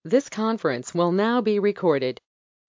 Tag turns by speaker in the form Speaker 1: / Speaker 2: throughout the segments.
Speaker 1: This conference will now be recorded.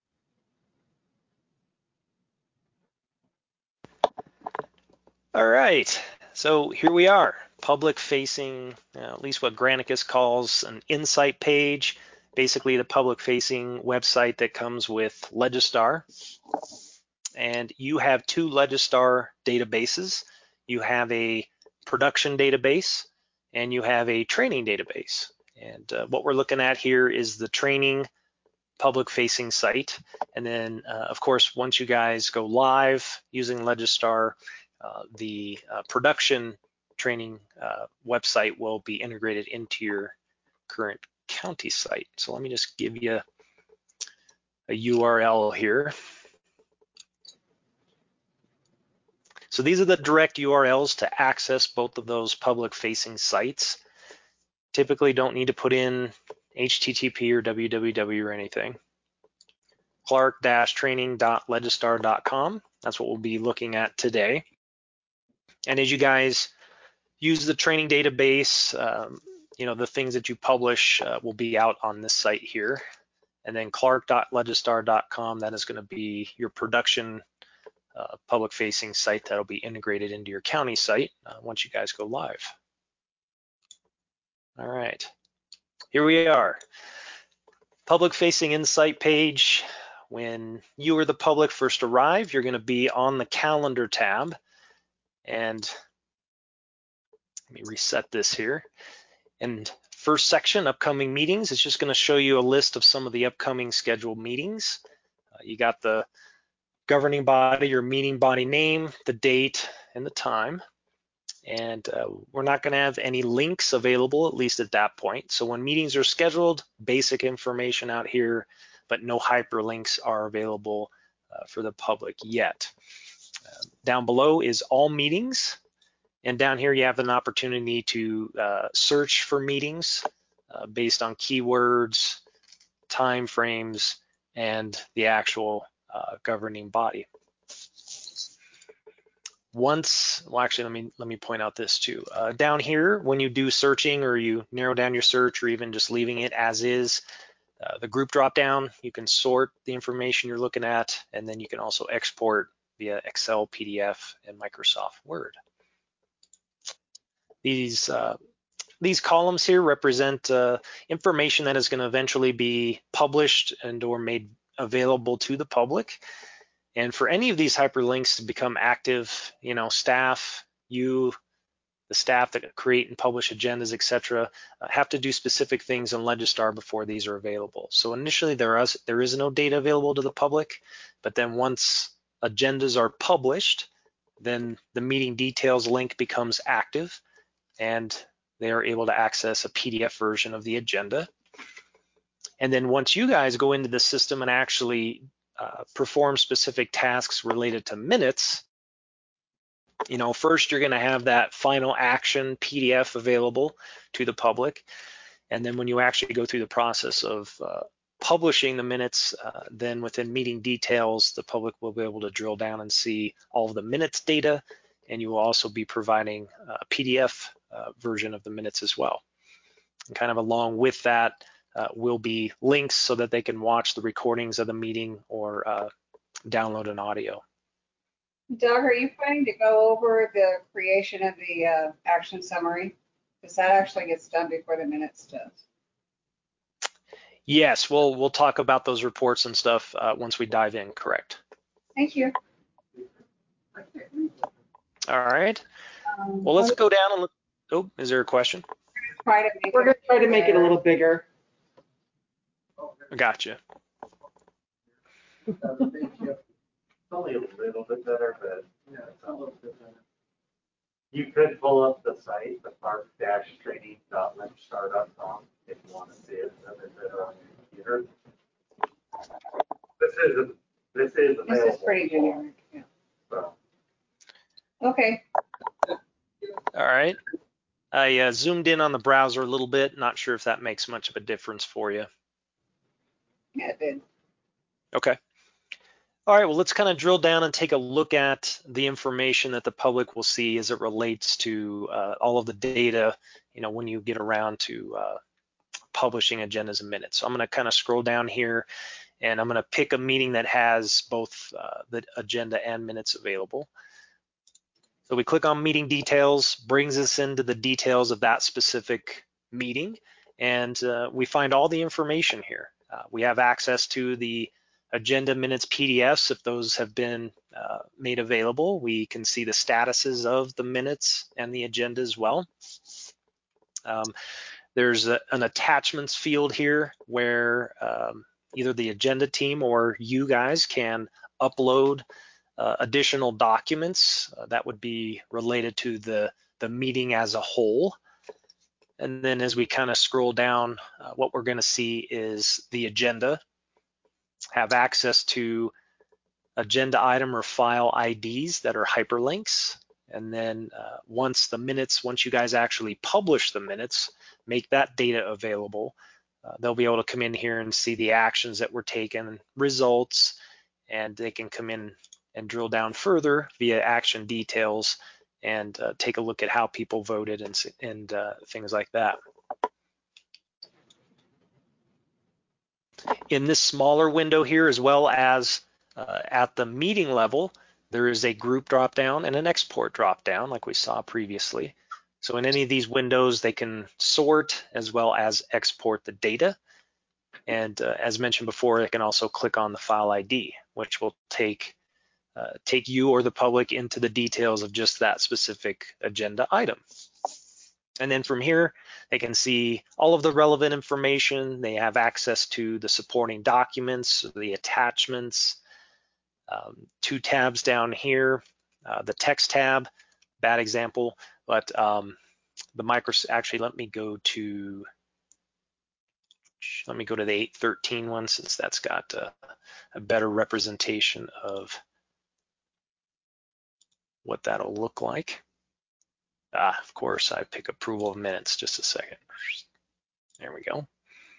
Speaker 2: All right, so here we are, public-facing, at least what Granicus calls an insight page, basically the public-facing website that comes with Legistar. And you have two Legistar databases. You have a production database and you have a training database. And what we're looking at here is the training public-facing site. And then, of course, once you guys go live using Legistar, the production training website will be integrated into your current county site. So let me just give you a URL here. So these are the direct URLs to access both of those public-facing sites. Typically don't need to put in HTTP or www or anything. clark-training.legistar.com. That's what we'll be looking at today. And as you guys use the training database, the things that you publish will be out on this site here. And then clark.legistar.com, that is going to be your production public-facing site that'll be integrated into your county site once you guys go live. All right, here we are. Public-facing insight page. When you or the public first arrive, you're going to be on the calendar tab. And let me reset this here. And first section, upcoming meetings, is just going to show you a list of some of the upcoming scheduled meetings. You got the governing body or meeting body name, the date, and the time. And we're not going to have any links available, at least at that point. So when meetings are scheduled, basic information out here, but no hyperlinks are available for the public yet. Down below is all meetings. And down here you have an opportunity to search for meetings based on keywords, time frames, and the actual governing body. Actually, let me point out this too. Down here, when you do searching or you narrow down your search or even just leaving it as is, the group drop down, you can sort the information you're looking at, and then you can also export via Excel, PDF, and Microsoft Word. These columns here represent information that is going to eventually be published and or made available to the public. And for any of these hyperlinks to become active, staff, the staff that create and publish agendas, etc., have to do specific things in Legistar before these are available. So initially there is no data available to the public, but then once agendas are published, then the meeting details link becomes active and they are able to access a PDF version of the agenda. And then once you guys go into the system and actually perform specific tasks related to minutes, first you're going to have that final action PDF available to the public. And then when you actually go through the process of publishing the minutes, then within meeting details, the public will be able to drill down and see all of the minutes data, and you will also be providing a PDF version of the minutes as well. And kind of along with that will be links so that they can watch the recordings of the meeting or download an audio.
Speaker 3: Doug, are you planning to go over the creation of the action summary? Because that actually gets done before the minutes does.
Speaker 2: Yes, we'll talk about those reports and stuff once we dive in, correct.
Speaker 3: Thank you.
Speaker 2: All right. Well, let's go down and look. Oh, is there a question?
Speaker 4: We're going to try to make it a little bigger.
Speaker 2: Gotcha.
Speaker 5: Only a little bit better, but yeah, it's a little bit better. You could pull up the site, the clark-training.legistar.com, if you want to see it on your computer. This is available.
Speaker 3: This is pretty generic. Yeah.
Speaker 5: So.
Speaker 3: Okay.
Speaker 2: All right. I zoomed in on the browser a little bit. Not sure if that makes much of a difference for you.
Speaker 3: Yeah, it did.
Speaker 2: Okay. All right, well, let's kind of drill down and take a look at the information that the public will see as it relates to all of the data, when you get around to publishing agendas and minutes. So I'm going to kind of scroll down here, and I'm going to pick a meeting that has both the agenda and minutes available. So we click on meeting details, brings us into the details of that specific meeting, and we find all the information here. We have access to the agenda minutes PDFs if those have been made available. We can see the statuses of the minutes and the agenda as well. There's an attachments field here where either the agenda team or you guys can upload additional documents that would be related to the meeting as a whole. And then as we kind of scroll down, what we're going to see is the agenda, have access to agenda item or file IDs that are hyperlinks. And then once you guys actually publish the minutes, make that data available, they'll be able to come in here and see the actions that were taken, results, and they can come in and drill down further via action details and take a look at how people voted and things like that. In this smaller window here, as well as at the meeting level, there is a group dropdown and an export dropdown like we saw previously. So in any of these windows, they can sort as well as export the data. And as mentioned before, they can also click on the file ID, which will take you or the public into the details of just that specific agenda item. And then from here, they can see all of the relevant information. They have access to the supporting documents, the attachments, 2 tabs down here, the text tab, bad example, but actually let me go to the 813 one, since that's got a better representation of what that'll look like. Of course, I pick approval of minutes, just a second. There we go.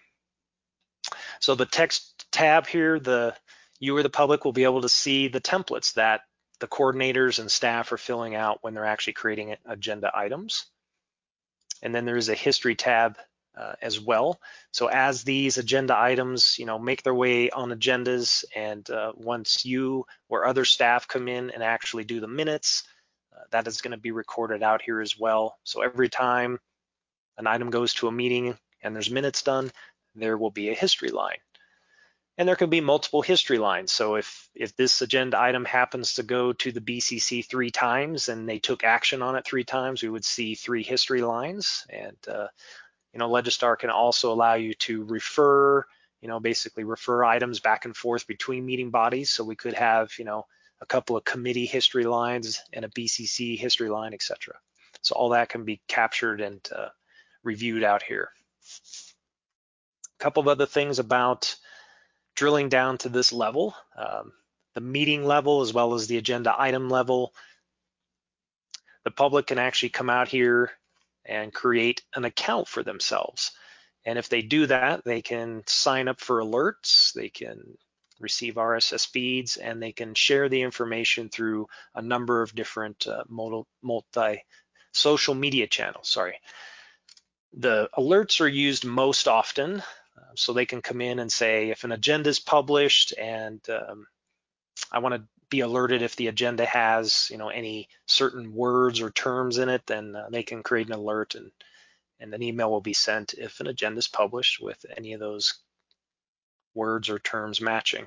Speaker 2: So the text tab here, you or the public will be able to see the templates that the coordinators and staff are filling out when they're actually creating agenda items. And then there is a history tab as well. So as these agenda items, make their way on agendas, and once you or other staff come in and actually do the minutes, that is going to be recorded out here as well. So every time an item goes to a meeting and there's minutes done, there will be a history line. And there can be multiple history lines. So if this agenda item happens to go to the BCC 3 times and they took action on it 3 times, we would see 3 history lines. And Legistar can also allow you to refer, basically refer items back and forth between meeting bodies. So we could have, a couple of committee history lines and a BCC history line, etc. So all that can be captured and reviewed out here. A couple of other things about drilling down to this level, the meeting level as well as the agenda item level. The public can actually come out here and create an account for themselves. And if they do that, they can sign up for alerts, they can receive RSS feeds, and they can share the information through a number of different multi-social media channels. The alerts are used most often, so they can come in and say, if an agenda is published and I want to be alerted if the agenda has, any certain words or terms in it, then they can create an alert, and an email will be sent if an agenda is published with any of those words or terms matching.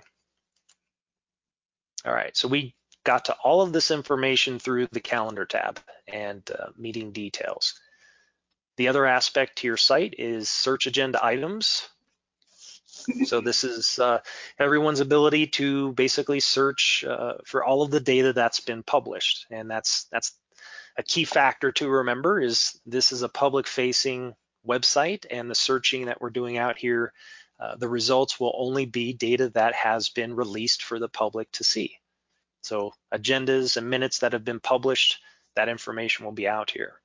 Speaker 2: All right, so we got to all of this information through the calendar tab and meeting details. The other aspect to your site is search agenda items. So this is everyone's ability to basically search for all of the data that's been published. And that's a key factor to remember, is this is a public-facing website, and the searching that we're doing out here, the results will only be data that has been released for the public to see. So agendas and minutes that have been published, that information will be out here.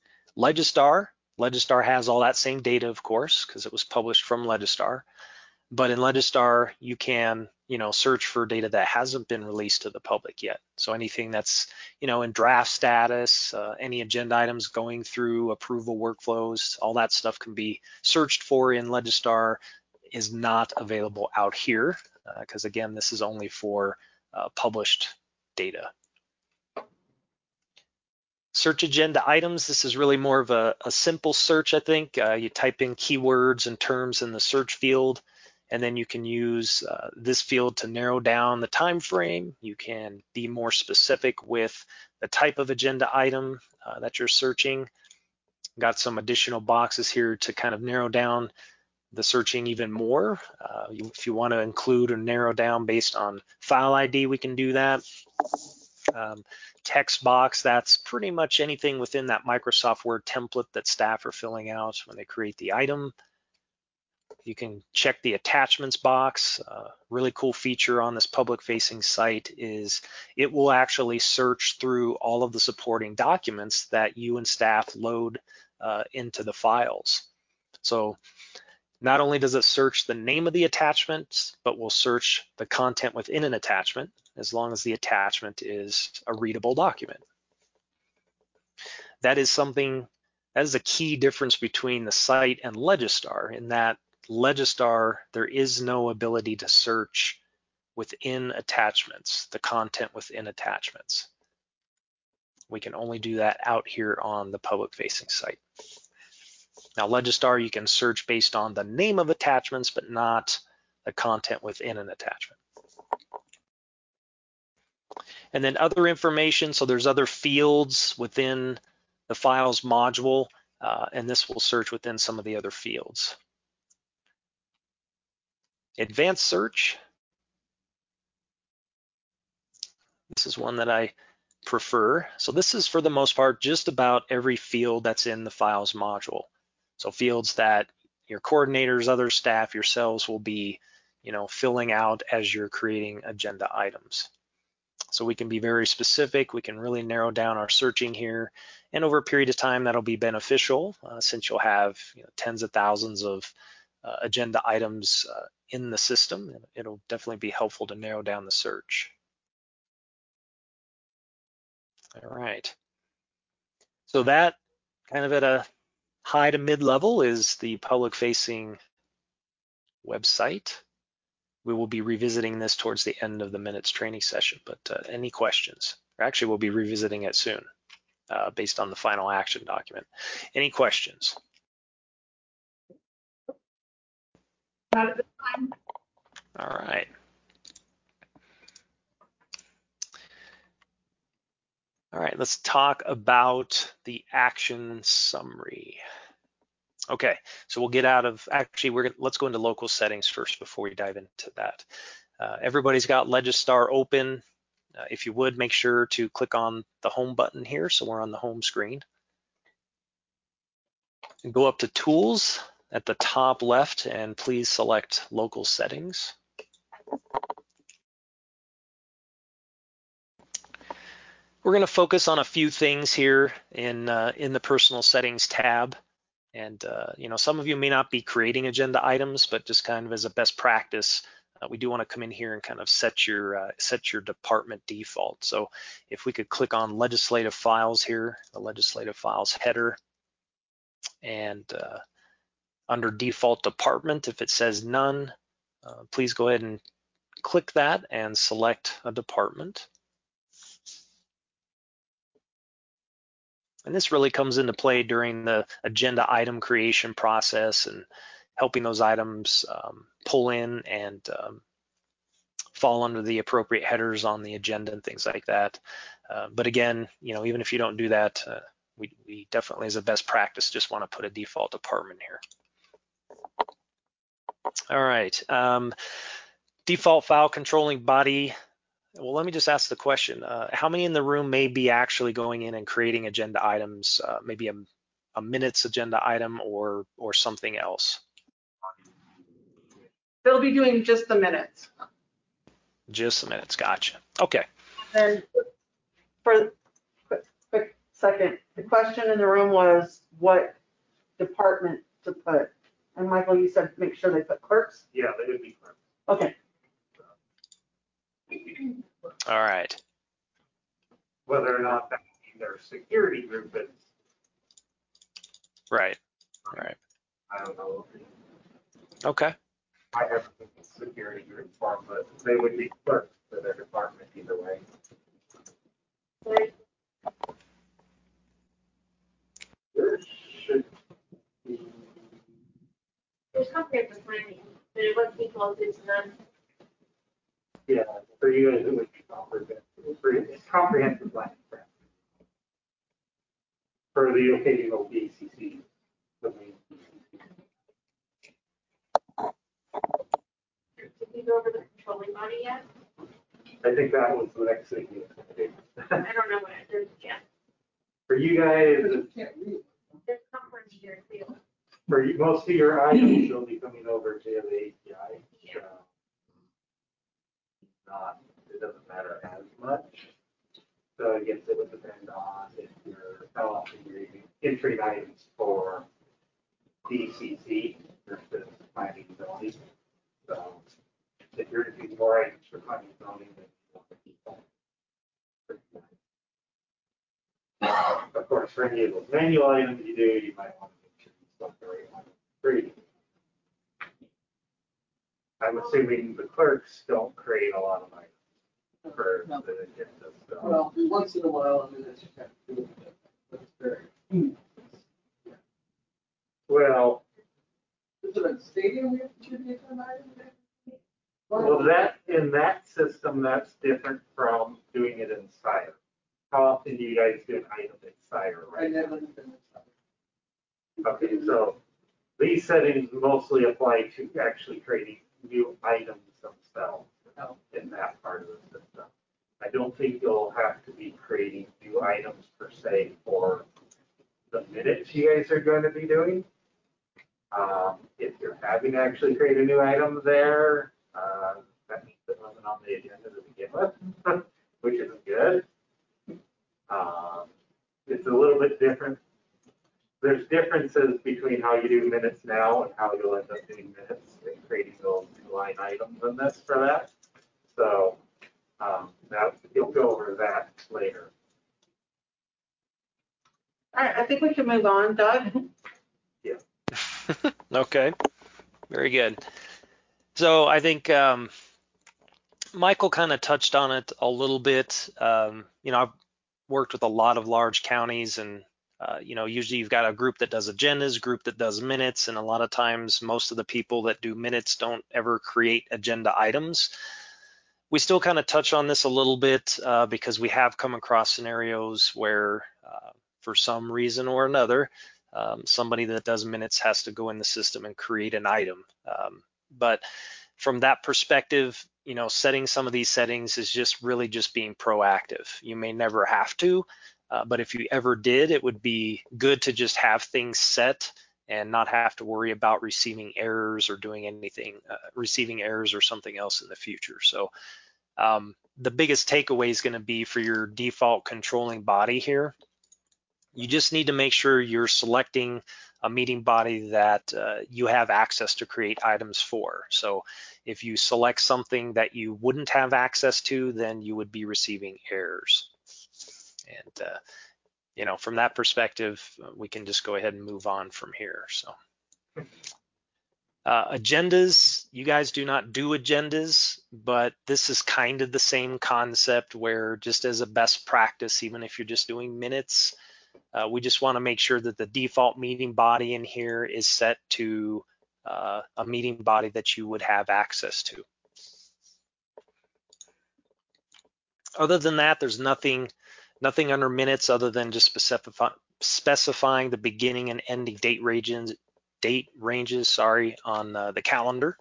Speaker 2: Legistar has all that same data, of course, because it was published from Legistar. But in Legistar, you can, search for data that hasn't been released to the public yet. So anything that's, in draft status, any agenda items going through approval workflows, all that stuff can be searched for in Legistar, is not available out here, because again, this is only for published data. Search agenda items, this is really more of a simple search, I think. You type in keywords and terms in the search field, and then you can use this field to narrow down the time frame. You can be more specific with the type of agenda item that you're searching. Got some additional boxes here to kind of narrow down the searching even more. If you want to include or narrow down based on file ID, we can do that. Text box, that's pretty much anything within that Microsoft Word template that staff are filling out when they create the item. You can check the attachments box. Really cool feature on this public-facing site is it will actually search through all of the supporting documents that you and staff load into the files. So not only does it search the name of the attachments, but will search the content within an attachment as long as the attachment is a readable document. That is a key difference between the site and Legistar, in that Legistar, there is no ability to search within attachments, the content within attachments. We can only do that out here on the public-facing site. Now, Legistar, you can search based on the name of attachments, but not the content within an attachment. And then other information, so there's other fields within the files module, and this will search within some of the other fields. Advanced search. This is one that I prefer. So this is, for the most part, just about every field that's in the files module. So fields that your coordinators, other staff, yourselves will be, filling out as you're creating agenda items. So we can be very specific. We can really narrow down our searching here. And over a period of time, that'll be beneficial since you'll have tens of thousands of agenda items in the system. It'll definitely be helpful to narrow down the search. All right. So that kind of at a high to mid level is the public-facing website. We will be revisiting this towards the end of the minutes training session, but any questions? Or actually, we'll be revisiting it soon based on the final action document. Any questions?
Speaker 4: Not at this time.
Speaker 2: All right. All right, let's talk about the action summary. Okay, so we'll get out of, let's go into local settings first before we dive into that. Everybody's got Legistar open. If you would, make sure to click on the home button here so we're on the home screen. And go up to Tools at the top left and please select Local Settings. We're going to focus on a few things here in the Personal Settings tab. And some of you may not be creating agenda items, but just kind of as a best practice, we do want to come in here and kind of set your department default. So if we could click on Legislative Files here, the Legislative Files header, and under Default Department, if it says None, please go ahead and click that and select a department. And this really comes into play during the agenda item creation process and helping those items pull in and fall under the appropriate headers on the agenda and things like that. But again, even if you don't do that, we definitely, as a best practice, just want to put a default department here. All right, default file controlling body. Well, let me just ask the question. How many in the room may be actually going in and creating agenda items, maybe a minutes agenda item or something else?
Speaker 4: They'll be doing just the minutes.
Speaker 2: Just the minutes, gotcha. Okay.
Speaker 4: And for quick second, the question in the room was what department to put. And Michael, you said make sure they put clerks?
Speaker 5: Yeah, they would be clerks.
Speaker 4: Okay.
Speaker 2: All right.
Speaker 5: Whether or not that means their security group is,
Speaker 2: Right. Right.
Speaker 5: I don't know.
Speaker 2: Okay.
Speaker 5: I have a security group for them, but they would be clerks for their department either way. There should be,
Speaker 6: There's comprehensive planning, but it wasn't equal to them.
Speaker 5: yeah, for you guys, it would be comprehensive planning. For the occasional BCC.
Speaker 6: Did we go over the controlling body yet?
Speaker 5: I think that was the next thing.
Speaker 6: I don't know what it is yet.
Speaker 5: For you guys,
Speaker 6: There's conference here too.
Speaker 5: for you, most of your items will be coming over to the API.
Speaker 6: Yeah.
Speaker 5: Not, it doesn't matter as much. So I guess it would depend on if you're, how often you're entering items for DCC versus planning and zoning. So if you're entering more items for planning and zoning, then you want the people. Of course, for any of those manual items you do, you might want to make sure you select the right one. Free. I'm assuming the clerks don't create a lot of items for the agenda. So.
Speaker 7: Well, once in a while, I mean, that's just have to do it, but it's very.
Speaker 5: Well,
Speaker 7: Is it a stadium we have to choose the item?
Speaker 5: well, that, in that system, that's different from doing it in Sire. How often do you guys do an item in Sire,
Speaker 7: I
Speaker 5: right?
Speaker 7: never been inside.
Speaker 5: Okay, so these settings mostly apply to actually creating new items themselves in that part of the system. I don't think you'll have to be creating new items per se for the minutes you guys are going to be doing. If you're having to actually create a new item there, that means it wasn't on the agenda to begin with, which isn't good. It's a little bit different. There's differences between how you do minutes now and how you'll end up doing minutes and creating those new line items in this for that. So now you'll go over that later.
Speaker 4: All right, I think we can move on, Doug.
Speaker 2: Okay. Very good. So I think Michael kind of touched on it a little bit. I've worked with a lot of large counties, and usually you've got a group that does agendas, group that does minutes, and a lot of times most of the people that do minutes don't ever create agenda items. We still kind of touch on this a little bit because we have come across scenarios where for some reason or another, somebody that does minutes has to go in the system and create an item. But from that perspective, setting some of these settings is just really just being proactive. You may never have to, but if you ever did, it would be good to just have things set and not have to worry about receiving errors or doing anything, receiving errors or something else in the future. So the biggest takeaway is going to be for your default controlling body here. You just need to make sure you're selecting a meeting body that you have access to create items for. So if you select something that you wouldn't have access to, then you would be receiving errors. And from that perspective, we can just go ahead and move on from here. So agendas, you guys do not do agendas, but this is kind of the same concept where just as a best practice, even if you're just doing minutes, we just want to make sure that the default meeting body in here is set to a meeting body that you would have access to. Other than that, there's nothing under minutes other than just specifying the beginning and ending date ranges on the calendar.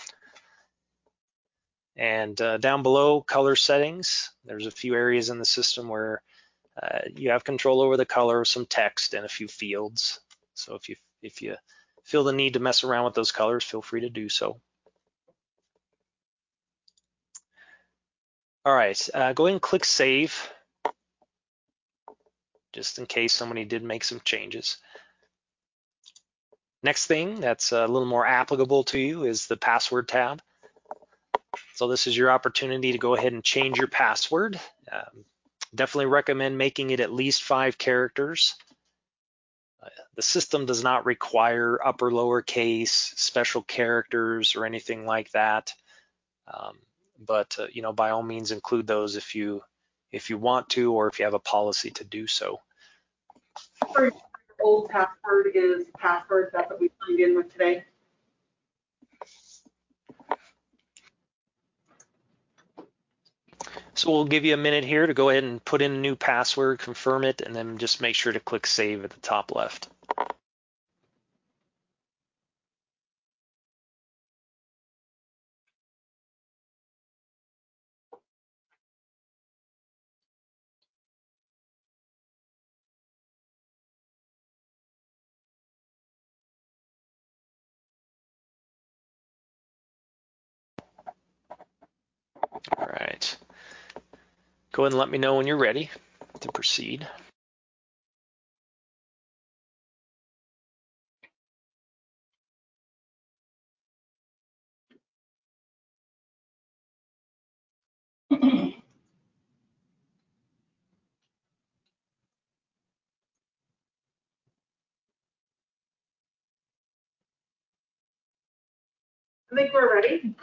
Speaker 2: And down below, color settings. There's a few areas in the system where you have control over the color, some text, and a few fields. So if you feel the need to mess around with those colors, feel free to do so. All right, go ahead and click Save, just in case somebody did make some changes. Next thing that's a little more applicable to you is the password tab. So this is your opportunity to go ahead and change your password. Definitely recommend making it at least 5 characters. The system does not require upper lowercase special characters or anything like that. But you know, by all means include those if you want to, or if you have a policy to do so.
Speaker 4: Our old password is password. That's what we signed in with today.
Speaker 2: So we'll give you a minute here to go ahead and put in a new password, confirm it, and then just make sure to click save at the top left. All right. Go ahead and let me know when you're ready to proceed.
Speaker 4: I think we're ready.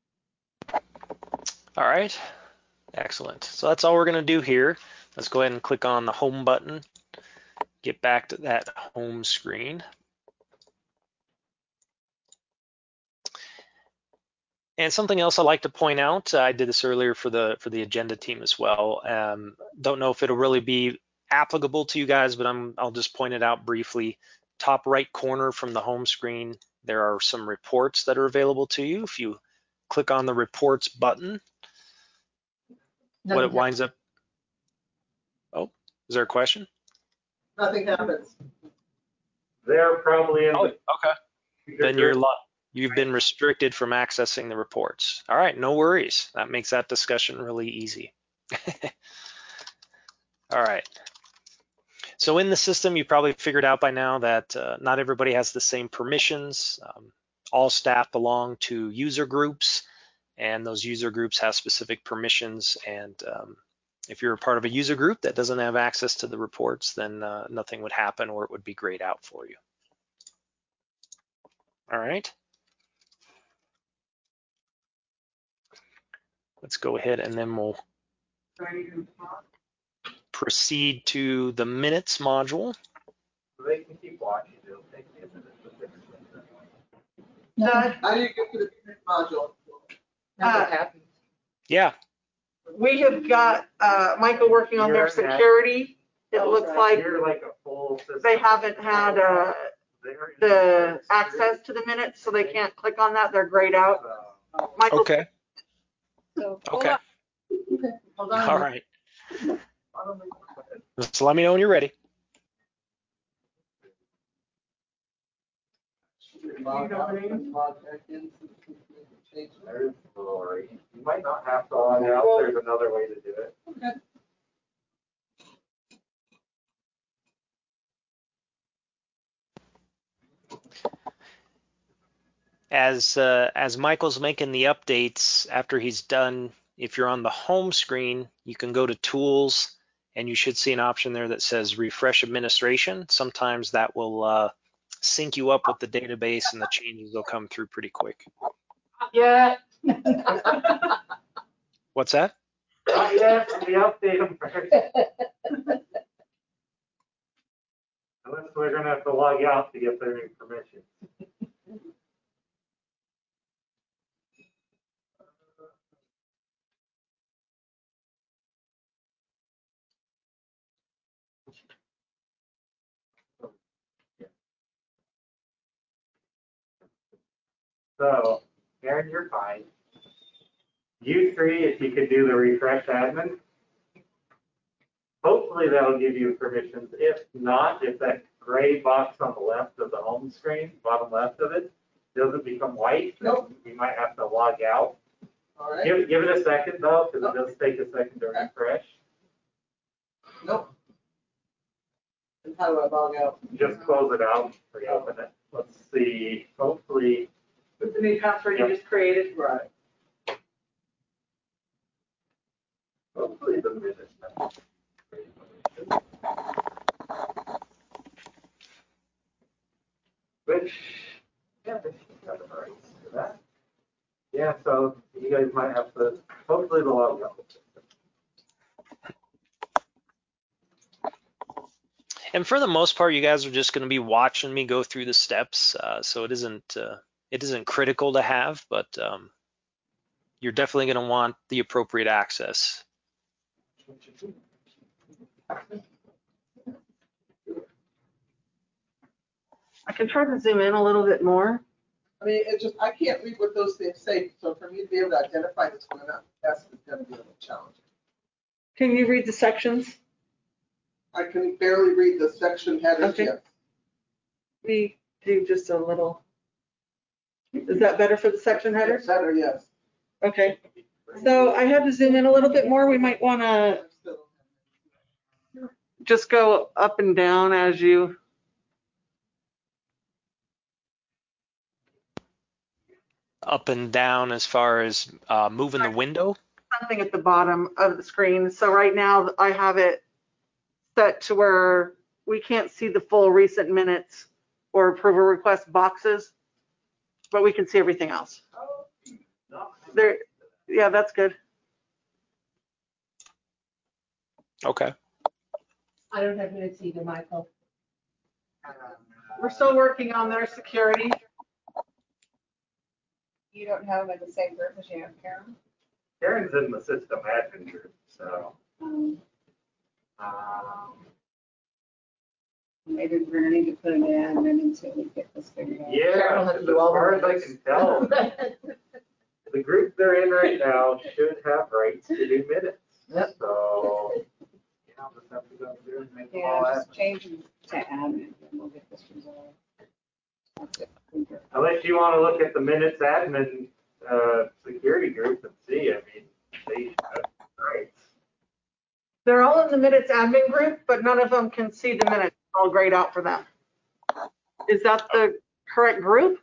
Speaker 2: All right, excellent. So that's all we're going to do here. Let's go ahead and click on the home button, get back to that home screen. And something else I'd like to point out, I did this earlier for the agenda team as well. Don't know if it'll really be applicable to you guys, but I'll just point it out briefly. Top right corner from the home screen, there are some reports that are available to you. If you click on the reports button, what it winds up. Oh, is there a question?
Speaker 7: Nothing happens.
Speaker 5: They're probably in
Speaker 2: Oh,
Speaker 5: the.
Speaker 2: okay. Then you've been restricted from accessing the reports. All right, no worries. That makes that discussion really easy. All right. So in the system, you probably figured out by now that not everybody has the same permissions. All staff belong to user groups, and those user groups have specific permissions. And if you're a part of a user group that doesn't have access to the reports, then nothing would happen, or it would be grayed out for you. All right. Let's go ahead and then we'll proceed to the minutes module.
Speaker 5: They can keep watching. It'll take me a minute to fix it.
Speaker 7: How do you get to the payment module?
Speaker 4: Nothing
Speaker 7: happens.
Speaker 2: Yeah.
Speaker 4: We have got Michael working on their security. It looks like
Speaker 5: You're like a full system.
Speaker 4: they haven't had the access to the minutes, so they can't click on that. They're grayed out. Michael,
Speaker 2: Okay.
Speaker 3: So,
Speaker 2: Okay.
Speaker 7: Hold on.
Speaker 2: All right. So let me know when you're ready.
Speaker 7: Log out, log back in, so we can change it.
Speaker 5: There's Lori. You might not have to log out. There's another way to do it.
Speaker 7: Okay.
Speaker 2: As Michael's making the updates, after he's done, if you're on the home screen, you can go to Tools, and you should see an option there that says Refresh Administration. Sometimes that will sync you up with the database, and the changes will come through pretty quick.
Speaker 4: yeah.
Speaker 2: What's that?
Speaker 5: Not yet. We update them first. Unless we're gonna have to log out to get their new permission. So, Aaron, you're fine. You three, if you could do the refresh admin, hopefully that'll give you permissions. If not, if that gray box on the left of the home screen, bottom left of it, doesn't become white,
Speaker 7: Nope.
Speaker 5: we might have to log out.
Speaker 7: All right.
Speaker 5: Give it a second though, because it does take a second to refresh.
Speaker 7: Nope. And how do I log out?
Speaker 5: Just close it out, reopen it. let's see, hopefully,
Speaker 4: With the new password you just created.
Speaker 5: right. Hopefully the minutes. Which, yeah, they should have the rights to that. Yeah, so you guys might have to, hopefully the logo.
Speaker 2: And for the most part, you guys are just going to be watching me go through the steps, so it isn't critical to have, but you're definitely going to want the appropriate access.
Speaker 4: I can try to zoom in a little bit more.
Speaker 7: I mean, I can't read what those things say, so for me to be able to identify this one, that's gonna be a little challenging.
Speaker 4: Can you read the sections?
Speaker 7: I can barely read the section headers
Speaker 4: Okay.
Speaker 7: yet.
Speaker 4: We do just a little. Is that better for the section headers?
Speaker 7: Better, yes.
Speaker 4: Okay. So I had to zoom in a little bit more. We might want to just go up and down as you.
Speaker 2: Up and down as far as moving the window.
Speaker 4: Something at the bottom of the screen. So right now I have it set to where we can't see the full recent minutes or approval request boxes, but we can see everything else. There, yeah, that's good.
Speaker 2: Okay.
Speaker 8: I don't have minutes either, Michael.
Speaker 4: We're still working on their security.
Speaker 3: You don't have them in the same group as you have Karen?
Speaker 5: Karen's in the system admin group, so.
Speaker 3: Maybe we're gonna need to put an admin until we get this figured out.
Speaker 5: Yeah, as far as I can tell, the group they're in right now should have rights to do minutes.
Speaker 8: Yep.
Speaker 5: So, you know, just have to go through and make them all
Speaker 3: Yeah, just
Speaker 5: admin.
Speaker 3: change them to admin and we'll get this resolved. That's it.
Speaker 5: Unless you want to look at the minutes admin security group and see, I mean, they should have rights.
Speaker 4: They're all in the minutes admin group, but none of them can see the minutes all grayed out for them. Is that the correct group?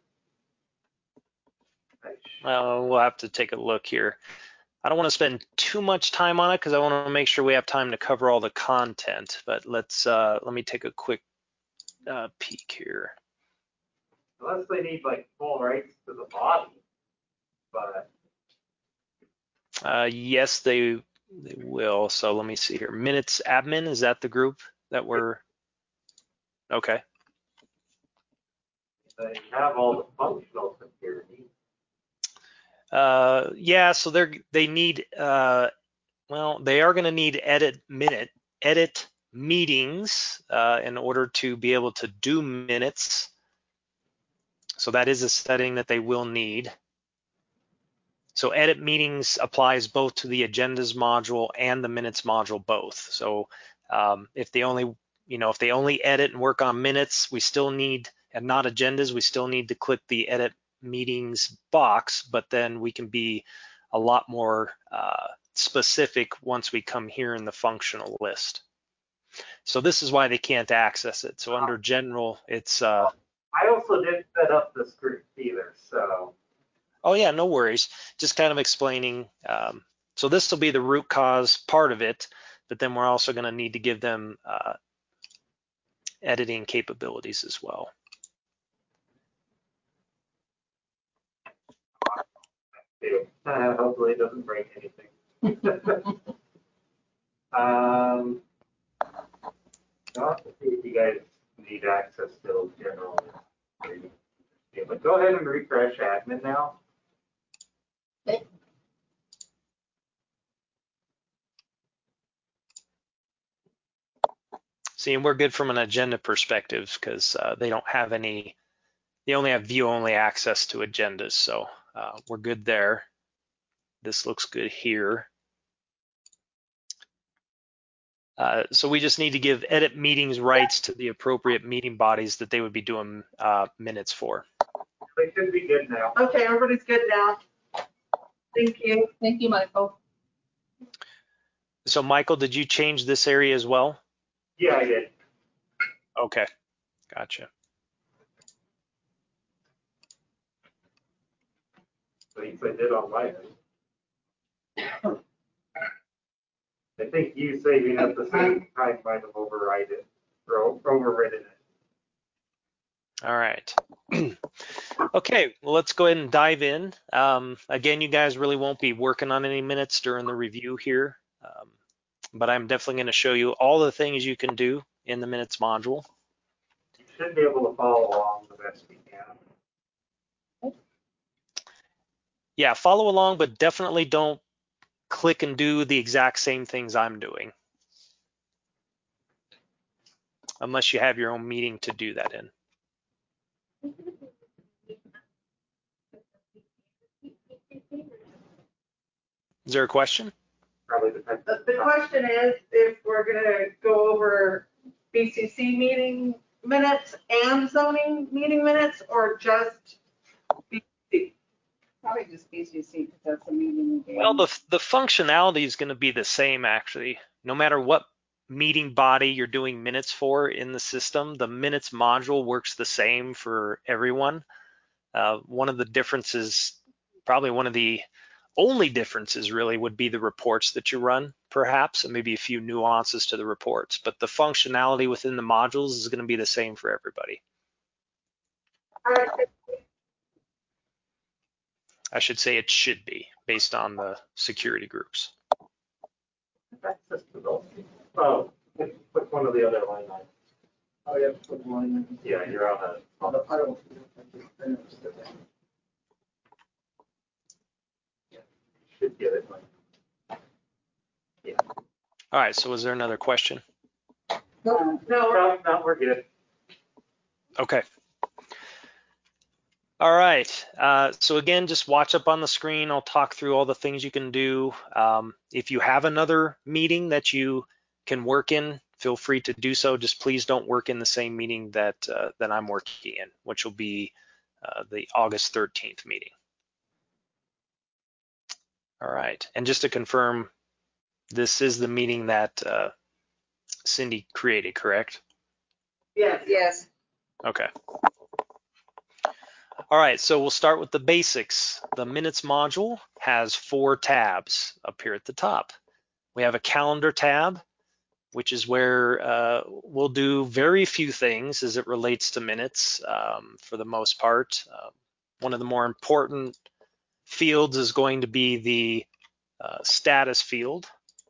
Speaker 2: We'll have to take a look here. I don't want to spend too much time on it because I want to make sure we have time to cover all the content, but let me take a quick peek here.
Speaker 5: Unless they need like full rights to the body, but.
Speaker 2: Yes, they will. So let me see here. Minutes admin, is that the group that we're, okay.
Speaker 5: They have all the functional security.
Speaker 2: Yeah, so they need, well, they are going to need edit meetings in order to be able to do minutes. So that is a setting that they will need. So edit meetings applies both to the agendas module and the minutes module both. So if they only edit and work on minutes, we still need, and not agendas, we still need to click the edit meetings box, but then we can be a lot more specific once we come here in the functional list. So this is why they can't access it. So under general, it's
Speaker 5: I also didn't set up this group either, so.
Speaker 2: Oh yeah, no worries. Just kind of explaining. So this will be the root cause part of it, but then we're also going to need to give them editing capabilities as well.
Speaker 5: Hopefully it doesn't break anything. I'll have to see if you guys need access to general. Yeah, but go ahead and refresh admin now.
Speaker 8: Okay.
Speaker 2: See, and we're good from an agenda perspective because they don't have any, they only have view-only access to agendas, so we're good there. This looks good here. So we just need to give edit meetings rights to the appropriate meeting bodies that they would be doing minutes for.
Speaker 5: They should be good now.
Speaker 4: Okay, everybody's good now. Thank you.
Speaker 8: Thank you, Michael.
Speaker 2: So Michael, did you change this area as well?
Speaker 5: Yeah, I did.
Speaker 2: Okay, gotcha.
Speaker 5: At least I did on mine. I think you saving at the same time might have overridden it, or overridden it.
Speaker 2: All right. Okay, well, let's go ahead and dive in. Again, you guys really won't be working on any minutes during the review here, but I'm definitely going to show you all the things you can do in the minutes module.
Speaker 5: You should be able to follow along the best you can.
Speaker 2: Yeah, follow along, but definitely don't click and do the exact same things I'm doing, unless you have your own meeting to do that in. Is there a question?
Speaker 5: Probably depends.
Speaker 4: The question is if we're gonna go over BCC meeting minutes and zoning meeting minutes, or just BCC?
Speaker 3: Probably just BCC because that's a meeting.
Speaker 2: Well, the functionality is going to be the same, actually. No matter what meeting body you're doing minutes for in the system, the minutes module works the same for everyone. One of the differences, probably one of the only differences really, would be the reports that you run, perhaps, and maybe a few nuances to the reports. But the functionality within the modules is going to be the same for everybody. I should say it should be, based on the security groups.
Speaker 5: Access to those. Oh, what's one of the other line items?
Speaker 7: Oh, yeah, put line in.
Speaker 5: Yeah, you're on a.
Speaker 7: I don't. I understood that.
Speaker 5: Should get it. Yeah.
Speaker 2: All right, so was there another question?
Speaker 7: No,
Speaker 5: No, we're good.
Speaker 2: Okay. All right, so again, just watch up on the screen. I'll talk through all the things you can do. If you have another meeting that you can work in, feel free to do so. Just please don't work in the same meeting that I'm working in, which will be the August 13th meeting. All right, and just to confirm, this is the meeting that Cindy created, correct?
Speaker 4: Yes.
Speaker 3: Yes.
Speaker 2: Okay. All right, so we'll start with the basics. The minutes module has 4 tabs up here at the top. We have a calendar tab, which is where we'll do very few things as it relates to minutes for the most part. One of the more important fields is going to be the status field.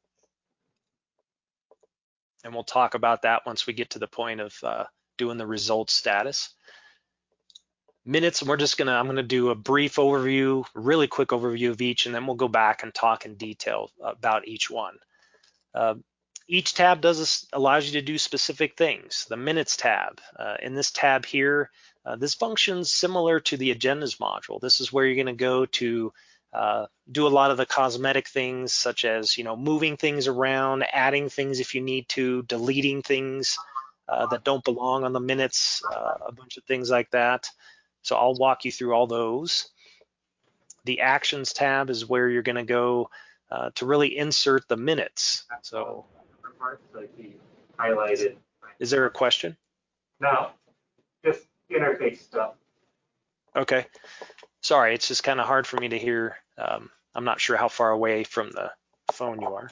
Speaker 2: And we'll talk about that once we get to the point of doing the results status. Minutes, I'm gonna do a brief overview, really quick overview of each, and then we'll go back and talk in detail about each one. Each tab allows you to do specific things. The minutes tab, in this tab here, this functions similar to the agendas module. This is where you're gonna go to do a lot of the cosmetic things, such as moving things around, adding things if you need to, deleting things that don't belong on the minutes, a bunch of things like that. So I'll walk you through all those. The actions tab is where you're going to go to really insert the minutes. So
Speaker 5: Highlighted.
Speaker 2: Is there a question?
Speaker 5: No, just interface stuff.
Speaker 2: Okay. Sorry, it's just kind of hard for me to hear. I'm not sure how far away from the phone you are.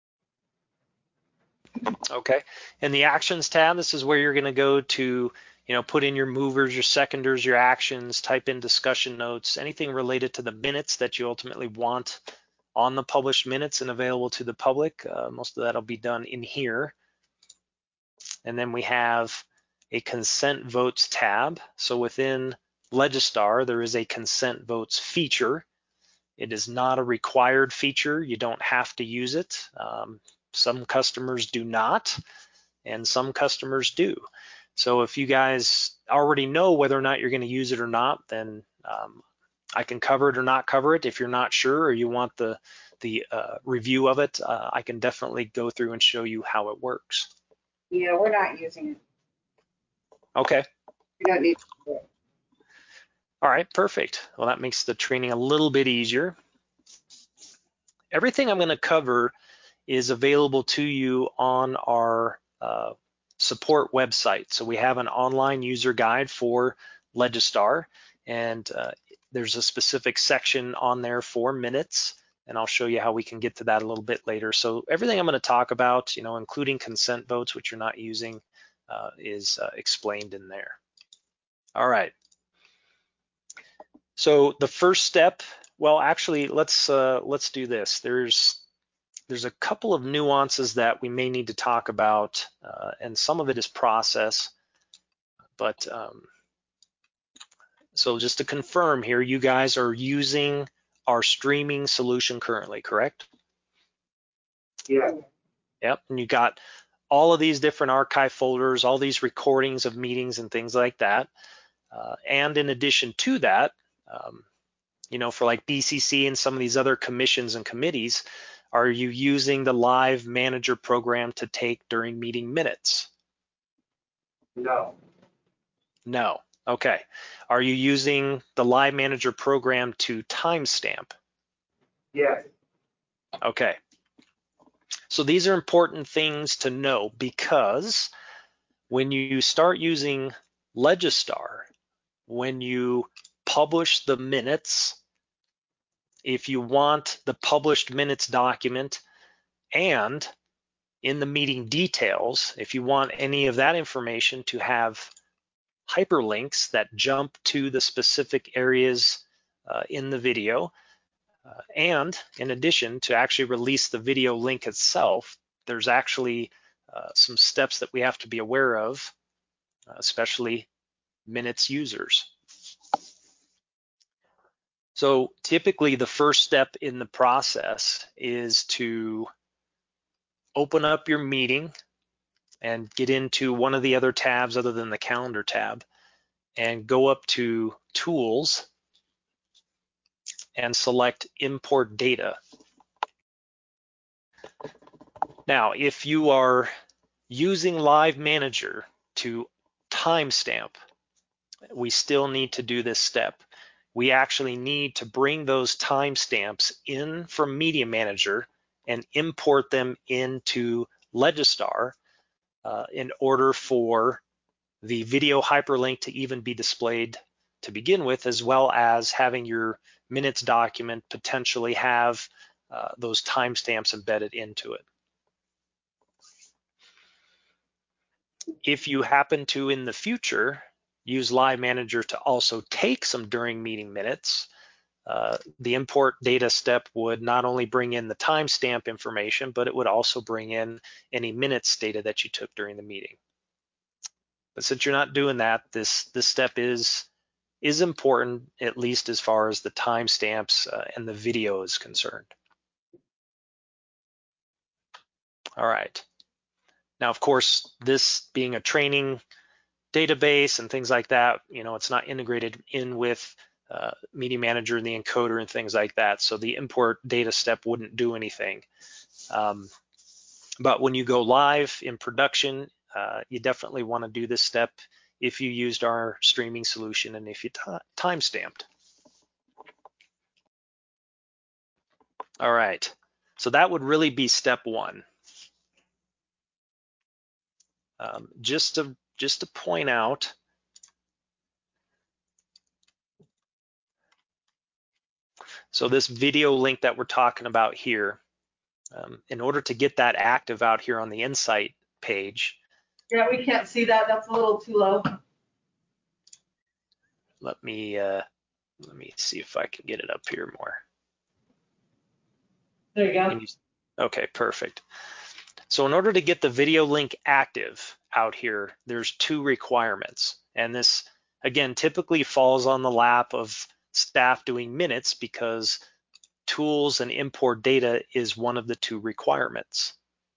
Speaker 2: Okay. In the actions tab, this is where you're going to go to put in your movers, your seconders, your actions, type in discussion notes, anything related to the minutes that you ultimately want on the published minutes and available to the public. Most of that will be done in here. And then we have a consent votes tab. So within Legistar, there is a consent votes feature. It is not a required feature. You don't have to use it. Some customers do not, and some customers do. So if you guys already know whether or not you're going to use it or not, then I can cover it or not cover it. If you're not sure or you want the review of it, I can definitely go through and show you how it works.
Speaker 3: Yeah, we're not using it.
Speaker 2: Okay.
Speaker 3: We don't need to do it.
Speaker 2: All right, perfect. Well, that makes the training a little bit easier. Everything I'm going to cover is available to you on our support website. So we have an online user guide for Legistar, and There's a specific section on there for minutes, and I'll show you how we can get to that a little bit later. So everything I'm going to talk about, including consent votes, which you're not using, is explained in there. All right. So the first step, well, actually, let's do this. There's a couple of nuances that we may need to talk about, and some of it is process. But so just to confirm here, you guys are using our streaming solution currently, correct?
Speaker 5: Yeah.
Speaker 2: Yep, and you got all of these different archive folders, all these recordings of meetings and things like that. And in addition to that, for like BCC and some of these other commissions and committees, are you using the Live Manager program to take during meeting minutes?
Speaker 5: No.
Speaker 2: No. Okay. Are you using the Live Manager program to timestamp?
Speaker 5: Yes.
Speaker 2: Okay. So these are important things to know, because when you start using Legistar, when you publish the minutes, if you want the published minutes document, and in the meeting details, if you want any of that information to have hyperlinks that jump to the specific areas in the video, and in addition to actually release the video link itself, there's actually some steps that we have to be aware of, especially minutes users. So typically the first step in the process is to open up your meeting and get into one of the other tabs other than the calendar tab, and go up to Tools and select Import Data. Now, if you are using Live Manager to timestamp, we still need to do this step. We actually need to bring those timestamps in from Media Manager and import them into Legistar in order for the video hyperlink to even be displayed to begin with, as well as having your minutes document potentially have those timestamps embedded into it. If you happen to, in the future, use Live Manager to also take some during meeting minutes, the import data step would not only bring in the timestamp information, but it would also bring in any minutes data that you took during the meeting. But since you're not doing that, this step is important, at least as far as the timestamps and the video is concerned. All right. Now, of course, this being a training database and things like that, it's not integrated in with Media Manager and the encoder and things like that. So the import data step wouldn't do anything. But when you go live in production, you definitely want to do this step if you used our streaming solution and if you timestamped. All right, so that would really be step one. Just to point out, so this video link that we're talking about here, in order to get that active out here on the Insight page.
Speaker 4: Yeah, we can't see that. That's a little too low.
Speaker 2: Let me see if I can get it up here more.
Speaker 4: There you go.
Speaker 2: Okay, perfect. So in order to get the video link active out here, there's two requirements. And this, again, typically falls on the lap of staff doing minutes, because tools and import data is one of the two requirements.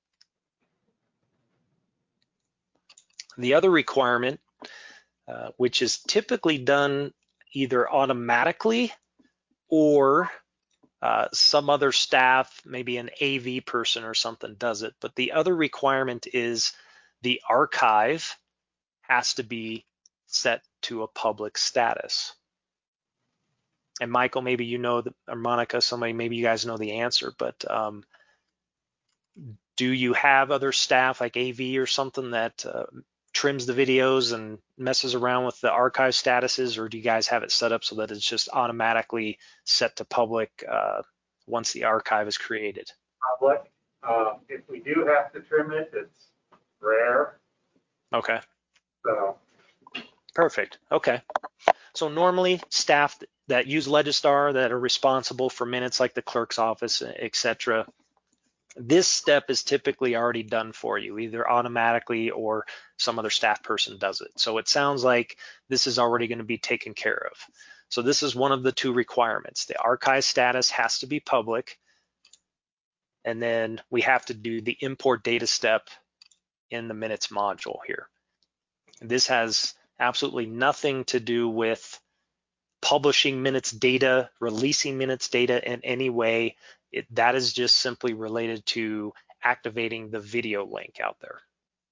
Speaker 2: The other requirement, which is typically done either automatically or some other staff, maybe an AV person or something does it, but the other requirement is the archive has to be set to a public status. And Michael, maybe you know, or Monica, maybe you guys know the answer, but do you have other staff like AV or something that trims the videos and messes around with the archive statuses, or do you guys have it set up so that it's just automatically set to public once the archive is created?
Speaker 5: Public. If we do have to trim it, it's rare.
Speaker 2: Okay,
Speaker 5: So
Speaker 2: perfect. Okay. So normally staff that use Legistar that are responsible for minutes like the clerk's office, etc., this step is typically already done for you, either automatically or some other staff person does it. So it sounds like this is already going to be taken care of. So this is one of the two requirements. The archive status has to be public, and then we have to do the import data step in the minutes module here. This has absolutely nothing to do with publishing minutes data, releasing minutes data in any way. That is just simply related to activating the video link out there.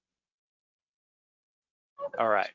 Speaker 2: All right.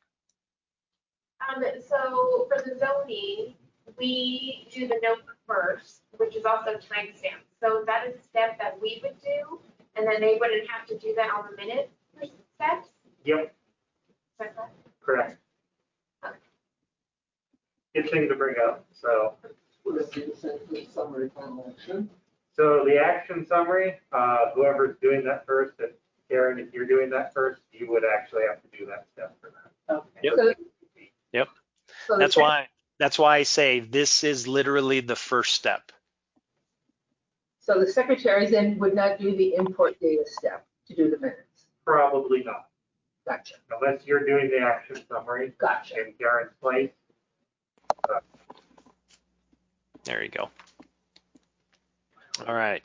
Speaker 6: So for the zoning, we do the note first, which is also timestamped. So that is a step that we would do, and then they wouldn't have to do that on the minute steps.
Speaker 5: yep, correct.
Speaker 6: Okay.
Speaker 5: Good thing to bring up. So
Speaker 7: Would it be the same for the summary final action?
Speaker 5: So the action summary, whoever's doing that first, and Karen, if you're doing that first, you would actually have to do that step for that.
Speaker 8: Okay.
Speaker 2: Yep.
Speaker 8: So-
Speaker 2: Yep.
Speaker 8: so
Speaker 2: That's why I say this is literally the first step.
Speaker 8: So the secretaries then would not do the import data step to do the minutes.
Speaker 5: Probably not,
Speaker 8: Gotcha,
Speaker 5: unless you're doing the action summary
Speaker 8: gotcha.
Speaker 5: in Karen's place.
Speaker 2: There you go. All right.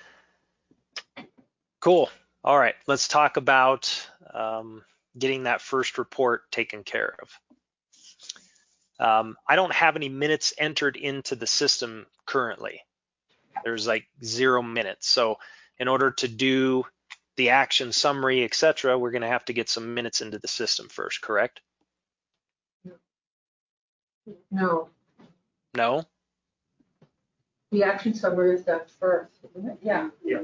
Speaker 2: Cool. All right, let's talk about getting that first report taken care of. I don't have any minutes entered into the system currently. There's like 0 minutes. So in order to do the action summary, etc., we're going to have to get some minutes into the system first, correct?
Speaker 8: No,
Speaker 2: No?
Speaker 8: the action summary is done first, isn't it? Yeah.
Speaker 5: Yeah.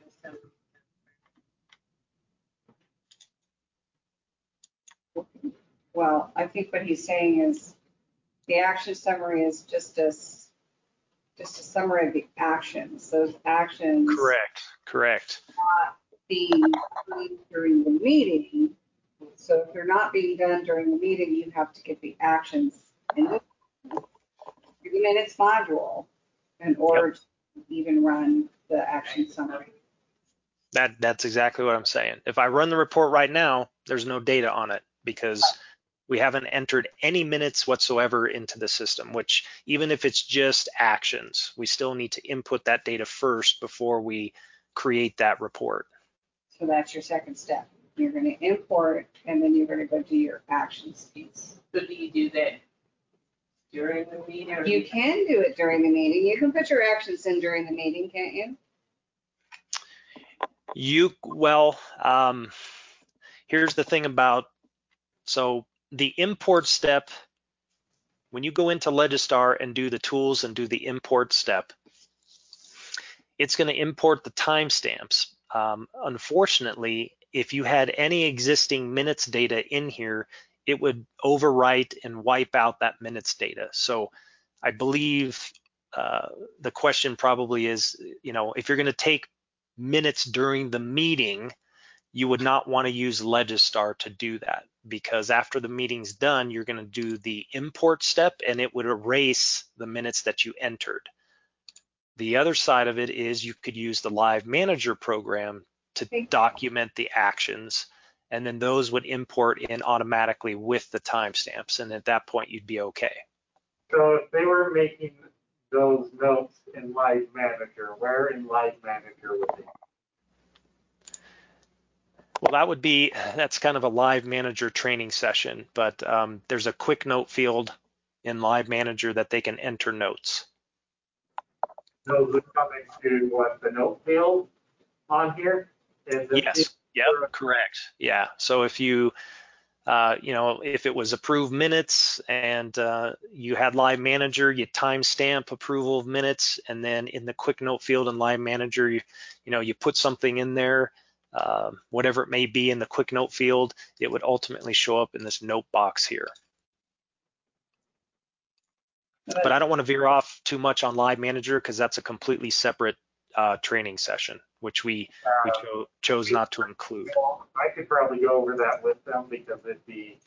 Speaker 3: Well, I think what he's saying is the action summary is just a summary of the actions. Those actions
Speaker 2: Correct.
Speaker 3: being done during the meeting. So if they're not being done during the meeting, you have to get the actions in the minutes module in order to even run the action summary.
Speaker 2: That's exactly what I'm saying. If I run the report right now, there's no data on it because we haven't entered any minutes whatsoever into the system, which even if it's just actions, we still need to input that data first before we create that report.
Speaker 3: So that's your second step. You're going to import and then you're going to go do your actions piece.
Speaker 8: So do you do that during the meeting? or-
Speaker 3: You can do it during the meeting. You can put your actions in during the meeting, can't you?
Speaker 2: Here's the thing about, so the import step, when you go into Legistar and do the tools and do the import step, it's going to import the timestamps. Unfortunately, if you had any existing minutes data in here, it would overwrite and wipe out that minutes data. So I believe the question probably is, if you're going to take minutes during the meeting, you would not want to use Legistar to do that, because after the meeting's done, you're going to do the import step and it would erase the minutes that you entered. The other side of it is you could use the Live Manager program to document the actions, and then those would import in automatically with the timestamps, and at that point you'd be okay.
Speaker 5: So if they were making those notes in Live Manager, where in Live Manager would they?
Speaker 2: Well, that's kind of a Live Manager training session, but there's a quick note field in Live Manager that they can enter notes.
Speaker 5: Those would come into what, the note field on here?
Speaker 2: Yes, yep, correct. Yeah, so if you, if it was approved minutes and you had Live Manager, you timestamp approval of minutes, and then in the quick note field in Live Manager, you put something in there whatever it may be in the quick note field, it would ultimately show up in this note box here. But I don't want to veer off too much on Live Manager because that's a completely separate training session, which we chose not to include.
Speaker 5: I could probably go over that with them because it'd be,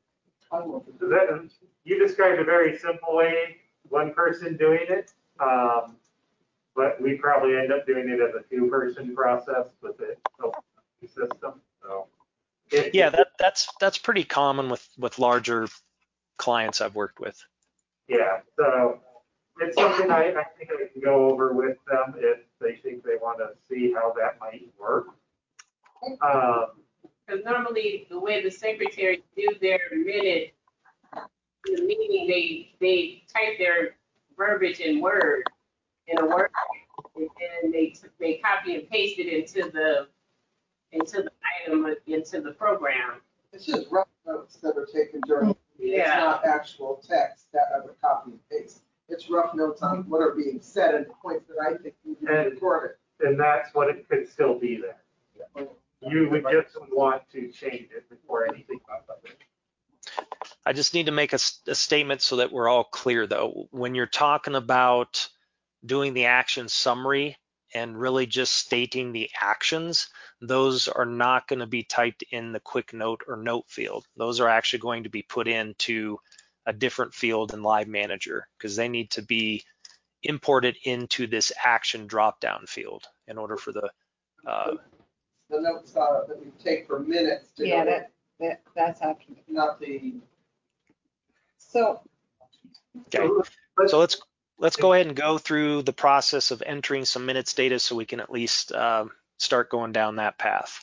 Speaker 5: you described a very simple way, one person doing it, but we probably end up doing it as a two-person process with the system. So
Speaker 2: yeah, that's pretty common with larger clients I've worked with.
Speaker 5: Yeah, so it's something I think I can go over with them if they think they want to see how that might work.
Speaker 9: Because normally the way the secretaries do their minute, in the meeting, they type their verbiage in Word, in a Word, and they copy and paste it into the item, into the program.
Speaker 7: It's just rough notes that are taken during,
Speaker 9: Yeah.
Speaker 7: it's not actual text that I would copy and paste. It's rough notes on what are being said and the points that I think need to be recorded.
Speaker 5: And that's what it could still be there. You would just want to change it before anything happens.
Speaker 2: I just need to make a statement so that we're all clear though. When you're talking about doing the action summary and really just stating the actions, those are not going to be typed in the quick note or note field. Those are actually going to be put into a different field in Live Manager because they need to be imported into this action drop-down field in order for the
Speaker 7: notes that we take for minutes.
Speaker 3: Yeah, that's accurate.
Speaker 7: Not the.
Speaker 3: So.
Speaker 2: Okay, so let's go ahead and go through the process of entering some minutes data so we can at least start going down that path.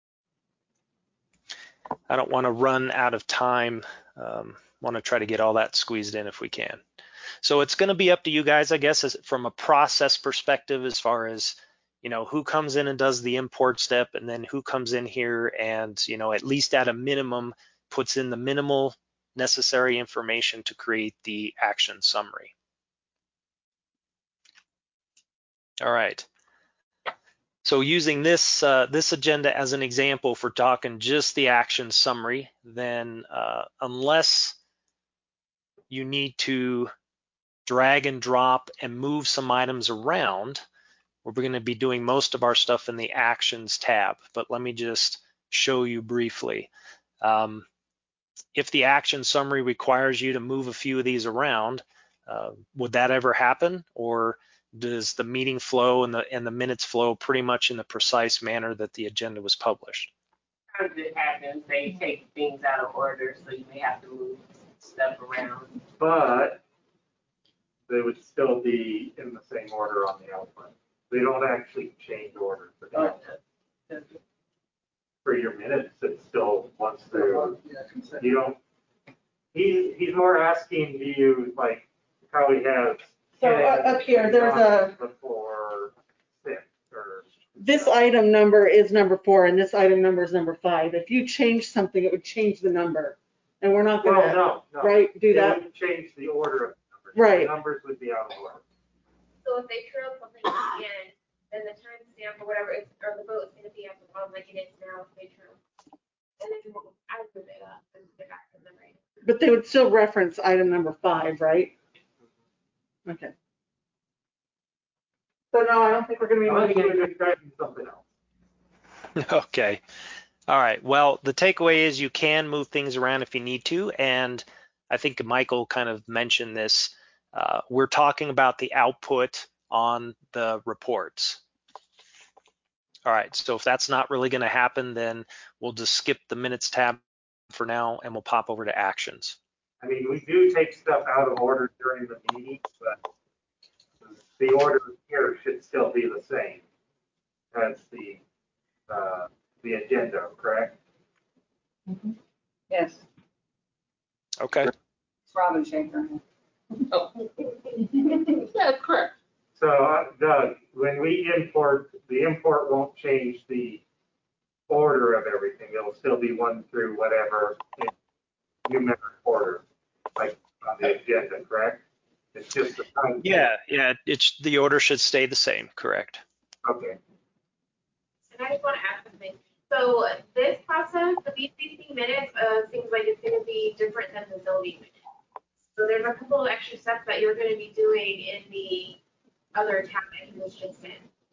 Speaker 2: I don't want to run out of time. Want to try to get all that squeezed in if we can. So it's going to be up to you guys, I guess, from a process perspective, as far as, you know, who comes in and does the import step, and then who comes in here and, you know, at least at a minimum, puts in the minimal necessary information to create the action summary. All right. So using this this agenda as an example for talking just the action summary, then unless you need to drag and drop and move some items around, we're going to be doing most of our stuff in the Actions tab. But let me just show you briefly. If the action summary requires you to move a few of these around, would that ever happen? Or does the meeting flow and the minutes flow pretty much in the precise manner that the agenda was published?
Speaker 9: Sometimes it happens, they take things out of order, so you may have to move stuff around.
Speaker 5: But they would still be in the same order on the output. They don't actually change order for that. For your minutes, it's still once through. You don't. He's more asking, do you like how he has.
Speaker 4: So up here, there's a.
Speaker 5: Before 6 or.
Speaker 4: This item number is number 4, and this item number is number 5. If you change something, it would change the number, and we're not going to
Speaker 5: no.
Speaker 4: right do that.
Speaker 5: It would change the order of the numbers.
Speaker 4: Right.
Speaker 5: The numbers would be out of order.
Speaker 6: So if they throw something at the end, then the timestamp or whatever is, or the vote is going to be at the bottom like it is now if they throw. And then I move it up and put it back in the right.
Speaker 4: But they would still reference item number 5, right? Okay. So no, I don't think we're going to be
Speaker 5: Unless
Speaker 4: moving
Speaker 5: you're
Speaker 4: it.
Speaker 5: describing something else.
Speaker 2: Okay. All right. Well, the takeaway is you can move things around if you need to. And I think Michael kind of mentioned this. We're talking about the output on the reports. All right. So if that's not really going to happen, then we'll just skip the minutes tab for now and we'll pop over to actions.
Speaker 5: I mean, we do take stuff out of order during the meetings, but the order here should still be the same as the agenda, correct?
Speaker 3: Mm-hmm. Yes,
Speaker 2: Okay.
Speaker 3: it's Robin Schaefer.
Speaker 8: That's correct.
Speaker 5: So Doug, when we import, the import won't change the order of everything. It'll still be 1 through whatever in numeric order, like on the agenda, correct? It's just the time.
Speaker 2: Yeah. It's the order should stay the same. Correct.
Speaker 5: Okay.
Speaker 6: And I just want to add something. So this process, the BCC minutes, seems like it's going to be different than the zoning minutes. So there's a couple of extra steps that you're going to be doing in the other tab that he was just in.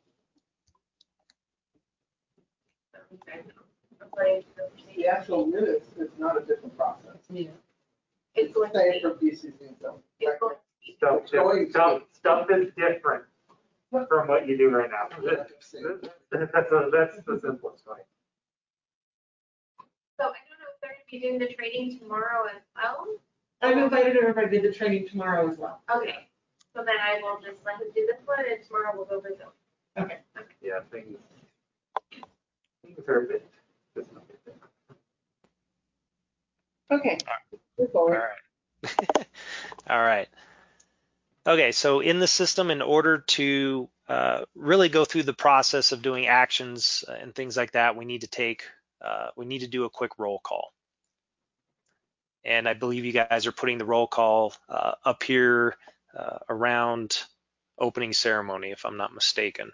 Speaker 6: So you guys know, according to the procedure.
Speaker 7: The actual minutes is not a different process.
Speaker 8: Yeah.
Speaker 6: It's going to
Speaker 7: Same
Speaker 6: be,
Speaker 7: for BCC and so.
Speaker 6: it's going to be.
Speaker 5: Stuff is different from what you do right now. That's the simplest way.
Speaker 6: So I don't know if they're going to be doing the training tomorrow as well.
Speaker 4: I've invited everybody to the training tomorrow as well.
Speaker 6: Okay, so then I will just let him do this one and tomorrow we'll go over zoning.
Speaker 4: Okay.
Speaker 5: Yeah, things are a bit. Just a bit different.
Speaker 3: Okay. Move
Speaker 2: All
Speaker 3: forward.
Speaker 2: right. All right. Okay, so in the system, in order to really go through the process of doing actions and things like that, we need to do a quick roll call. And I believe you guys are putting the roll call up here around opening ceremony, if I'm not mistaken.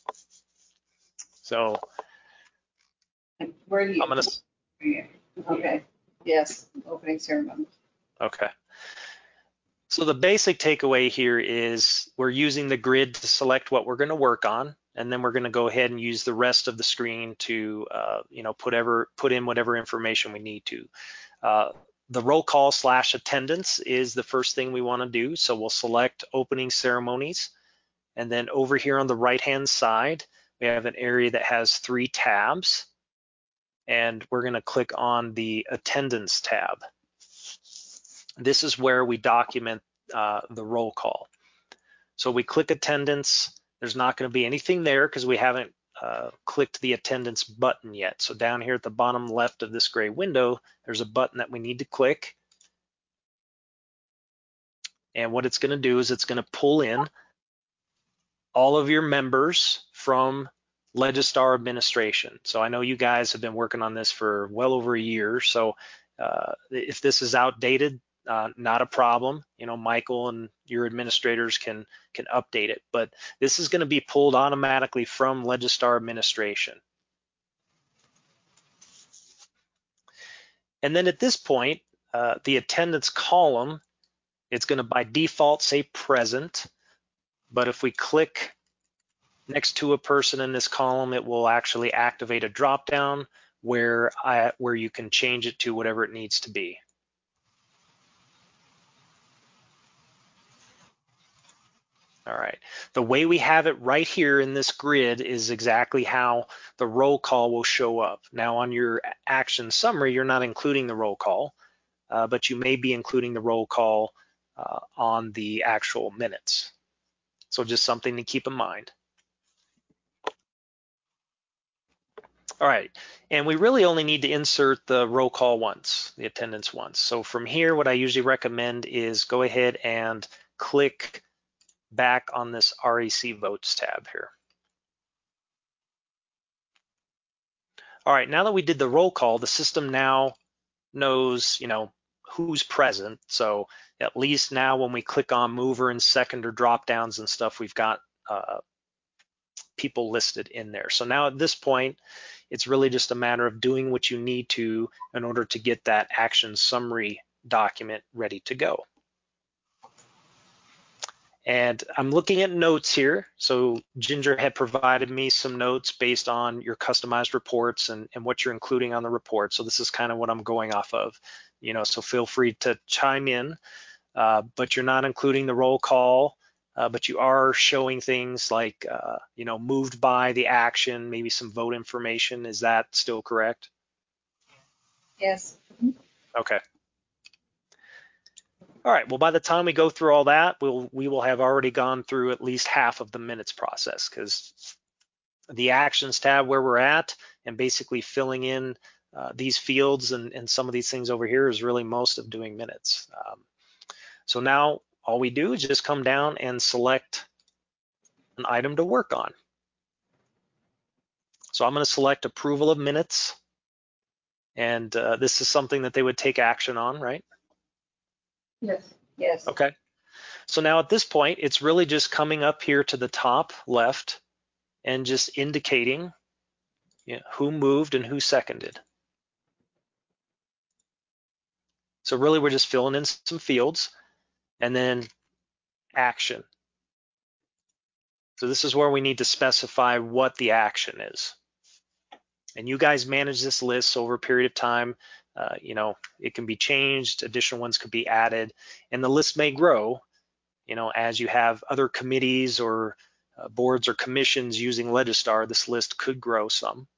Speaker 2: So
Speaker 3: Where do you?
Speaker 2: I'm gonna.
Speaker 3: Okay. Yes. Opening ceremony.
Speaker 2: Okay. So the basic takeaway here is we're using the grid to select what we're going to work on, and then we're going to go ahead and use the rest of the screen to, put in whatever information we need to. The roll call / attendance is the first thing we want to do. So we'll select opening ceremonies, and then over here on the right-hand side, we have an area that has 3 tabs, and we're going to click on the attendance tab. This is where we document the roll call. So we click attendance. There's not going to be anything there because we haven't clicked the attendance button yet. So down here at the bottom left of this gray window, there's a button that we need to click. And what it's going to do is it's going to pull in all of your members from Legistar administration. So I know you guys have been working on this for well over a year. So if this is outdated, not a problem. Michael and your administrators can update it, but this is going to be pulled automatically from Legistar administration. And then at this point, the attendance column, it's going to by default say present, but if we click next to a person in this column, it will actually activate a drop-down where you can change it to whatever it needs to be. All right, the way we have it right here in this grid is exactly how the roll call will show up. Now on your action summary, you're not including the roll call, but you may be including the roll call on the actual minutes. So just something to keep in mind. All right, and we really only need to insert the roll call once, the attendance once. So from here, what I usually recommend is go ahead and click back on this REC votes tab here. All right, now that we did the roll call, the system now knows, who's present. So at least now when we click on mover and seconder drop downs and stuff, we've got people listed in there. So now at this point, it's really just a matter of doing what you need to in order to get that action summary document ready to go. And I'm looking at notes here. So Ginger had provided me some notes based on your customized reports and what you're including on the report. So this is kind of what I'm going off of, so feel free to chime in, but you're not including the roll call, but you are showing things like, moved by the action, maybe some vote information. Is that still correct?
Speaker 3: Yes.
Speaker 2: Okay. All right, well, by the time we go through all that, we will have already gone through at least half of the minutes process, because the actions tab where we're at and basically filling in these fields and some of these things over here is really most of doing minutes. So now all we do is just come down and select an item to work on. So I'm going to select approval of minutes, and this is something that they would take action on, right?
Speaker 8: Yes.
Speaker 3: Yes.
Speaker 2: Okay. So now at this point, it's really just coming up here to the top left and just indicating who moved and who seconded. So really we're just filling in some fields and then action. So this is where we need to specify what the action is. And you guys manage this list over a period of time. It can be changed, additional ones could be added, and the list may grow, as you have other committees or boards or commissions using Legistar, this list could grow some.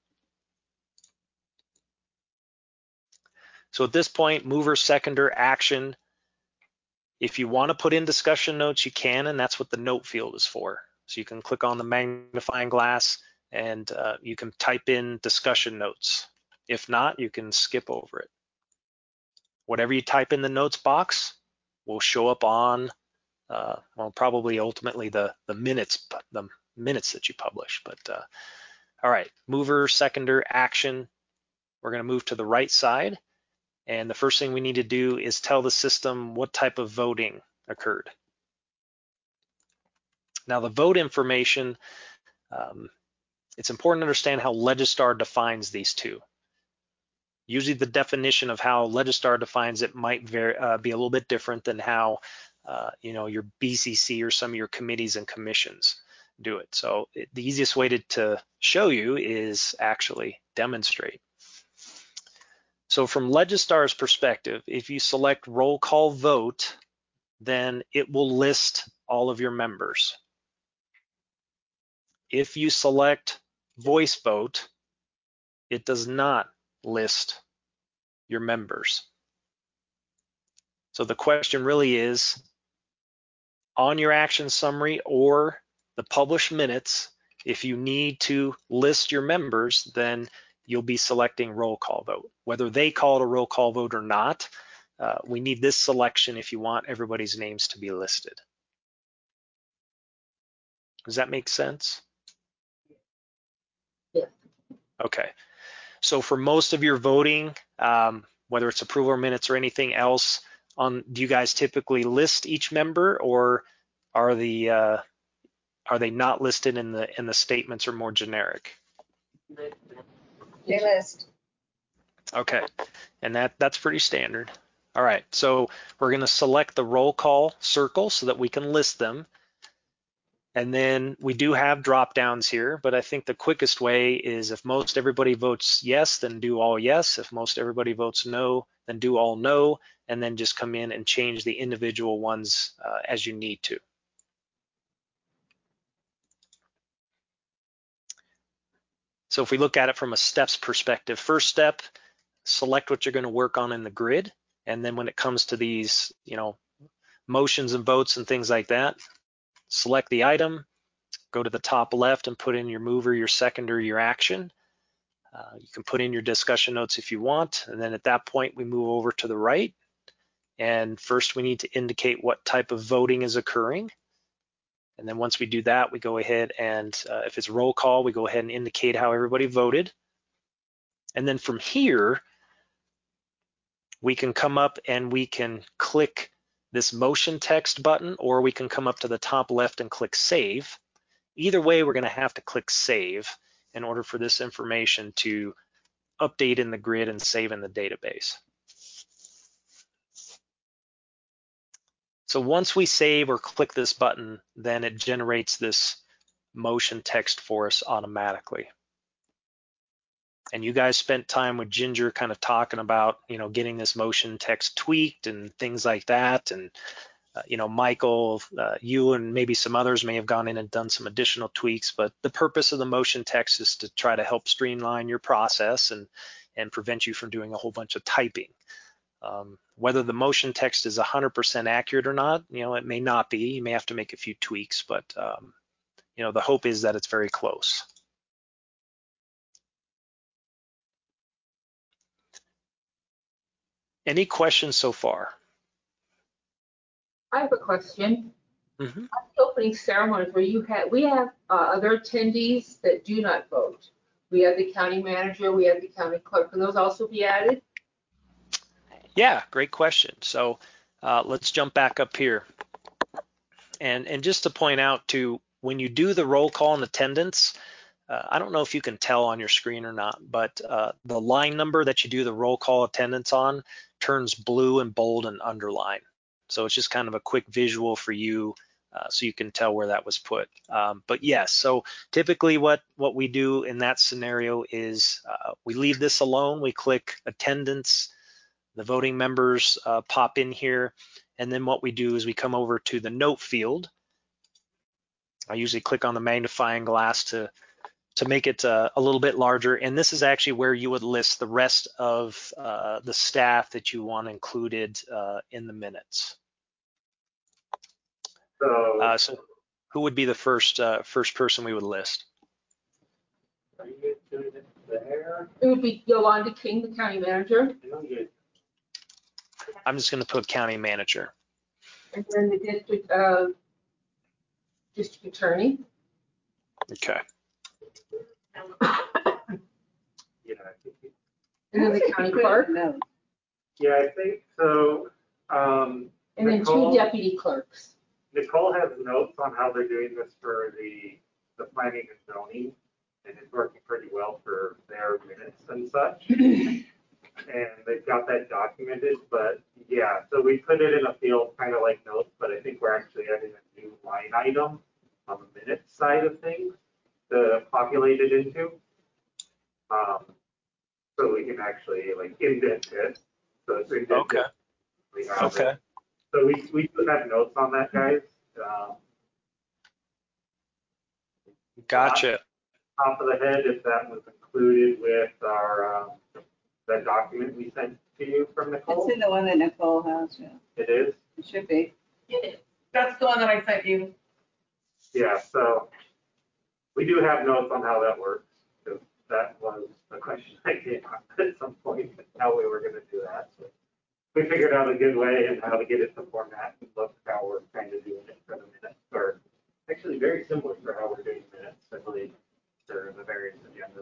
Speaker 2: So at this point, mover, seconder, action. If you want to put in discussion notes, you can, and that's what the note field is for. So you can click on the magnifying glass and you can type in discussion notes. If not, you can skip over it. Whatever you type in the notes box will show up on, probably ultimately the minutes that you publish. But all right, mover, seconder, action. We're going to move to the right side. And the first thing we need to do is tell the system what type of voting occurred. Now the vote information, it's important to understand how Legistar defines these two. Usually the definition of how Legistar defines it might be a little bit different than how your BCC or some of your committees and commissions do it. So the easiest way to show you is actually demonstrate. So from Legistar's perspective, if you select roll call vote, then it will list all of your members. If you select voice vote, it does not list your members. So the question really is, on your action summary or the published minutes, if you need to list your members, then you'll be selecting roll call vote. Whether they call it a roll call vote or not, we need this selection if you want everybody's names to be listed. Does that make sense?
Speaker 8: Yeah.
Speaker 2: Okay. So for most of your voting, whether it's approval of minutes or anything else, do you guys typically list each member, or are they not listed in the statements, or more generic?
Speaker 3: They list.
Speaker 2: Okay, and that's pretty standard. All right, so we're going to select the roll call circle so that we can list them. And then we do have drop downs here, but I think the quickest way is if most everybody votes yes, then do all yes. If most everybody votes no, then do all no, and then just come in and change the individual ones as you need to. So if we look at it from a steps perspective, first step, select what you're going to work on in the grid. And then when it comes to these, motions and votes and things like that, select the item, go to the top left and put in your mover, your seconder, your action. You can put in your discussion notes if you want. And then at that point, we move over to the right. And first we need to indicate what type of voting is occurring. And then once we do that, we go ahead and if it's roll call, we go ahead and indicate how everybody voted. And then from here, we can come up and we can click this motion text button, or we can come up to the top left and click save. Either way, we're going to have to click save in order for this information to update in the grid and save in the database. So once we save or click this button, then it generates this motion text for us automatically. And you guys spent time with Ginger kind of talking about, getting this motion text tweaked and things like that. And, Michael, you and maybe some others may have gone in and done some additional tweaks, but the purpose of the motion text is to try to help streamline your process and prevent you from doing a whole bunch of typing. Whether the motion text is 100% accurate or not, it may not be. You may have to make a few tweaks, but, the hope is that it's very close. Any questions so far?
Speaker 8: I have a question.
Speaker 2: Mm-hmm.
Speaker 8: On the opening ceremonies where we have other attendees that do not vote. We have the county manager, we have the county clerk. Can those also be added?
Speaker 2: Yeah, great question. So let's jump back up here. And just to point out too, when you do the roll call and attendance, I don't know if you can tell on your screen or not, but the line number that you do the roll call attendance on turns blue and bold and underline. So it's just kind of a quick visual for you so you can tell where that was put. But yes, so typically what we do in that scenario is we leave this alone, we click attendance, the voting members pop in here, and then what we do is we come over to the note field. I usually click on the magnifying glass to make it a little bit larger, and this is actually where you would list the rest of the staff that you want included in the minutes. So who would be the first person we would list?
Speaker 5: Are you doing it there?
Speaker 8: It would be Yolanda King, the county manager,
Speaker 2: I'm just going to put county manager.
Speaker 8: and then the district attorney.
Speaker 2: Okay.
Speaker 5: Yeah, I think
Speaker 8: And then the county clerk,
Speaker 3: No.
Speaker 5: yeah, I think so.
Speaker 8: and then
Speaker 5: Nicole-
Speaker 8: 2 deputy clerks.
Speaker 5: Nicole has notes on how they're doing this for the planning and zoning, and it's working pretty well for their minutes and such. And they've got that documented, but yeah, so we put it in a field kind of like notes, but I think we're actually adding a new line item on the minutes side of things to populate it into. So we can actually like indent it. So it's indented.
Speaker 2: Okay.
Speaker 5: We have
Speaker 2: Okay.
Speaker 5: it. So we put have notes on that, guys.
Speaker 2: Gotcha.
Speaker 5: Top of the head, if that was included with our that document we sent to you from Nicole.
Speaker 3: It's in the one that Nicole has, yeah.
Speaker 5: It is.
Speaker 3: It should be.
Speaker 4: That's the one that I sent you.
Speaker 5: Yeah. So we do have notes on how that works, because that was a question I came up at some point, how we were going to do that. So we figured out a good way and how to get it to format and look how we're kind of doing it for the minutes, or actually very similar for how we're doing minutes, I believe, for the various agendas.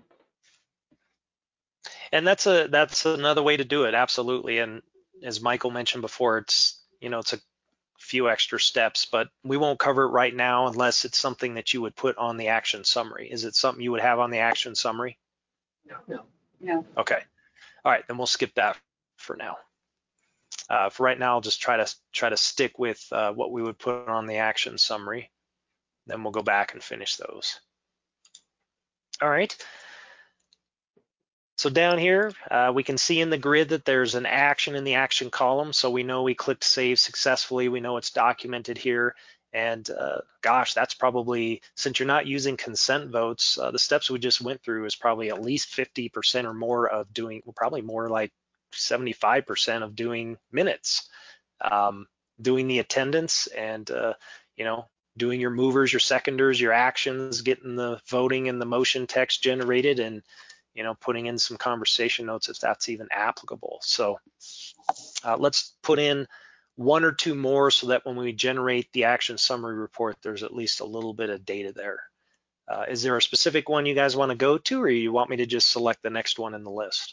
Speaker 2: And that's another way to do it, absolutely. And as Michael mentioned before, it's a few extra steps, but we won't cover it right now unless it's something that you would put on the action summary. Is it something you would have on the action summary?
Speaker 3: No.
Speaker 2: Okay. All right, then we'll skip that for now. For right now, I'll just try to stick with what we would put on the action summary. Then we'll go back and finish those. All right. So down here, we can see in the grid that there's an action in the action column. So we know we clicked save successfully. We know it's documented here. And gosh, that's probably, since you're not using consent votes, the steps we just went through is probably at least 50% or more of doing, probably more like 75% of doing minutes, doing the attendance and, doing your movers, your seconders, your actions, getting the voting and the motion text generated, and putting in some conversation notes if that's even applicable. So let's put in 1 or 2 more so that when we generate the action summary report, there's at least a little bit of data there. Is there a specific one you guys want to go to, or you want me to just select the next one in the list?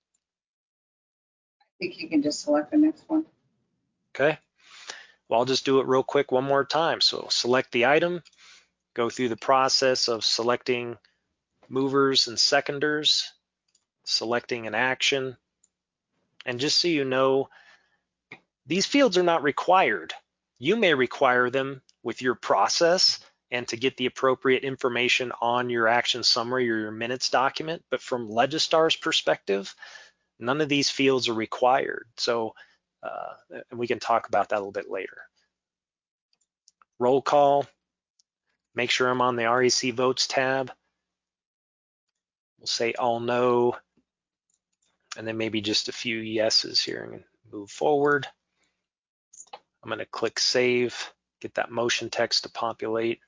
Speaker 3: I think you can just select the next one.
Speaker 2: Okay. Well, I'll just do it real quick one more time. So select the item, go through the process of selecting movers and seconders, selecting an action. And just so you know, these fields are not required. You may require them with your process and to get the appropriate information on your action summary or your minutes document. But from Legistar's perspective, none of these fields are required. So and we can talk about that a little bit later. Roll call, make sure I'm on the REC votes tab. We'll say all no, and then maybe just a few yeses here and move forward. I'm going to click save, get that motion text to populate.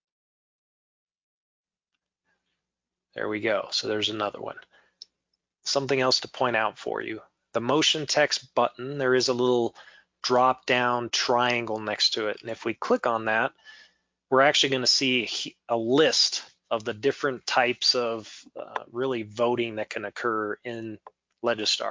Speaker 2: There we go. So there's another one. Something else to point out for you. The motion text button, there is a little drop down triangle next to it. And if we click on that, we're actually going to see a list of the different types of really voting that can occur in Legistar.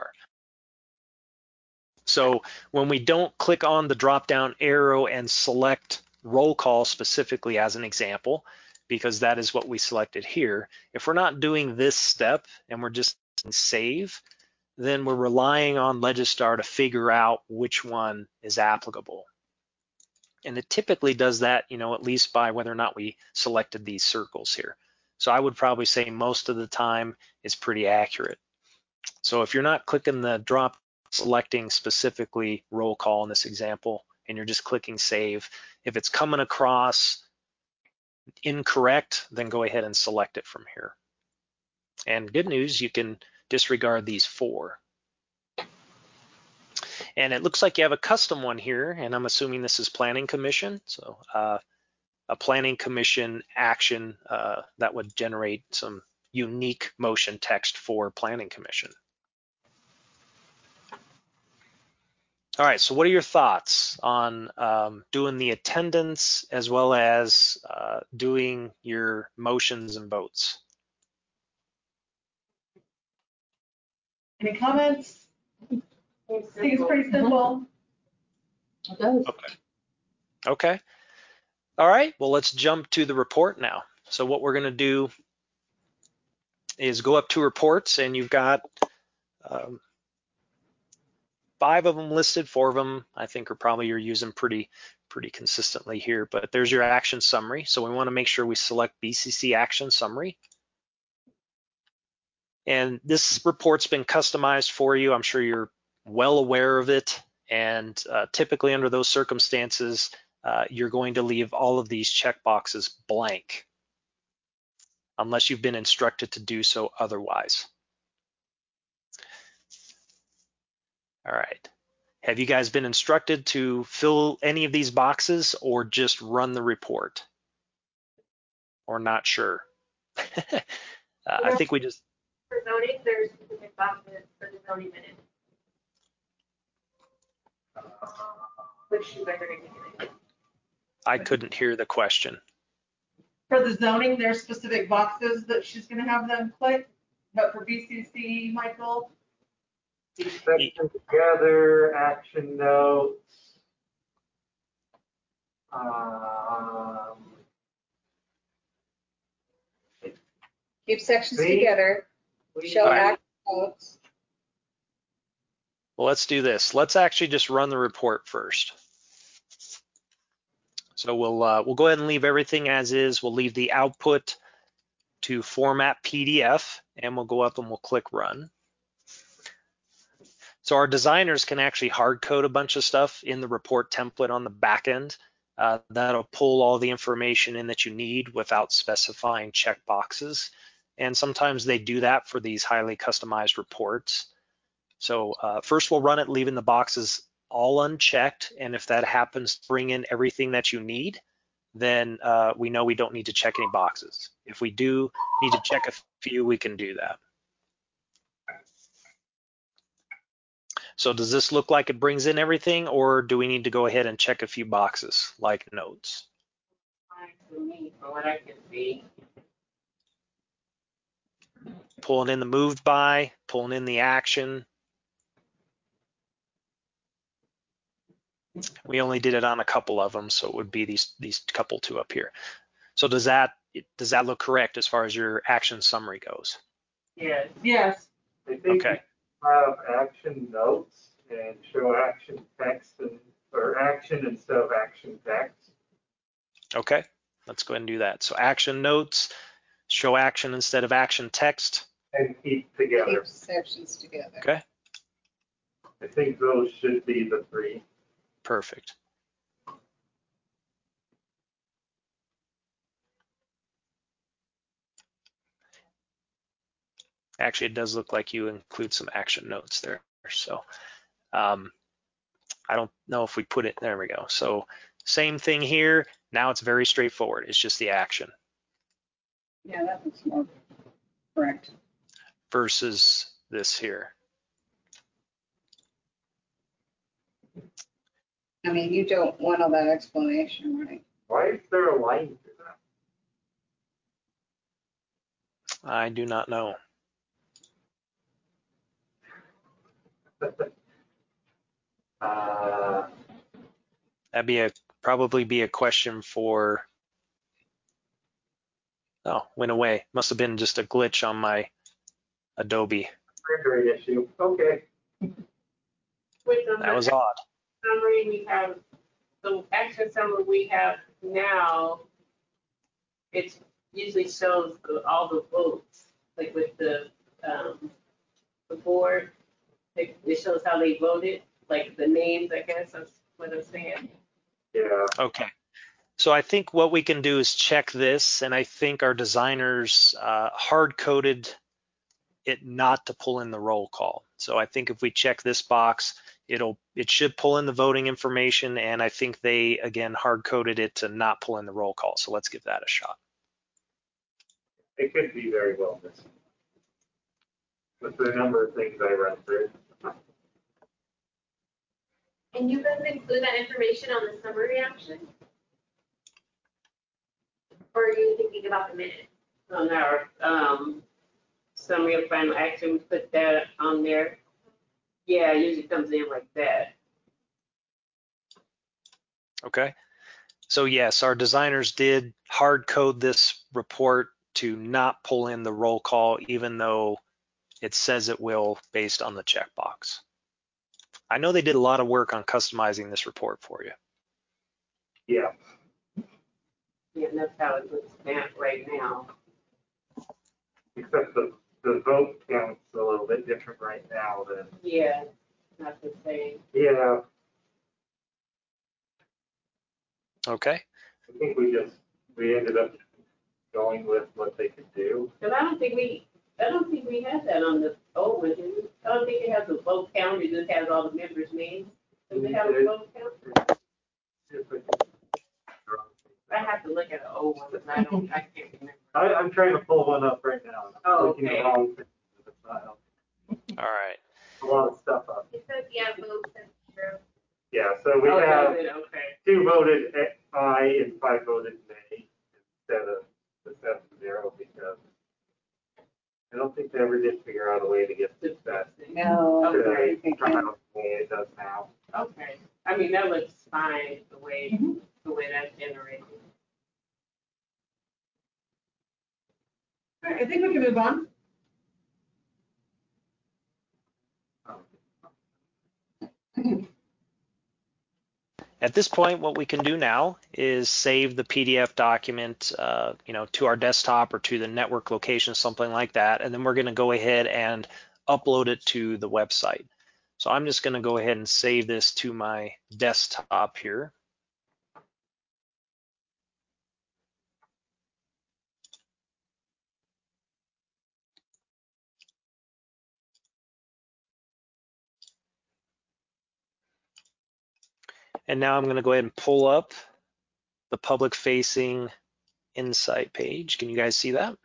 Speaker 2: So when we don't click on the drop down arrow and select roll call specifically as an example, because that is what we selected here. If we're not doing this step and we're just in save, then we're relying on Legistar to figure out which one is applicable. And it typically does that, at least by whether or not we selected these circles here. So I would probably say most of the time it's pretty accurate. So if you're not clicking the drop, selecting specifically roll call in this example, and you're just clicking save, if it's coming across incorrect, then go ahead and select it from here. And good news, you can disregard these 4. And it looks like you have a custom one here, and I'm assuming this is Planning Commission. So a Planning Commission action that would generate some unique motion text for Planning Commission. All right, so what are your thoughts on doing the attendance as well as doing your motions and votes?
Speaker 4: Any comments? I think it's pretty simple.
Speaker 8: It does.
Speaker 2: Okay. All right, well, let's jump to the report now. So what we're gonna do is go up to reports, and you've got 5 of them listed. 4 of them I think are probably you're using pretty consistently here, but there's your action summary. So we wanna make sure we select BCC action summary. And this report's been customized for you. I'm sure you're well aware of it. And typically under those circumstances, you're going to leave all of these checkboxes blank unless you've been instructed to do so otherwise. All right. Have you guys been instructed to fill any of these boxes or just run the report? Or not sure? I think we just...
Speaker 6: For zoning, there's specific boxes for the zoning minute. Which you guys are going to do.
Speaker 2: I couldn't hear the question.
Speaker 4: For the zoning, there's specific boxes that she's gonna have them click, but for BCC, Michael,
Speaker 5: Section together, action notes.
Speaker 3: Keep sections
Speaker 5: See?
Speaker 3: together, show
Speaker 2: All right.
Speaker 3: action notes.
Speaker 2: Well, let's do this. Let's actually just run the report first. So we'll go ahead and leave everything as is. We'll leave the output to format PDF, and we'll go up and we'll click run. So our designers can actually hard code a bunch of stuff in the report template on the back end. That'll pull all the information in that you need without specifying checkboxes. And sometimes they do that for these highly customized reports. So first we'll run it, leaving the boxes all unchecked. And if that happens, bring in everything that you need, then we know we don't need to check any boxes. If we do need to check a few, we can do that. So does this look like it brings in everything, or do we need to go ahead and check a few boxes like notes?
Speaker 9: Fine to me, from what I can see.
Speaker 2: Pulling in the moved by, pulling in the action. We only did it on a couple of them, so it would be these couple 2 up here. So does that look correct as far as your action summary goes?
Speaker 9: Yes.
Speaker 4: yes,
Speaker 5: I think
Speaker 2: Okay.
Speaker 5: have action notes and show action text or action instead of action text.
Speaker 2: Okay, let's go ahead and do that. So action notes, show action instead of action text.
Speaker 5: And keep together.
Speaker 3: Keep sections together.
Speaker 2: Okay,
Speaker 5: I think those should be the 3.
Speaker 2: perfect. Actually, it does look like you include some action notes there. So I don't know if we put it, there we go. So same thing here. Now it's very straightforward. It's just the action
Speaker 3: Yeah, that looks more correct.
Speaker 2: versus this here.
Speaker 3: I mean, you don't want all that explanation, right?
Speaker 5: Why is there a line through that?
Speaker 2: I do not know. That'd be probably be a question for Oh, went away. Must have been just a glitch on my Adobe.
Speaker 5: Rendering issue, okay.
Speaker 9: With the
Speaker 2: That was odd.
Speaker 9: summary, we have, the action summary we have now, it usually shows all the votes, like with the board. It shows how they voted, like the names, I guess, that's what I'm saying.
Speaker 5: Yeah,
Speaker 2: Okay. So I think what we can do is check this, and I think our designers hard-coded it not to pull in the roll call. So I think if we check this box, it should pull in the voting information, and I think they, again, hard-coded it to not pull in the roll call. So let's give that a shot.
Speaker 5: it could be very well missing. With the number of things I run through.
Speaker 6: And you guys include that information on the summary action? Or are you thinking about the minutes?
Speaker 9: On our summary of final action, we put that on there. Yeah, it usually comes in like that.
Speaker 2: Okay. So yes, our designers did hard code this report to not pull in the roll call, even though it says it will based on the checkbox. I know they did a lot of work on customizing this report for you.
Speaker 5: Yeah,
Speaker 9: Yeah, and that's how it looks now, right now.
Speaker 5: except the vote count's a little bit different right now than,
Speaker 9: Yeah, not the same.
Speaker 5: yeah,
Speaker 2: Okay.
Speaker 5: I think we ended up going with what they could do.
Speaker 9: Cause I don't think we had that on the old one, did we? I don't think it has a vote count, it just has all the members' names. Does it have a vote count? I have to look at the old one, because I can't remember.
Speaker 5: I'm trying to pull one up right now.
Speaker 9: Oh,
Speaker 5: Looking at
Speaker 9: okay.
Speaker 5: all the things, it's not helping.
Speaker 2: All right.
Speaker 5: A lot of stuff up.
Speaker 6: It says, yeah, votes and zero.
Speaker 5: Yeah, so we
Speaker 9: Oh,
Speaker 5: have
Speaker 9: does it? Okay.
Speaker 5: 2 voted aye and 5 voted nay instead of the 7-0 because I don't think they ever did figure out a way to get that
Speaker 3: No, I
Speaker 5: today
Speaker 3: don't think
Speaker 5: come
Speaker 3: they
Speaker 5: out the way it does now.
Speaker 9: Okay. I mean, that looks fine, the way that's generated.
Speaker 4: All right, I think we can move on.
Speaker 2: At this point, what we can do now is save the PDF document, to our desktop or to the network location, something like that, and then we're going to go ahead and upload it to the website. So I'm just going to go ahead and save this to my desktop here. And now I'm going to go ahead and pull up the public-facing Insight page. Can you guys see that?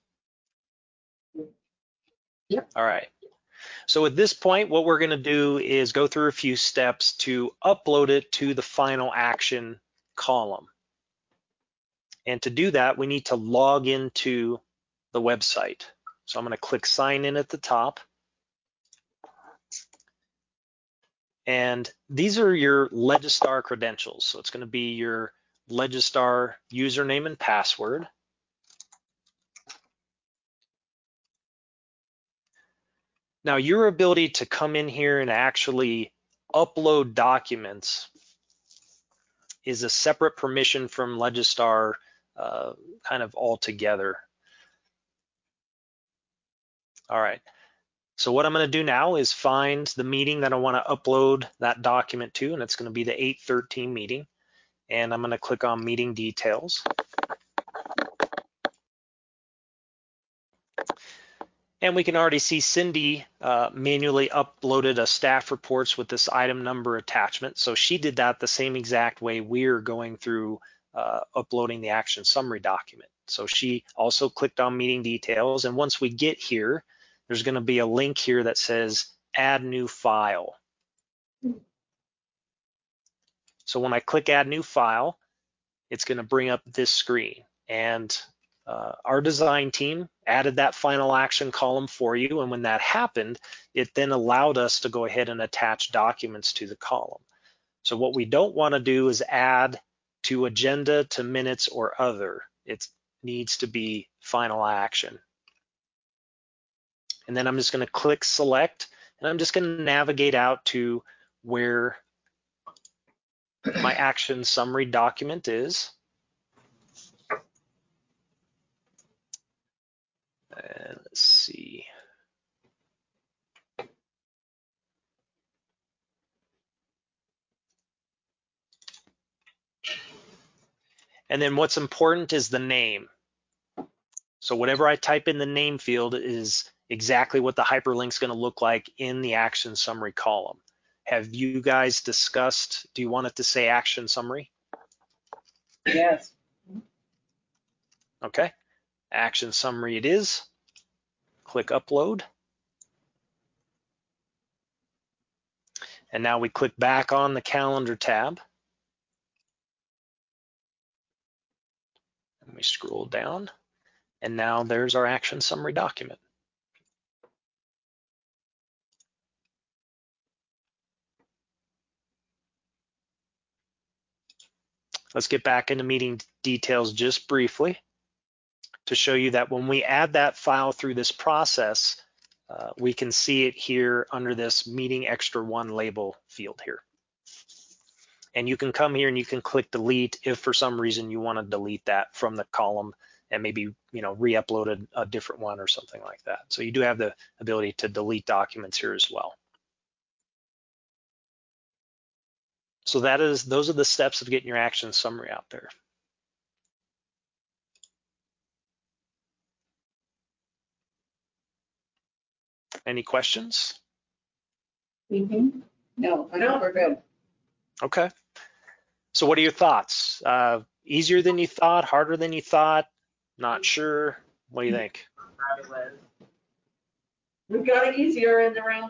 Speaker 8: Yep.
Speaker 2: All right. So at this point, what we're going to do is go through a few steps to upload it to the final action column. And to do that, we need to log into the website. So I'm going to click sign in at the top. And these are your Legistar credentials. So it's going to be your Legistar username and password. Now, your ability to come in here and actually upload documents is a separate permission from Legistar kind of altogether. All right. So what I'm going to do now is find the meeting that I want to upload that document to, and it's going to be the 8/13 meeting. And I'm going to click on meeting details. And we can already see Cindy manually uploaded a staff reports with this item number attachment. So she did that the same exact way we're going through uploading the action summary document. So she also clicked on meeting details. And once we get here, there's going to be a link here that says add new file. So when I click add new file, it's going to bring up this screen. And our design team added that final action column for you. And when that happened, it then allowed us to go ahead and attach documents to the column. So what we don't want to do is add to agenda, to minutes, or other. It's needs to be final action. And then I'm just going to click select, and I'm just going to navigate out to where my action summary document is. And let's see. And then what's important is the name. So whatever I type in the name field is exactly what the hyperlink's going to look like in the action summary column. Have you guys discussed, do you want it to say action summary?
Speaker 3: Yes.
Speaker 2: Okay, action summary it is. Click upload. And now we click back on the calendar tab. And we scroll down. And now there's our action summary document. Let's get back into meeting details just briefly to show you that when we add that file through this process, we can see it here under this meeting extra one label field here. And you can come here and you can click delete if for some reason you want to delete that from the column and maybe re-upload a different one or something like that. So you do have the ability to delete documents here as well. So those are the steps of getting your action summary out there. Any questions?
Speaker 3: Mm-hmm. No, I think we're good.
Speaker 2: Okay. So what are your thoughts? Easier than you thought, harder than you thought? Not sure. What do you think?
Speaker 4: We've got it easier in the round.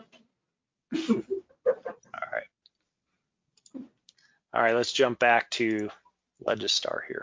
Speaker 2: All right, let's jump back to Legistar here.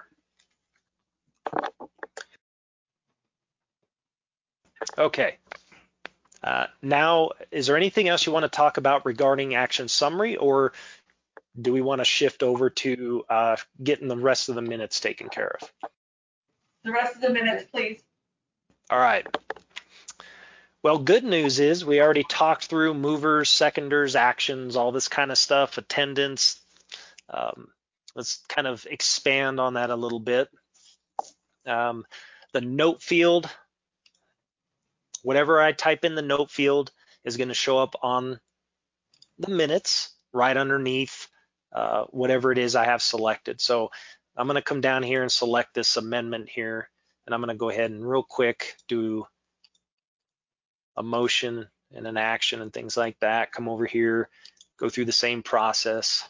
Speaker 2: Okay. Now, is there anything else you want to talk about regarding action summary, or do we want to shift over to getting the rest of the minutes taken care of?
Speaker 4: The rest of the minutes, please.
Speaker 2: All right. Well, good news is we already talked through movers, seconders, actions, all this kind of stuff, attendance. Let's kind of expand on that a little bit. The note field, whatever I type in the note field is going to show up on the minutes right underneath whatever it is I have selected. So I'm going to come down here and select this amendment here, and I'm going to go ahead and real quick do a motion and an action and things like that. Come over here, go through the same process.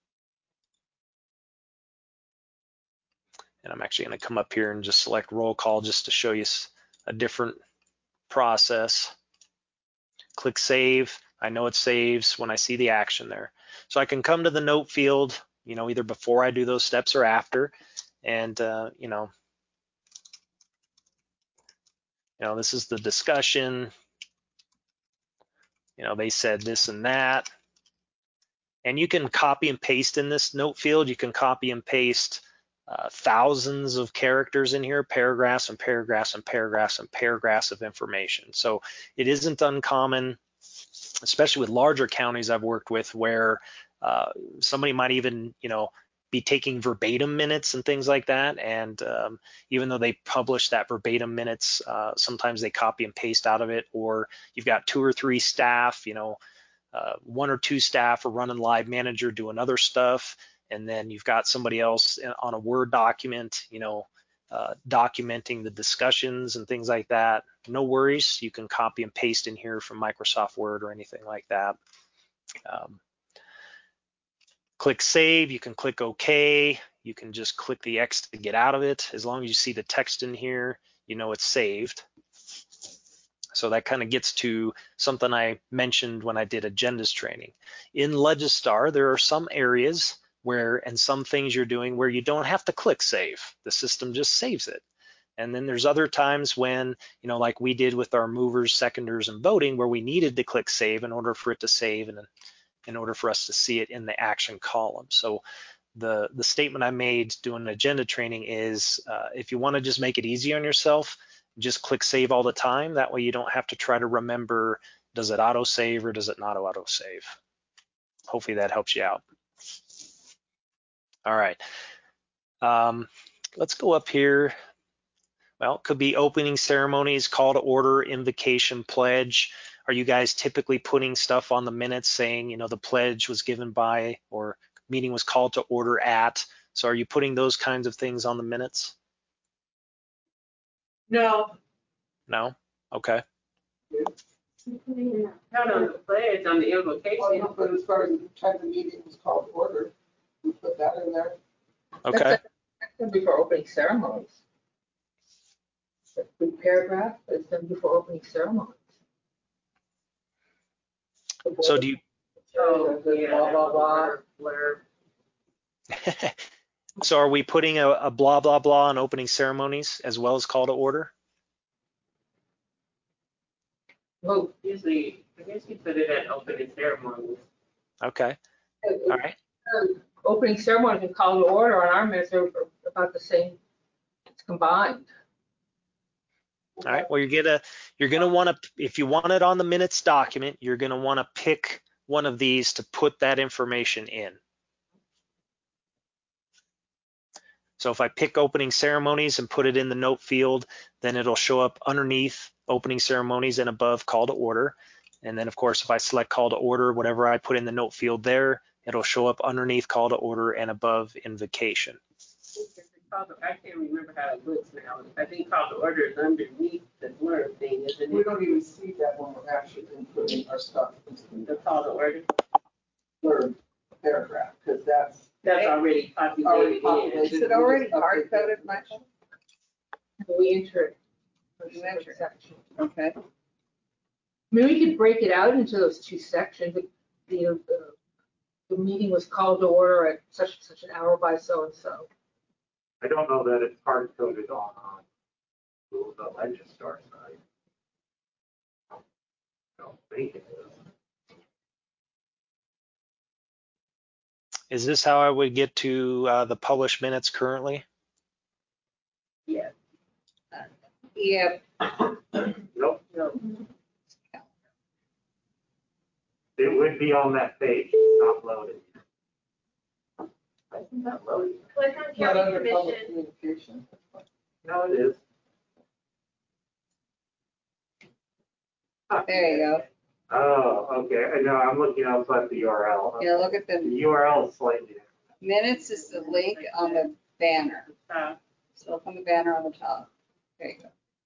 Speaker 2: And I'm actually going to come up here and just select roll call just to show you a different process. Click save. I know it saves when I see the action there. So I can come to the note field, either before I do those steps or after. And, this is the discussion. They said this and that. And you can copy and paste in this note field. You can copy and paste thousands of characters in here, paragraphs and paragraphs and paragraphs and paragraphs of information. So it isn't uncommon, especially with larger counties I've worked with, where somebody might even, be taking verbatim minutes and things like that. And even though they publish that verbatim minutes, sometimes they copy and paste out of it, or you've got 2 or 3 staff, 1 or 2 staff are running Live Manager doing other stuff. And then you've got somebody else on a Word document, documenting the discussions and things like that. No worries, you can copy and paste in here from Microsoft Word or anything like that. Click save, you can click OK. You can just click the X to get out of it. As long as you see the text in here, it's saved. So that kind of gets to something I mentioned when I did agendas training. In Legistar, there are some areas and some things you're doing where you don't have to click save. The system just saves it. And then there's other times when, like we did with our movers, seconders, and voting, where we needed to click save in order for it to save and in order for us to see it in the action column. So the statement I made doing agenda training is if you want to just make it easy on yourself, just click save all the time. That way you don't have to try to remember, does it auto save or does it not auto save? Hopefully that helps you out. All right. Let's go up here. Well, it could be opening ceremonies, call to order, invocation, pledge. Are you guys typically putting stuff on the minutes saying, you know, the pledge was given by or meeting was called to order at? So are you putting those kinds of things on the minutes?
Speaker 9: No,
Speaker 2: No? Okay.
Speaker 9: not on the pledge, on the
Speaker 7: Well,
Speaker 9: invocation.
Speaker 7: no, but as far as the time the meeting was called to order, we put that in there.
Speaker 2: Okay.
Speaker 8: That's gonna be for opening ceremonies. That big paragraph is gonna be for opening ceremonies.
Speaker 2: So do you,
Speaker 9: Oh, yeah.
Speaker 8: Blah, blah, blah.
Speaker 9: Blurb.
Speaker 2: so are we putting a blah, blah, blah on opening ceremonies as well as call to order?
Speaker 8: Well,
Speaker 9: Usually, I guess you put it at opening ceremonies.
Speaker 2: Okay. All right.
Speaker 8: opening ceremonies and call to order on our minutes are about the same. It's combined.
Speaker 2: All right. Well, you're gonna want to, if you want it on the minutes document, you're gonna want to pick one of these to put that information in. So if I pick opening ceremonies and put it in the note field, then it'll show up underneath opening ceremonies and above call to order. And then of course, if I select call to order, whatever I put in the note field there, it'll show up underneath call to order and above invocation.
Speaker 9: I can't remember how it looks now. I think call to order is underneath the blurb thing, isn't
Speaker 7: We
Speaker 9: it?
Speaker 7: don't even see that when we're actually inputting our stuff into
Speaker 9: The call to order,
Speaker 7: the blurb paragraph, because that's
Speaker 9: that's already
Speaker 7: already
Speaker 9: populated in.
Speaker 7: populated.
Speaker 3: Is it already hard coded, Michael?
Speaker 8: We enter it.
Speaker 3: You enter it.
Speaker 8: Section.
Speaker 3: Okay.
Speaker 8: I mean, we could break it out into those two sections. The meeting was called to order at such and such an hour by so and so.
Speaker 5: I don't know that it's hard coded on the Legistar side. I don't think it is.
Speaker 2: Is this how I would get to the published minutes currently?
Speaker 9: Yeah.
Speaker 3: Yep.
Speaker 5: Nope,
Speaker 9: No.
Speaker 5: it would be on that page, it's not loaded.
Speaker 9: It's not loading.
Speaker 6: Click on
Speaker 7: not
Speaker 6: county
Speaker 7: under public
Speaker 6: commission.
Speaker 7: communication.
Speaker 5: No, it is.
Speaker 3: There you go.
Speaker 5: Oh, okay, I know, I'm looking outside the URL.
Speaker 3: Yeah, look at
Speaker 5: The
Speaker 3: the
Speaker 5: URL is slightly different.
Speaker 3: minutes is the link on the banner.
Speaker 9: Uh,
Speaker 3: So click on the banner on the top. There you go.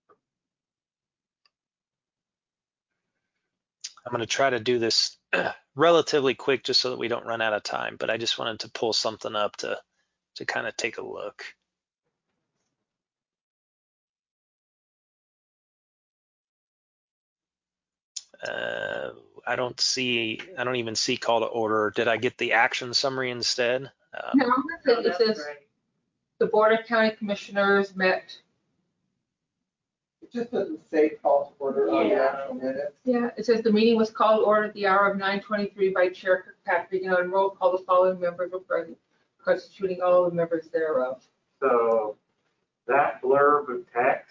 Speaker 2: I'm going to try to do this relatively quick just so that we don't run out of time, but I just wanted to pull something up to kind of take a look. I don't even see call to order. Did I get the action summary instead?
Speaker 8: No,
Speaker 9: no,
Speaker 8: it
Speaker 9: that's
Speaker 8: says
Speaker 9: right.
Speaker 8: the Board of County Commissioners met.
Speaker 7: It just doesn't say call to order on the
Speaker 9: Yeah.
Speaker 7: actual minutes.
Speaker 8: Yeah, it says the meeting was called to order at the hour of 9:23 by Chair Kirkpatrick, and on roll call the following members were present, constituting all the members thereof.
Speaker 5: So that blurb of text,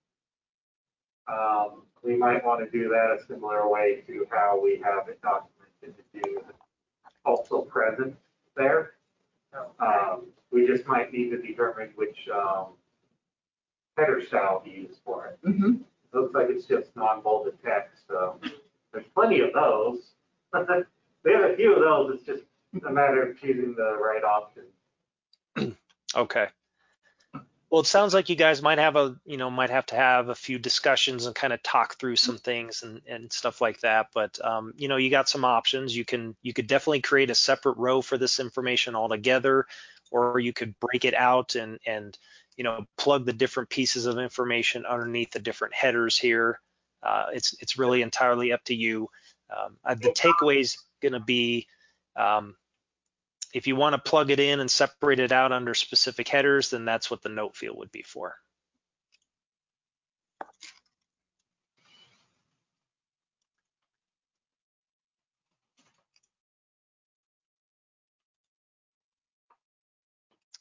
Speaker 5: we might want to do that a similar way to how we have it documented to do also present there. We just might need to determine which header style to use for it.
Speaker 8: Mm-hmm.
Speaker 5: Looks like it's just non-bolded text. So there's plenty of those. We have a few of those. It's just a matter of choosing the right option.
Speaker 2: Okay. Well, it sounds like you guys might have to have a few discussions and kind of talk through some things and stuff like that. But you got some options. You could definitely create a separate row for this information altogether, or you could break it out and plug the different pieces of information underneath the different headers here. It's really entirely up to you. The takeaway is going to be, if you want to plug it in and separate it out under specific headers, then that's what the note field would be for.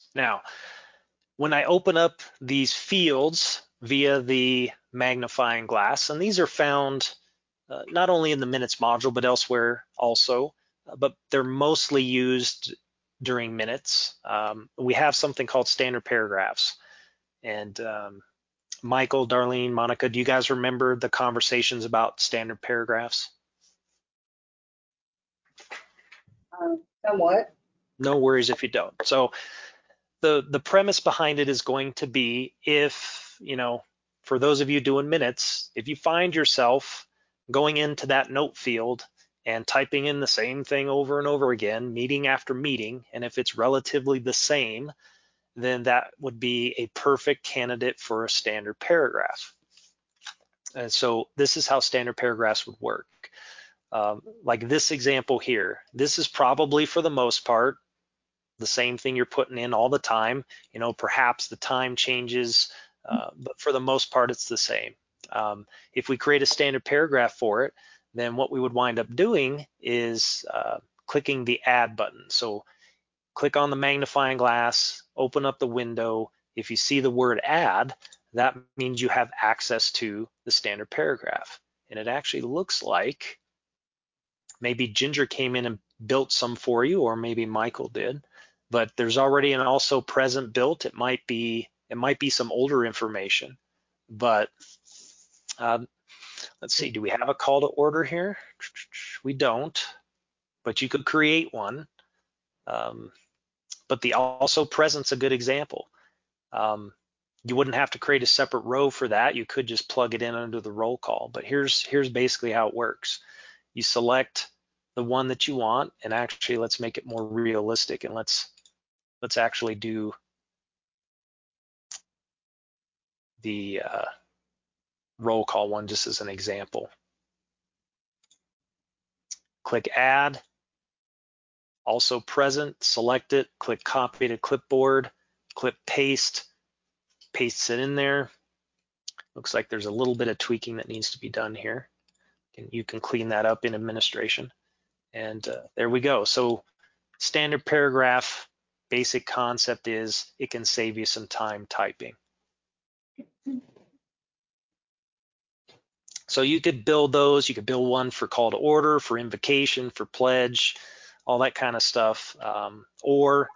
Speaker 2: Now, when I open up these fields via the magnifying glass, and these are found not only in the minutes module, but elsewhere also, but they're mostly used during minutes. We have something called standard paragraphs. And Michael, Darlene, Monica, do you guys remember the conversations about standard paragraphs?
Speaker 3: Somewhat.
Speaker 2: No worries if you don't. So the premise behind it is going to be, if, you know, for those of you doing minutes, if you find yourself going into that note field and typing in the same thing over and over again, meeting after meeting, and if it's relatively the same, then that would be a perfect candidate for a standard paragraph. And so this is how standard paragraphs would work. Like this example here, this is probably for the most part the same thing you're putting in all the time. You know, perhaps the time changes, but for the most part it's the same. If we create a standard paragraph for it, then what we would wind up doing is clicking the add button. So click on the magnifying glass, open up the window. If you see the word add, that means you have access to the standard paragraph. And it actually looks like maybe Ginger came in and built some for you, or maybe Michael did, but there's already an also present built. It might be some older information, but let's see, do we have a call to order here? We don't, but you could create one. But the also present's a good example. You wouldn't have to create a separate row for that. You could just plug it in under the roll call. But here's basically how it works. You select the one that you want, and actually let's make it more realistic, and let's actually do the roll call one just as an example. Click add, also present, select it, click copy to clipboard, click paste, pastes it in there. Looks like there's a little bit of tweaking that needs to be done here. And you can clean that up in administration. And there we go. So standard paragraph, basic concept is it can save you some time typing. So you could build those. You could build one for call to order, for invocation, for pledge, all that kind of stuff. Or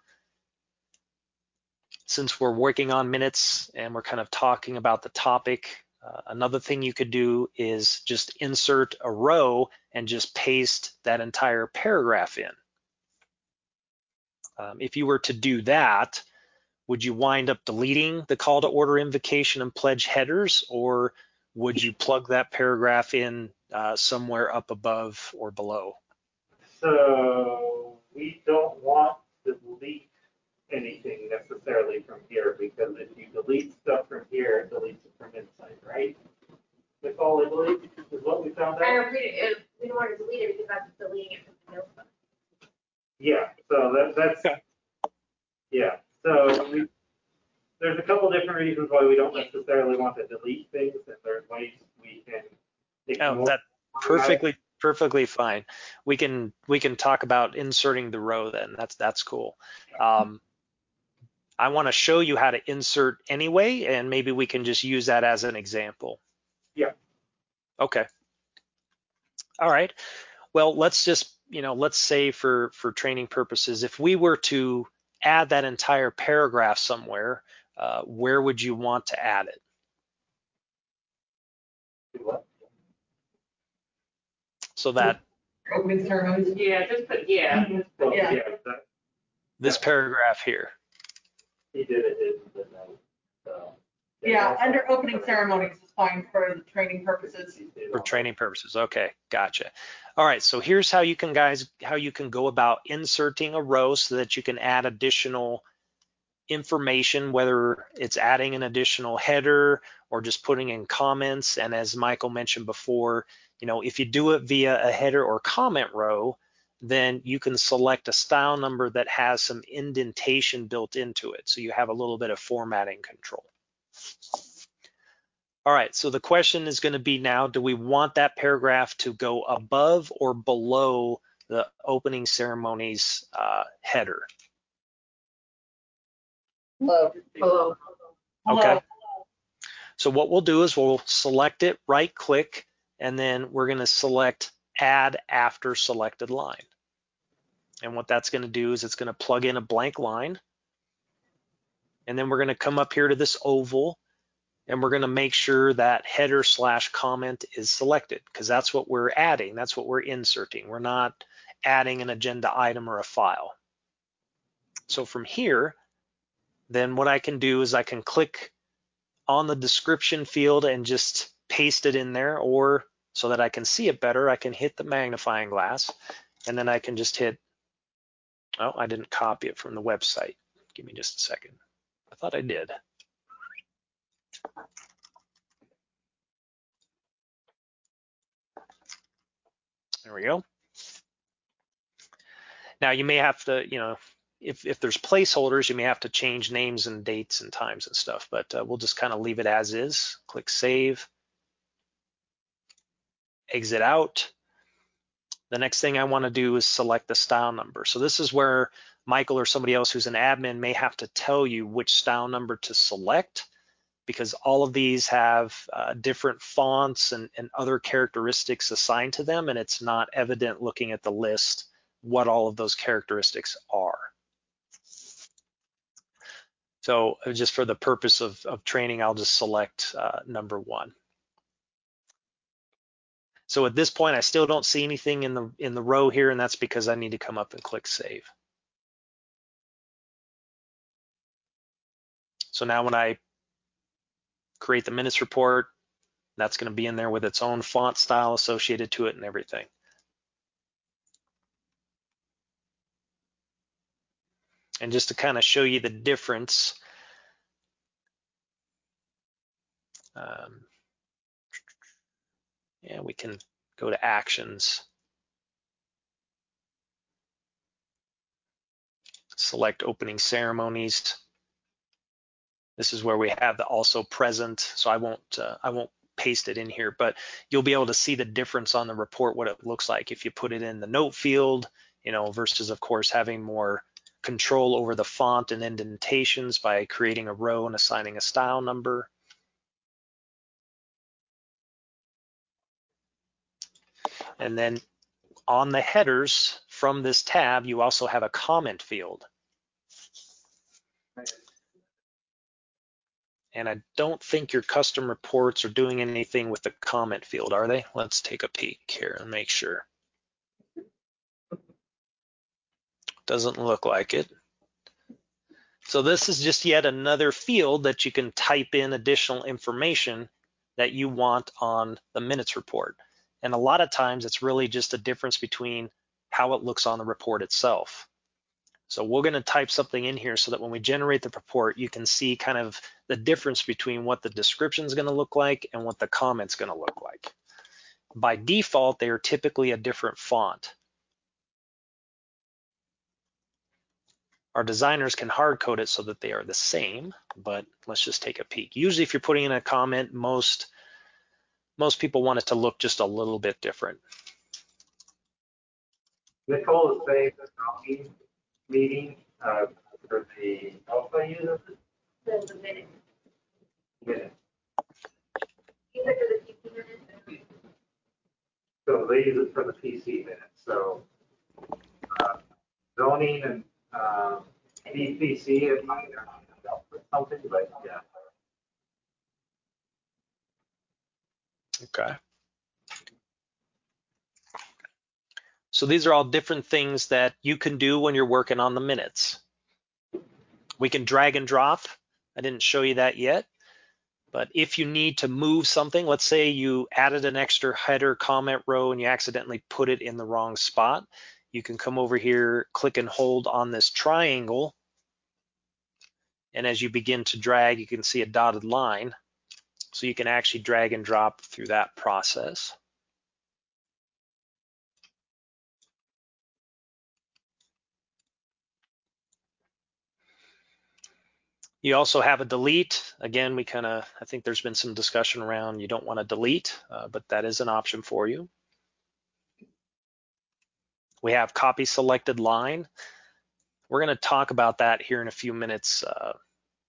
Speaker 2: since we're working on minutes and we're kind of talking about the topic, another thing you could do is just insert a row and just paste that entire paragraph in. If you were to do that, would you wind up deleting the call to order, invocation, and pledge headers, or would you plug that paragraph in somewhere up above or below?
Speaker 5: So we don't want to delete anything necessarily from here, because if you delete stuff from here, it deletes it from inside, right? That's all I believe is what we found
Speaker 6: I
Speaker 5: out.
Speaker 6: don't, we don't want to delete it because that's deleting it from the notebook.
Speaker 5: Yeah, so that's
Speaker 2: Okay.
Speaker 5: Yeah. So there's a couple different reasons why we don't necessarily want to delete things, and there's ways we can ignore.
Speaker 2: Oh, that's perfectly fine. We can talk about inserting the row then. That's cool. I want to show you how to insert anyway, and maybe we can just use that as an example.
Speaker 5: Yeah.
Speaker 2: Okay. All right. Well, let's just, let's say for training purposes, if we were to add that entire paragraph somewhere, where would you want to add it? So that
Speaker 4: Opening ceremonies.
Speaker 9: Yeah, just put, yeah.
Speaker 5: Well,
Speaker 4: Yeah.
Speaker 2: this paragraph here.
Speaker 5: He did it in the note. So,
Speaker 4: Yeah, under opening ceremonies is fine for the training purposes.
Speaker 2: For training purposes. Okay, gotcha. All right, so here's how you can go about inserting a row so that you can add additional information, whether it's adding an additional header or just putting in comments. And as Michael mentioned before, if you do it via a header or comment row, then you can select a style number that has some indentation built into it. So you have a little bit of formatting control. All right, so the question is going to be now, do we want that paragraph to go above or below the opening ceremonies header?
Speaker 8: Below.
Speaker 2: Okay. So what we'll do is we'll select it, right click, and then we're going to select add after selected line. And what that's going to do is it's going to plug in a blank line. And then we're going to come up here to this oval and we're going to make sure that header/comment is selected because that's what we're adding. That's what we're inserting. We're not adding an agenda item or a file. So from here, then what I can do is I can click on the description field and just paste it in there, or so that I can see it better, I can hit the magnifying glass and then I can just hit, oh, I didn't copy it from the website. Give me just a second. I thought I did. There we go. Now you may have to, if there's placeholders, you may have to change names and dates and times and stuff, but we'll just kind of leave it as is. Click save, exit out. The next thing I want to do is select the style number. So this is where Michael or somebody else who's an admin may have to tell you which style number to select, because all of these have different fonts and other characteristics assigned to them, and it's not evident looking at the list what all of those characteristics are. So just for the purpose of training, I'll just select number 1. So at this point, I still don't see anything in the row here, and that's because I need to come up and click save. So now when I create the minutes report, that's going to be in there with its own font style associated to it and everything. And just to kind of show you the difference, yeah, we can go to actions, select opening ceremonies. This is where we have the also present, so I won't paste it in here, but you'll be able to see the difference on the report, what it looks like if you put it in the note field, versus of course having more control over the font and indentations by creating a row and assigning a style number. And then on the headers from this tab, you also have a comment field. And I don't think your custom reports are doing anything with the comment field, are they? Let's take a peek here and make sure. Doesn't look like it. So this is just yet another field that you can type in additional information that you want on the minutes report. And a lot of times it's really just a difference between how it looks on the report itself. So we're going to type something in here so that when we generate the report, you can see kind of the difference between what the description is going to look like and what the comment's going to look like. By default, they are typically a different font. Our designers can hard code it so that they are the same, but let's just take a peek. Usually if you're putting in a comment, most people want it to look just a little bit different.
Speaker 5: Nicole is saying the meeting for the alpha users?
Speaker 6: The minute.
Speaker 5: Yeah.
Speaker 6: These are for the PC minutes.
Speaker 5: So they use it for the PC minutes. So zoning and BPC, it might help with something, but yeah.
Speaker 2: Okay. So these are all different things that you can do when you're working on the minutes. We can drag and drop. I didn't show you that yet. But if you need to move something, let's say you added an extra header comment row and you accidentally put it in the wrong spot, you can come over here, click and hold on this triangle. And as you begin to drag, you can see a dotted line. So you can actually drag and drop through that process. You also have a delete. Again, I think there's been some discussion around you don't want to delete, but that is an option for you. We have copy selected line. We're going to talk about that here in a few minutes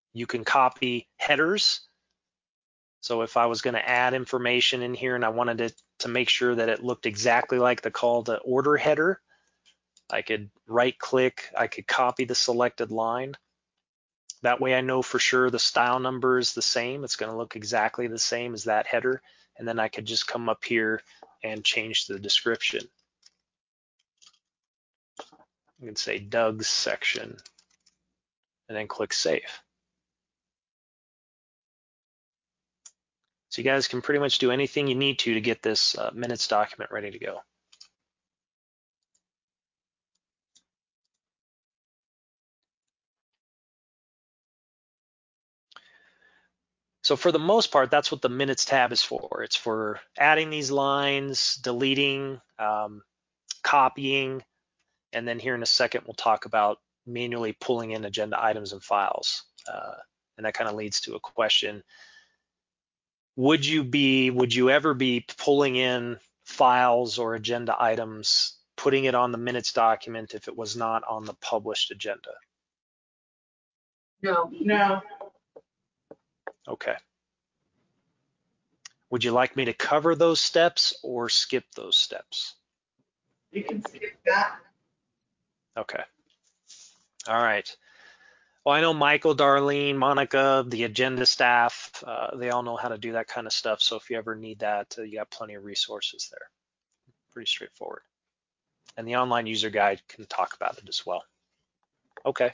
Speaker 2: You can copy headers. So if I was going to add information in here and I wanted it to make sure that it looked exactly like the call to order header, I could right click, I could copy the selected line. That way I know for sure the style number is the same. It's going to look exactly the same as that header. And then I could just come up here and change the description. You can say Doug's section and then click save. So you guys can pretty much do anything you need to get this minutes document ready to go. So for the most part, that's what the minutes tab is for. It's for adding these lines, deleting, copying, and then here in a second, we'll talk about manually pulling in agenda items and files. And that kind of leads to a question. Would you ever be pulling in files or agenda items, putting it on the minutes document if it was not on the published agenda?
Speaker 8: No.
Speaker 4: No.
Speaker 2: Okay. Would you like me to cover those steps or skip those steps?
Speaker 4: You can skip that.
Speaker 2: Okay. All right. Well, I know Michael, Darlene, Monica, the agenda staff, they all know how to do that kind of stuff. So if you ever need that, you got plenty of resources there. Pretty straightforward. And the online user guide can talk about it as well. Okay.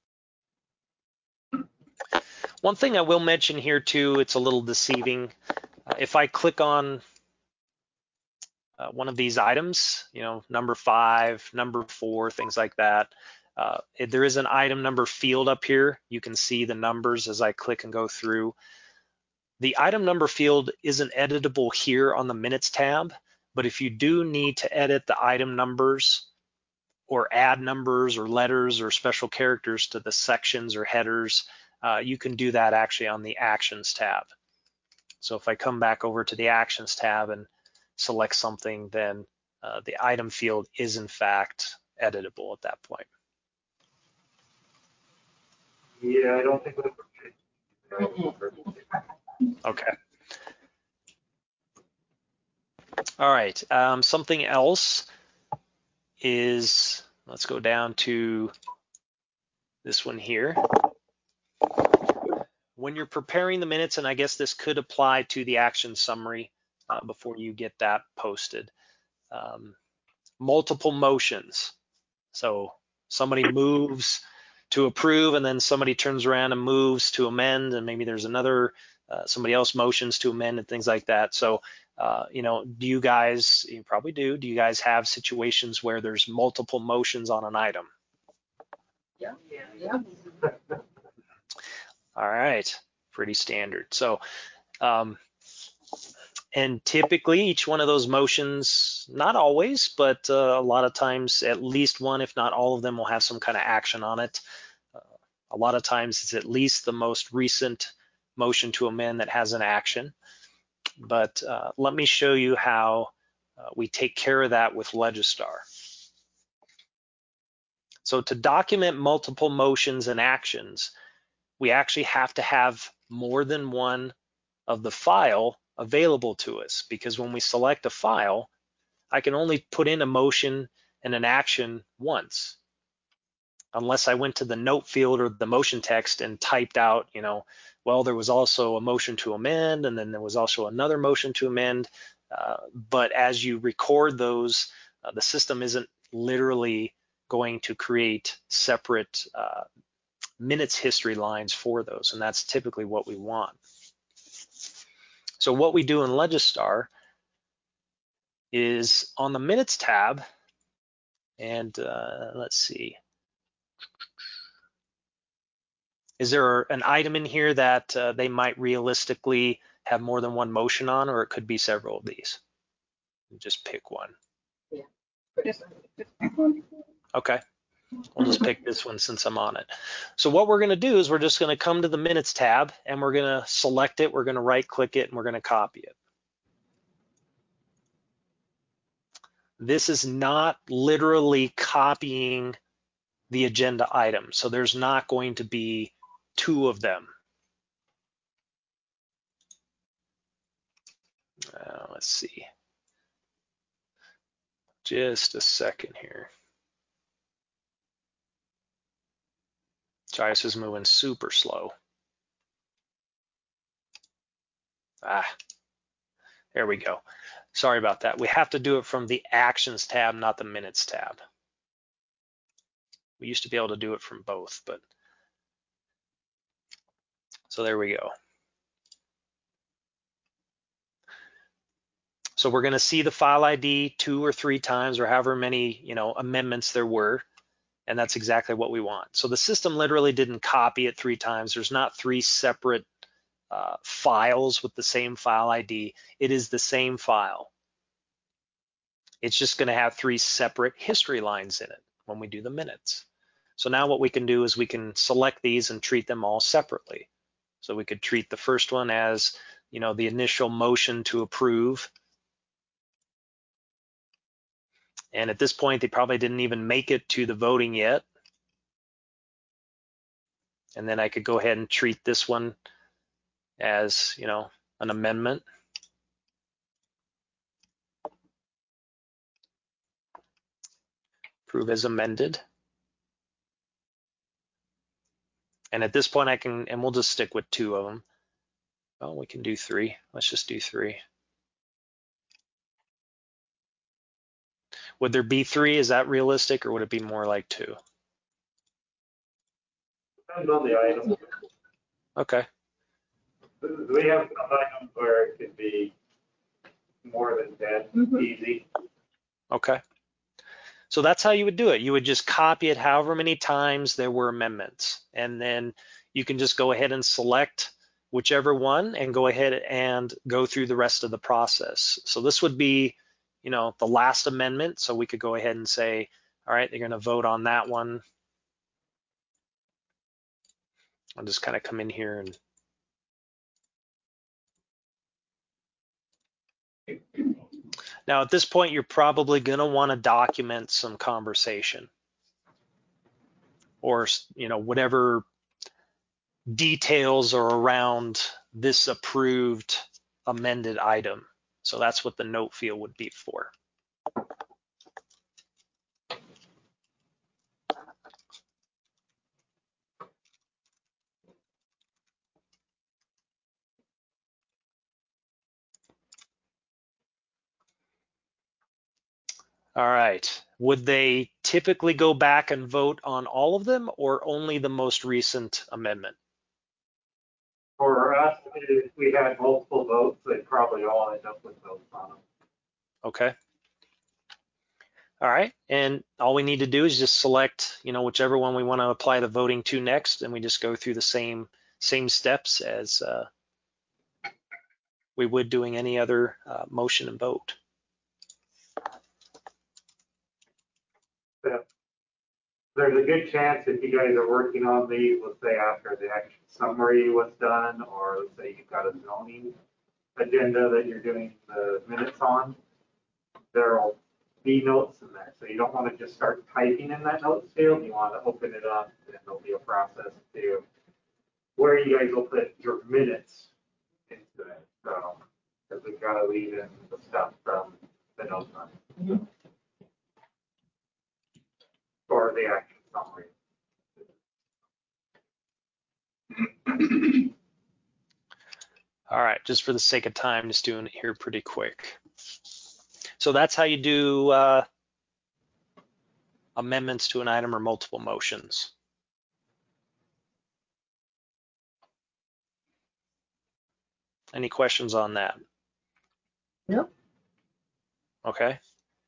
Speaker 2: One thing I will mention here too, it's a little deceiving. If I click on one of these items, you know, number 5, number 4, things like that, there is an item number field up here. You can see the numbers as I click and go through. The item number field isn't editable here on the minutes tab, but if you do need to edit the item numbers or add numbers or letters or special characters to the sections or headers, you can do that actually on the actions tab. So if I come back over to the actions tab and select something, then the item field is in fact editable at that point.
Speaker 5: Yeah, I don't think that's
Speaker 2: Okay. All right. Something else is, let's go down to this one here. When you're preparing the minutes, and I guess this could apply to the action summary before you get that posted, multiple motions. So somebody moves to approve, and then somebody turns around and moves to amend, and maybe there's another, somebody else motions to amend and things like that. So, you know, do you guys, you probably do you guys have situations where there's multiple motions on an item?
Speaker 8: Yeah.
Speaker 2: All right, pretty standard. So, and typically each one of those motions, not always, but a lot of times at least one, if not all of them, will have some kind of action on it. A lot of times it's at least the most recent motion to amend that has an action. But let me show you how we take care of that with Legistar. So to document multiple motions and actions, we actually have to have more than one of the file available to us, because when we select a file, I can only put in a motion and an action once, unless I went to the note field or the motion text and typed out, you know, well, there was also a motion to amend, and then there was also another motion to amend. But as you record those, the system isn't literally going to create separate minutes history lines for those, and that's typically what we want. So what we do in Legistar is on the minutes tab, and let's see, is there an item in here that they might realistically have more than one motion on, or it could be several of these? Just pick one. Okay. We'll just pick this one since I'm on it. So what we're going to do is we're just going to come to the minutes tab, and we're going to select it. We're going to right click it, and we're going to copy it. This is not literally copying the agenda item. So there's not going to be 2 of them. Let's see. Just a second here. Sorry, this is moving super slow. There we go. Sorry about that. We have to do it from the Actions tab, not the Minutes tab. We used to be able to do it from both, but so there we go. So we're going to see the file ID 2 or 3 times, or however many, amendments there were, and that's exactly what we want. So the system literally didn't copy it 3 times. There's not 3 separate files with the same file ID. It is the same file. It's just going to have 3 separate history lines in it when we do the minutes. So now what we can do is we can select these and treat them all separately. So we could treat the first one as, the initial motion to approve. And at this point, they probably didn't even make it to the voting yet. And then I could go ahead and treat this one as, an amendment. Approve as amended. And at this point I can, and we'll just stick with 2 of them. Well, we can do 3. Let's just do 3. Would there be 3? Is that realistic, or would it be more like 2?
Speaker 5: Depends on the item.
Speaker 2: Okay.
Speaker 5: We have some items where it could be more than 10, easy.
Speaker 2: Okay. So that's how you would do it. You would just copy it however many times there were amendments. And then you can just go ahead and select whichever one and go ahead and go through the rest of the process. So this would be, the last amendment. So we could go ahead and say, all right, they're going to vote on that one. I'll just kind of come in here and now at this point, you're probably going to want to document some conversation or, whatever details are around this approved amended item. So that's what the note field would be for. All right. Would they typically go back and vote on all of them or only the most recent amendment?
Speaker 5: For us, if we had multiple votes, they'd probably all end up with votes on them.
Speaker 2: Okay. All right. And all we need to do is just select, whichever one we want to apply the voting to next, and we just go through the same steps as we would doing any other motion and vote.
Speaker 5: There's a good chance if you guys are working on these, let's say after the action summary was done, or let's say you've got a zoning agenda that you're doing the minutes on, there'll be notes in there. So you don't want to just start typing in that notes field. You want to open it up, and there'll be a process to where you guys will put your minutes into it. So, because we've got to leave in the stuff from the notes on it. Or the action summary.
Speaker 2: All right, just for the sake of time, just doing it here pretty quick. So that's how you do amendments to an item or multiple motions. Any questions on that?
Speaker 8: No.
Speaker 2: Okay.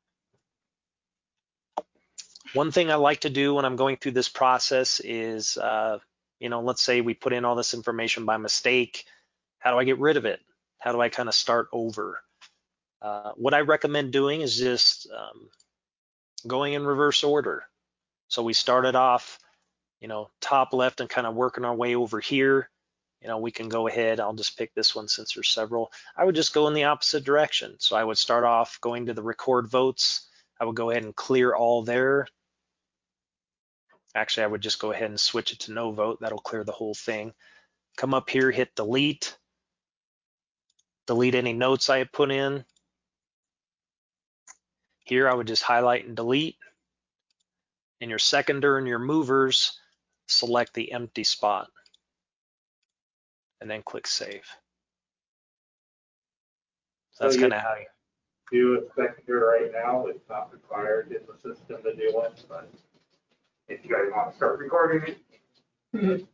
Speaker 2: One thing I like to do when I'm going through this process is, let's say we put in all this information by mistake. How do I get rid of it? How do I kind of start over? What I recommend doing is just going in reverse order. So we started off, top left and kind of working our way over here. We can go ahead. I'll just pick this one since there's several. I would just go in the opposite direction. So I would start off going to the record votes. I would go ahead and clear all there. Actually, I would just go ahead and switch it to no vote. That'll clear the whole thing. Come up here, hit delete. Delete any notes I had put in. Here, I would just highlight and delete. In your seconder and your movers, select the empty spot and then click save. So that's kind of how you
Speaker 5: do a seconder right now. It's not required in the system to do one, but if you guys want to start recording it.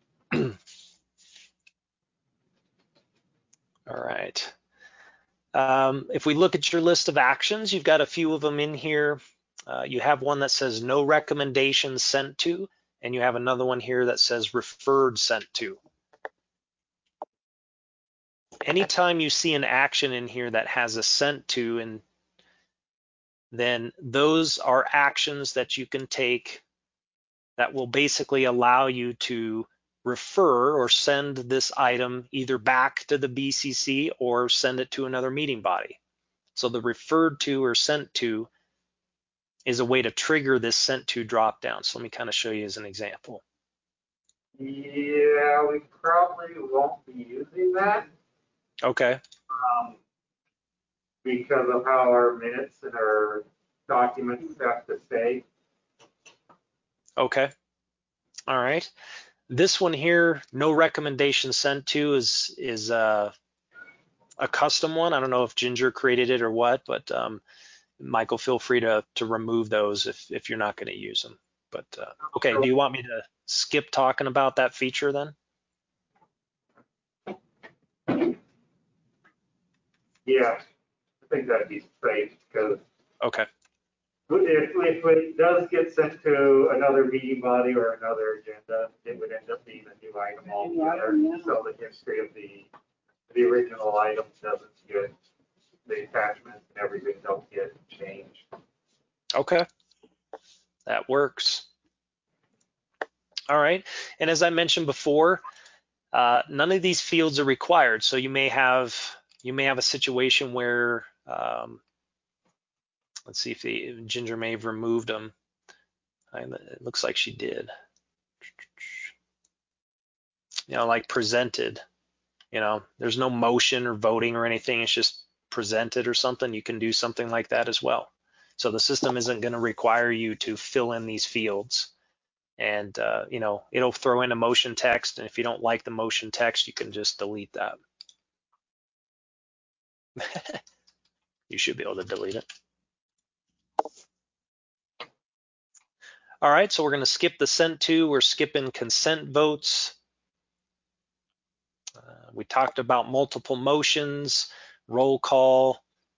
Speaker 2: All right. If we look at your list of actions, you've got a few of them in here. You have one that says no recommendations sent to, and you have another one here that says referred sent to. Anytime you see an action in here that has a sent to, and then those are actions that you can take that will basically allow you to refer or send this item either back to the BCC or send it to another meeting body. So the referred to or sent to is a way to trigger this sent to drop down. So let me kind of show you as an example.
Speaker 5: Yeah, we probably won't be using that.
Speaker 2: Okay.
Speaker 5: Because of how our minutes and our documents have to stay.
Speaker 2: Okay. All right. This one here, no recommendation sent to, is a custom one. I don't know if Ginger created it or what, but Michael, feel free to remove those if you're not going to use them. But okay, do you want me to skip talking about that feature then?
Speaker 5: Yeah, I think that'd be safe because
Speaker 2: okay.
Speaker 5: If it does get sent to another meeting body or another agenda, it would end up being a new item altogether. So the history of the original item doesn't get, the attachments and everything don't get changed.
Speaker 2: Okay, that works. All right, and as I mentioned before, none of these fields are required. So you may have a situation where let's see if Ginger may have removed them. It looks like she did. You know, like presented. You know, there's no motion or voting or anything. It's just presented or something. You can do something like that as well. So the system isn't going to require you to fill in these fields. And, you know, it'll throw in a motion text. And if you don't like the motion text, you can just delete that. You should be able to delete it. All right, so we're going to skip the sent to. We're skipping consent votes. We talked about multiple motions, roll call,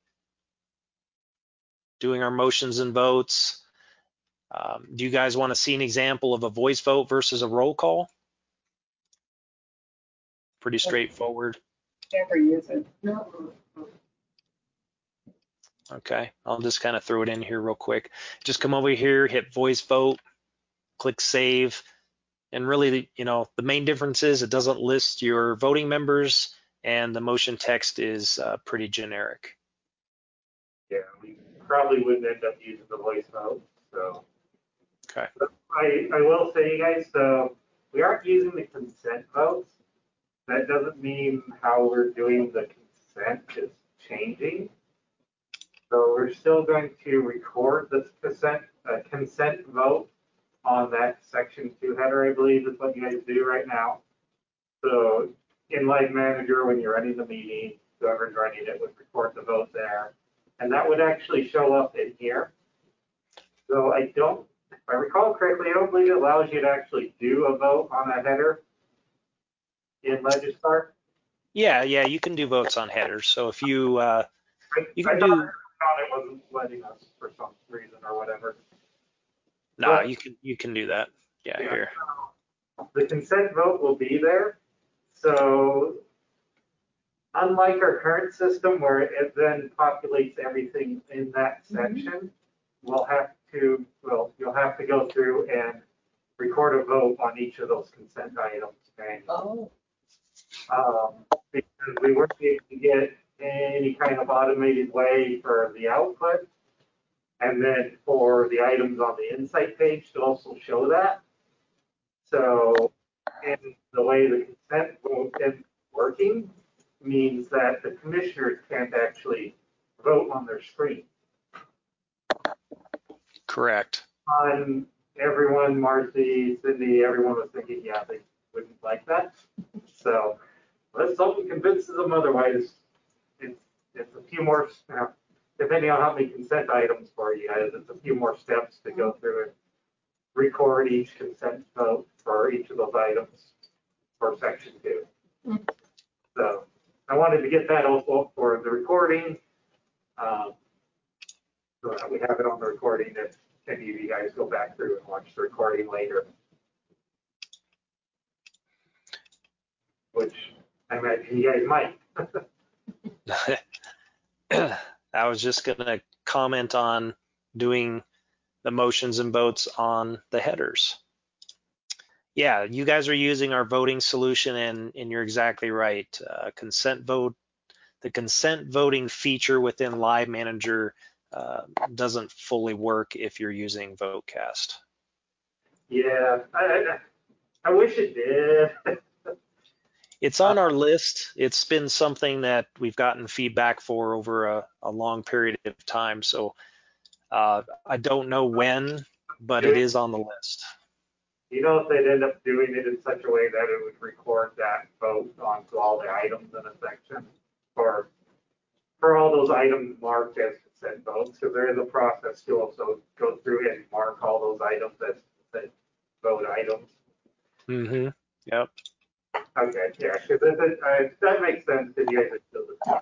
Speaker 2: doing our motions and votes. Do you guys want to see an example of a voice vote versus a roll call? Pretty straightforward.
Speaker 3: Never use it.
Speaker 2: Okay, I'll just kind of throw it in here real quick. Just come over here, hit voice vote, click save. And really, you know, the main difference is it doesn't list your voting members and the motion text is pretty generic.
Speaker 5: Yeah, we probably wouldn't end up using the voice vote. So
Speaker 2: okay.
Speaker 5: But I will say, you guys, so we aren't using the consent votes. That doesn't mean how we're doing the consent is changing. So we're still going to record the consent vote on that section 2 header, I believe is what you guys do right now. So in Live Manager, when you're running the meeting, whoever's running it would record the vote there. And that would actually show up in here. So if I recall correctly, I don't believe it allows you to actually do a vote on a header in Legistar.
Speaker 2: Yeah, you can do votes on headers. So if you you can
Speaker 5: do. It wasn't letting us for some reason or whatever.
Speaker 2: No, you can do that. Yeah, here.
Speaker 5: The consent vote will be there. So unlike our current system where it then populates everything in that section, you'll have to go through and record a vote on each of those consent items manually. Because we weren't able to get any kind of automated way for the output. And then for the items on the insight page to also show that. So, and the way the consent vote is working means that the commissioners can't actually vote on their screen.
Speaker 2: Correct.
Speaker 5: On everyone, Marcy, Cindy, everyone was thinking, yeah, they wouldn't like that. So unless someone convinces them otherwise, it's a few more, depending on how many consent items for you guys, it's a few more steps to go through and record each consent vote for each of those items for section 2. So I wanted to get that also for the recording, so that we have it on the recording if any of you guys go back through and watch the recording later. Which I imagine you guys might.
Speaker 2: I was just going to comment on doing the motions and votes on the headers. Yeah, you guys are using our voting solution, and you're exactly right. Consent vote, the consent voting feature within Live Manager doesn't fully work if you're using Votecast.
Speaker 5: Yeah, I wish it did.
Speaker 2: It's on our list. It's been something that we've gotten feedback for over a long period of time. So I don't know when, but it is on the list.
Speaker 5: You know, if they'd end up doing it in such a way that it would record that vote onto all the items in a section, or for all those items marked as consent votes, because there is a process to also go through and mark all those items as consent vote items.
Speaker 2: Mm-hmm. Yep.
Speaker 5: Okay, yeah, because that makes sense that you guys are still discussing.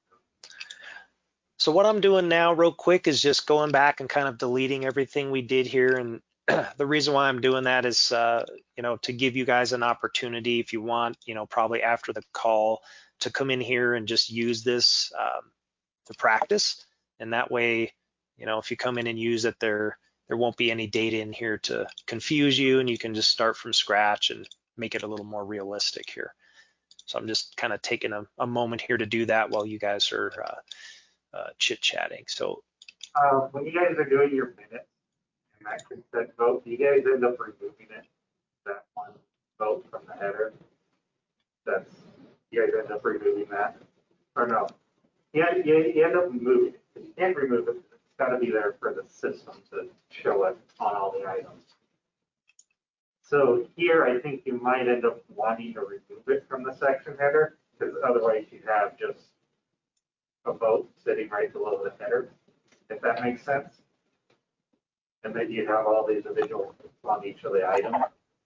Speaker 2: So what I'm doing now real quick is just going back and kind of deleting everything we did here. And the reason why I'm doing that is, to give you guys an opportunity, if you want, probably after the call, to come in here and just use this to practice. And that way, if you come in and use it, there won't be any data in here to confuse you, and you can just start from scratch and make it a little more realistic here. So I'm just kind of taking a moment here to do that while you guys are chit-chatting. So
Speaker 5: when you guys are doing your minutes and that consent vote, you guys end up removing it, that one vote from the header. You guys end up removing that, or no? You end up removing it. You can't remove it. It's got to be there for the system to show it on all the items. So here, I think you might end up wanting to remove it from the section header, because otherwise you'd have just a vote sitting right below the header, if that makes sense. And then you'd have all the individual on each of the items.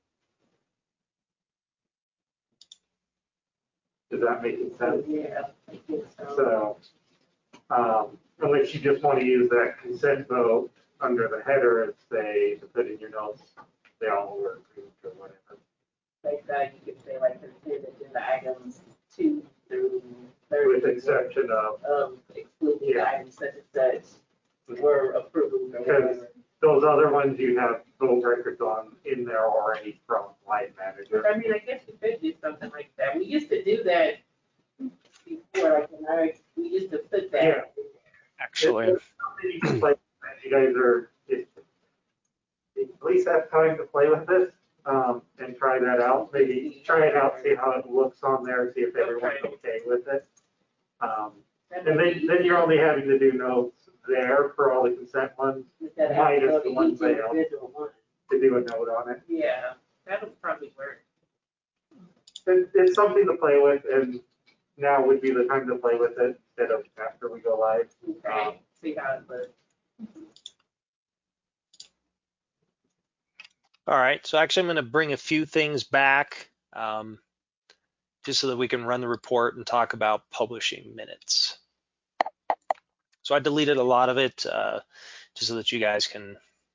Speaker 5: Does that make sense?
Speaker 9: Yeah, I think so.
Speaker 5: So, unless you just want to use that consent vote under the header and say, to put in your notes, they all were approved or whatever.
Speaker 9: Like that, you could say like the agenda items 2 through 30.
Speaker 5: With the exception of
Speaker 9: excluding the items such as such were approved or
Speaker 5: because
Speaker 9: whatever.
Speaker 5: those other ones you have vote records on in there already from Live Manager.
Speaker 9: I mean, I guess you could do something like that. We used to do that before, like we used to put that.
Speaker 5: Yeah.
Speaker 2: actually,
Speaker 5: You guys are, at least have time to play with this and try that out. Maybe try it out, see how it looks on there, see if everyone's okay with it. And then you're only having to do notes there for all the consent ones, minus the ones they have to do a note on it.
Speaker 9: Yeah, that'll probably work.
Speaker 5: It's something to play with, and now would be the time to play with it instead of after we go live.
Speaker 9: Okay, see how it looks.
Speaker 2: all right. So actually, I'm going to bring a few things back just so that we can run the report and talk about publishing minutes. So I deleted a lot of it just so that you guys can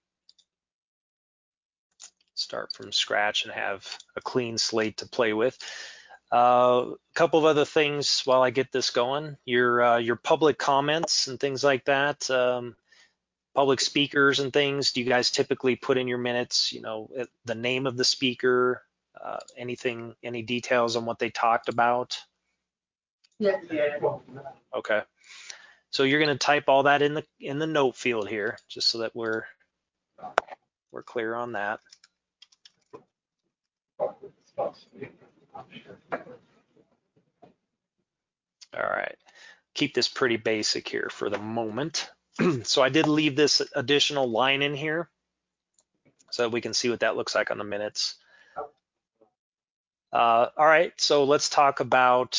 Speaker 2: start from scratch and have a clean slate to play with. A couple of other things while I get this going. Your public comments and things like that, public speakers and things. Do you guys typically put in your minutes, the name of the speaker, any details on what they talked about?
Speaker 8: Yeah.
Speaker 2: Okay. So you're going to type all that in the note field here, just so that we're clear on that. All right, keep this pretty basic here for the moment. So I did leave this additional line in here so that we can see what that looks like on the minutes. All right, so let's talk about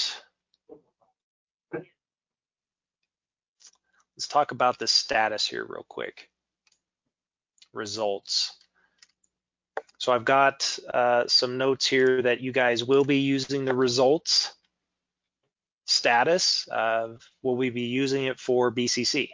Speaker 2: the status here real quick. Results. So I've got some notes here that you guys will be using the results status. Will we be using it for BCC?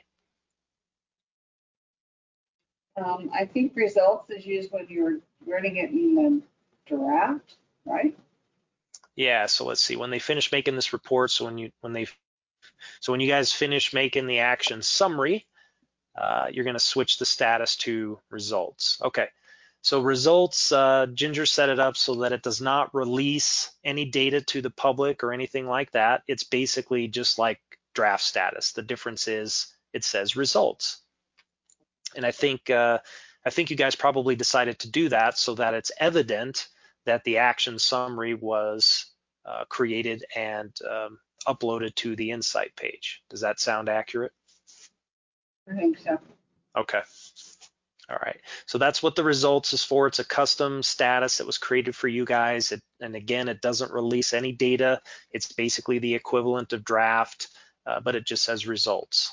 Speaker 3: I think results is used when you're running it in the draft, right?
Speaker 2: Yeah, so let's see, when they finish making this report, so when you guys finish making the action summary, you're going to switch the status to results. Okay, so results, Ginger set it up so that it does not release any data to the public or anything like that. It's basically just like draft status. The difference is it says results. And I think you guys probably decided to do that so that it's evident that the action summary was created and uploaded to the Insight page. Does that sound accurate?
Speaker 3: I think so.
Speaker 2: Okay. All right. So that's what the results is for. It's a custom status that was created for you guys. And again, it doesn't release any data. It's basically the equivalent of draft, but it just says results.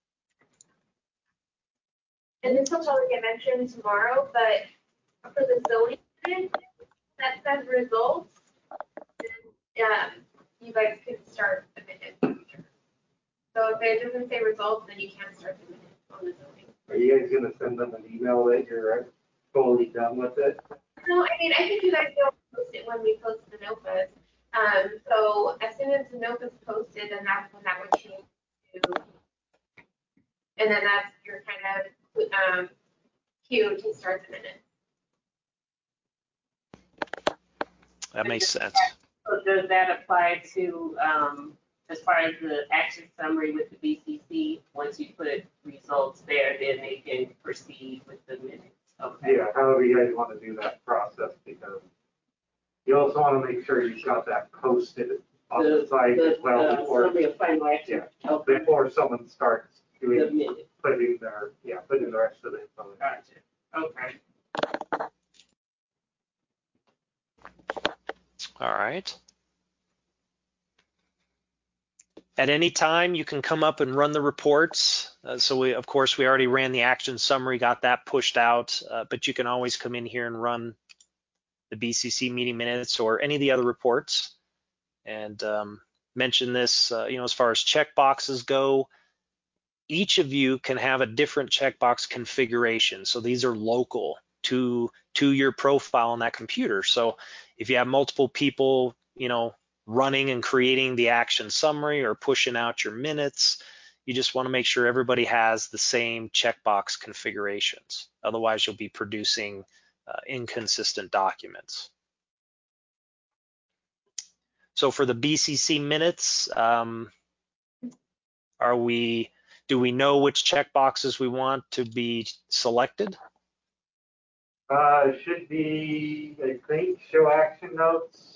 Speaker 6: And this will probably get mentioned tomorrow, but for the zoning minutes that says results, then you guys can start the minutes. So if it doesn't say results, then you can't start the minutes on the zoning.
Speaker 5: Are you guys gonna send them an email that you're totally done with it?
Speaker 6: No, I mean, I think you guys don't post it when we post the NOPAs. So as soon as the NOPA's posted, then that's when that would change to, and then that's your kind of cue to start the minute.
Speaker 2: That makes sense.
Speaker 9: So does that apply to, as far as the action summary with the BCC? Once you put results there, then they can proceed with the minutes. Okay.
Speaker 5: Yeah, however you guys want to do that process, because you also want to make sure you've got that posted on the site as well before,
Speaker 9: Summary of final action. Okay.
Speaker 5: before someone starts
Speaker 9: The
Speaker 5: doing,
Speaker 9: minute.
Speaker 5: putting the rest of the info.
Speaker 9: Gotcha. Okay.
Speaker 2: All right. At any time, you can come up and run the reports. So we, of course, we already ran the action summary, got that pushed out, but you can always come in here and run the BCC meeting minutes or any of the other reports. And mention this, as far as checkboxes go, each of you can have a different checkbox configuration. So these are local to your profile on that computer. So if you have multiple people, running and creating the action summary or pushing out your minutes, you just want to make sure everybody has the same checkbox configurations. Otherwise, you'll be producing inconsistent documents. So for the BCC minutes, do we know which checkboxes we want to be selected?
Speaker 5: Should be, I think, show action notes,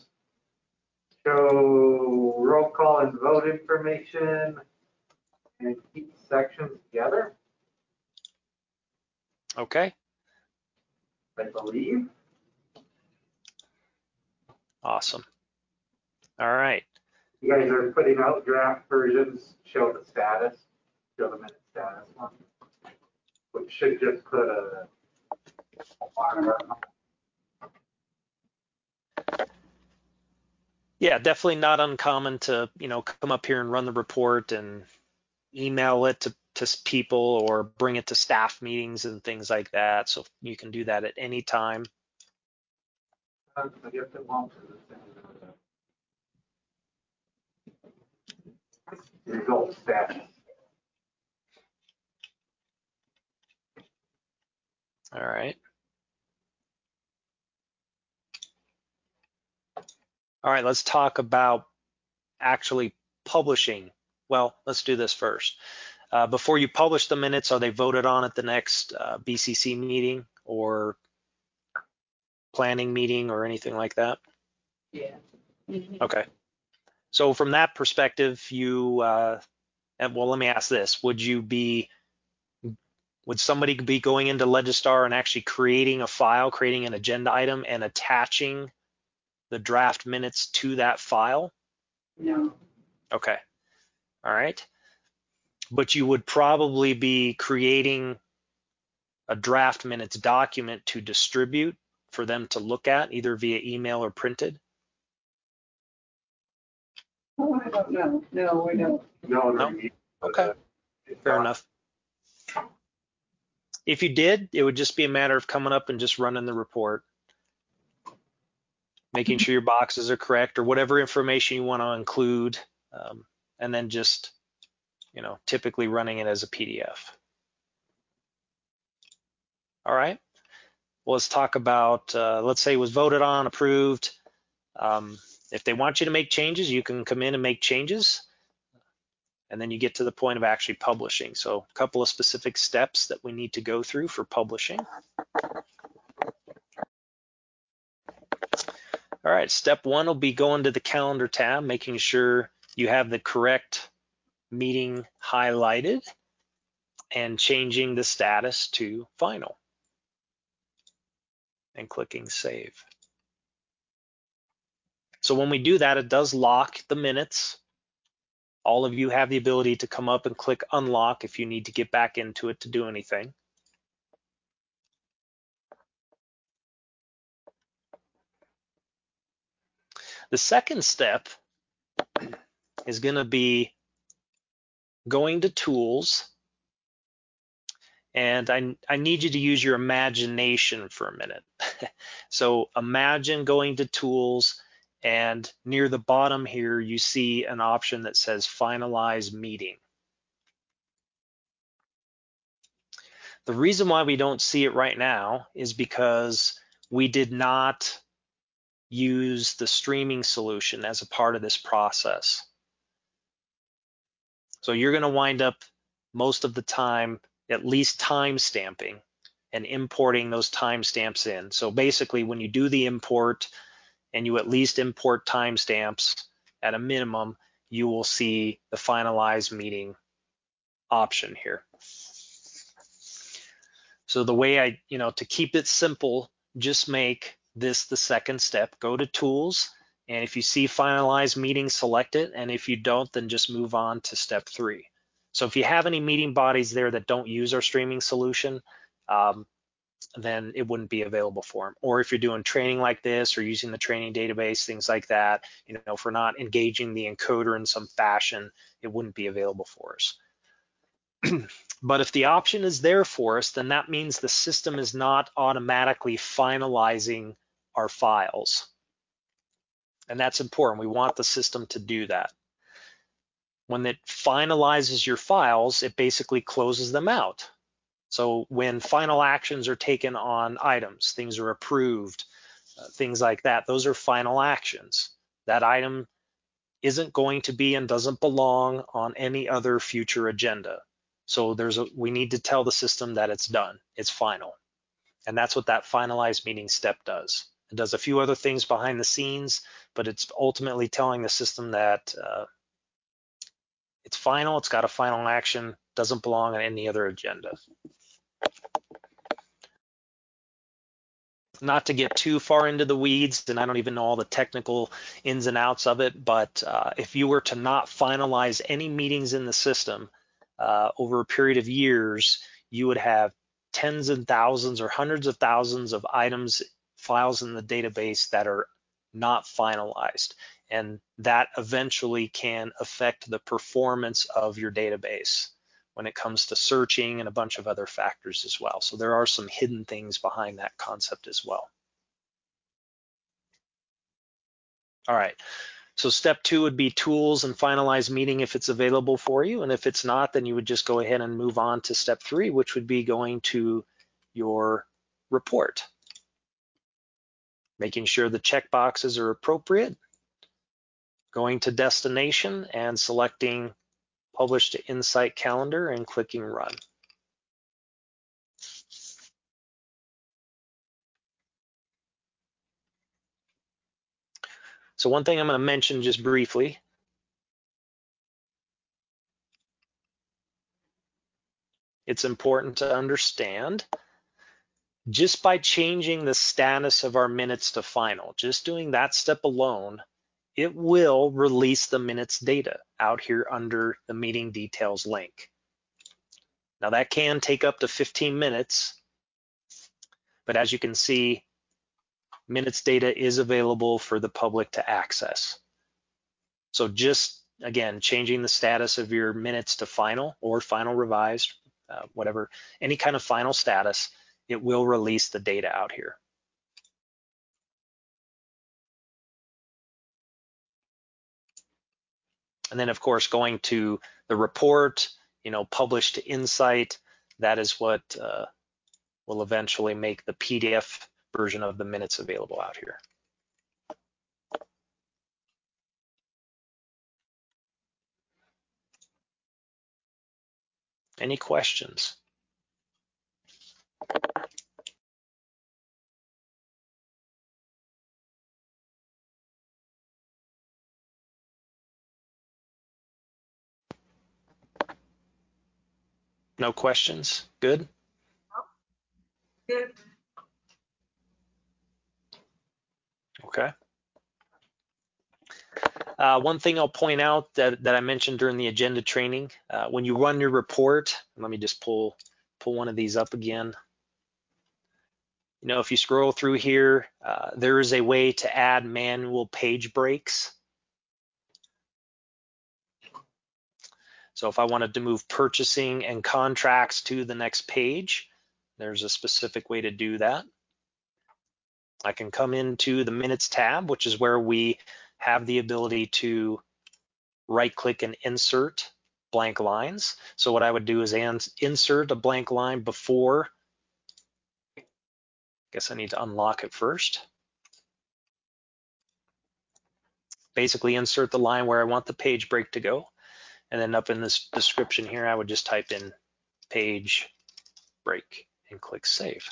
Speaker 5: show roll call and vote information, and keep sections together,
Speaker 2: Okay,
Speaker 5: I believe.
Speaker 2: awesome. All right.
Speaker 5: You guys are putting out draft versions, show the status, show the minute status one, which should just put a watermark on.
Speaker 2: Yeah, definitely not uncommon to, come up here and run the report and email it to people or bring it to staff meetings and things like that. So you can do that at any time.
Speaker 5: I guess it won't. Result status.
Speaker 2: All right. All right, let's talk about actually publishing. Well, let's do this first. Before you publish the minutes, are they voted on at the next BCC meeting or planning meeting or anything like that?
Speaker 9: Yeah.
Speaker 2: Okay. So from that perspective, and well, let me ask this: would somebody be going into Legistar and actually creating a file, creating an agenda item, and attaching the draft minutes to that file?
Speaker 3: No.
Speaker 2: Okay. All right. But you would probably be creating a draft minutes document to distribute for them to look at, either via email or printed.
Speaker 3: Oh, I don't know. No, we don't.
Speaker 5: No,
Speaker 2: No?
Speaker 5: no.
Speaker 2: Okay. Fair enough. If you did, it would just be a matter of coming up and just running the report, making sure your boxes are correct or whatever information you want to include, and then just, typically running it as a PDF. All right. Well, let's talk about, let's say it was voted on, approved. If they want you to make changes, you can come in and make changes. And then you get to the point of actually publishing. So a couple of specific steps that we need to go through for publishing. All right, step one will be going to the calendar tab, making sure you have the correct meeting highlighted and changing the status to final and clicking save. So when we do that, it does lock the minutes. All of you have the ability to come up and click unlock if you need to get back into it to do anything. The second step is going to be going to tools, and I need you to use your imagination for a minute. So imagine going to tools, and near the bottom here you see an option that says finalize meeting. The reason why we don't see it right now is because we did not use the streaming solution as a part of this process. So you're going to wind up most of the time at least time stamping and importing those timestamps in. So basically when you do the import and you at least import timestamps at a minimum, you will see the finalize meeting option here. So the way to keep it simple, just make this the second step. Go to tools, and if you see finalize meeting, select it, and if you don't, then just move on to step 3. So if you have any meeting bodies there that don't use our streaming solution, then it wouldn't be available for them. Or if you're doing training like this or using the training database, things like that, if we're not engaging the encoder in some fashion, it wouldn't be available for us. But if the option is there for us, then that means the system is not automatically finalizing our files. And that's important. We want the system to do that. When it finalizes your files, it basically closes them out. So when final actions are taken on items, things are approved, things like that, those are final actions. That item isn't going to be and doesn't belong on any other future agenda. So we need to tell the system that it's done, it's final. And that's what that finalize meeting step does. It does a few other things behind the scenes, but it's ultimately telling the system that it's final, it's got a final action, doesn't belong on any other agenda. Not to get too far into the weeds, and I don't even know all the technical ins and outs of it, but if you were to not finalize any meetings in the system over a period of years, you would have tens of thousands or hundreds of thousands of items, files in the database that are not finalized. And that eventually can affect the performance of your database when it comes to searching and a bunch of other factors as well. So there are some hidden things behind that concept as well. All right. So step 2 would be tools and finalize meeting if it's available for you. And if it's not, then you would just go ahead and move on to step 3, which would be going to your report. Making sure the checkboxes are appropriate. Going to destination and selecting publish to Insight calendar and clicking run. So one thing I'm going to mention just briefly, it's important to understand, just by changing the status of our minutes to final, just doing that step alone, it will release the minutes data out here under the meeting details link. Now that can take up to 15 minutes, but as you can see, minutes data is available for the public to access. So just, again, changing the status of your minutes to final or final revised, whatever, any kind of final status, it will release the data out here. And then of course, going to the report, publish to Insight, that is what will eventually make the PDF version of the minutes available out here. Any questions? No questions? Good?
Speaker 4: Good.
Speaker 2: Okay. One thing I'll point out that I mentioned during the agenda training, when you run your report, let me just pull one of these up again. If you scroll through here, there is a way to add manual page breaks. So if I wanted to move purchasing and contracts to the next page, there's a specific way to do that. I can come into the minutes tab, which is where we have the ability to right click and insert blank lines. So what I would do is insert a blank line before, I guess I need to unlock it first. Basically insert the line where I want the page break to go. And then up in this description here, I would just type in page break and click save.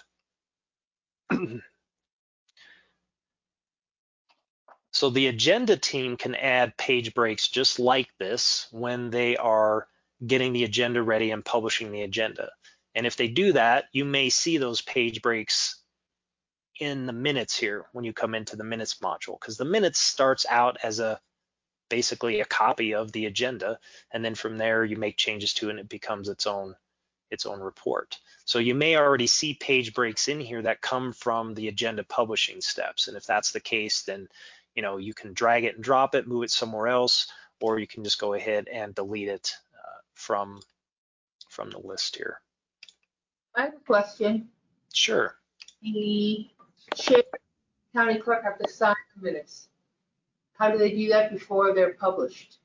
Speaker 2: So the agenda team can add page breaks just like this when they are getting the agenda ready and publishing the agenda. And if they do that, you may see those page breaks in the minutes here when you come into the minutes module, because the minutes starts out as basically a copy of the agenda, and then from there you make changes to it and it becomes its own report. So you may already see page breaks in here that come from the agenda publishing steps, and if that's the case, then you can drag it and drop it, move it somewhere else, or you can just go ahead and delete it from the list here.
Speaker 8: I have a question.
Speaker 2: Sure.
Speaker 8: The chair, county clerk have to sign the minutes. How do they do that before they're published?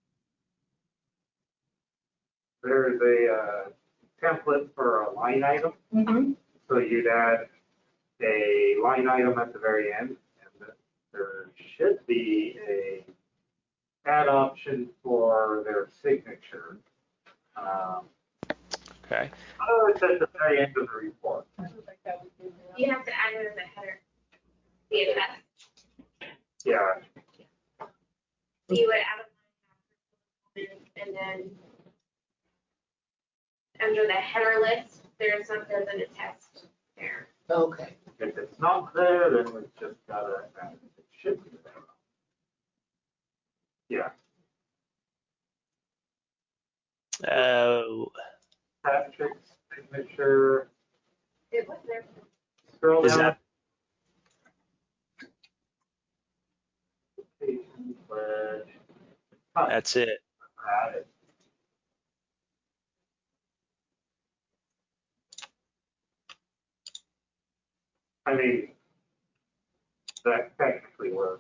Speaker 5: There's a template for a line item.
Speaker 8: Mm-hmm.
Speaker 5: So you'd add a line item at the very end, and there should be a add option for their signature.
Speaker 2: Okay.
Speaker 5: Oh, it's at the very end of the report.
Speaker 6: You have to add it as a header. The address.
Speaker 5: Yeah.
Speaker 6: You would add a line and then under the header list, there's an attest there.
Speaker 8: Okay.
Speaker 5: If it's not there, then we just gotta add it. It should be there. Yeah. Patrick's signature.
Speaker 6: It was there.
Speaker 5: Scroll
Speaker 2: Is
Speaker 5: down.
Speaker 2: that
Speaker 5: Pledge.
Speaker 2: that's it?
Speaker 5: Add it. I mean, that technically works.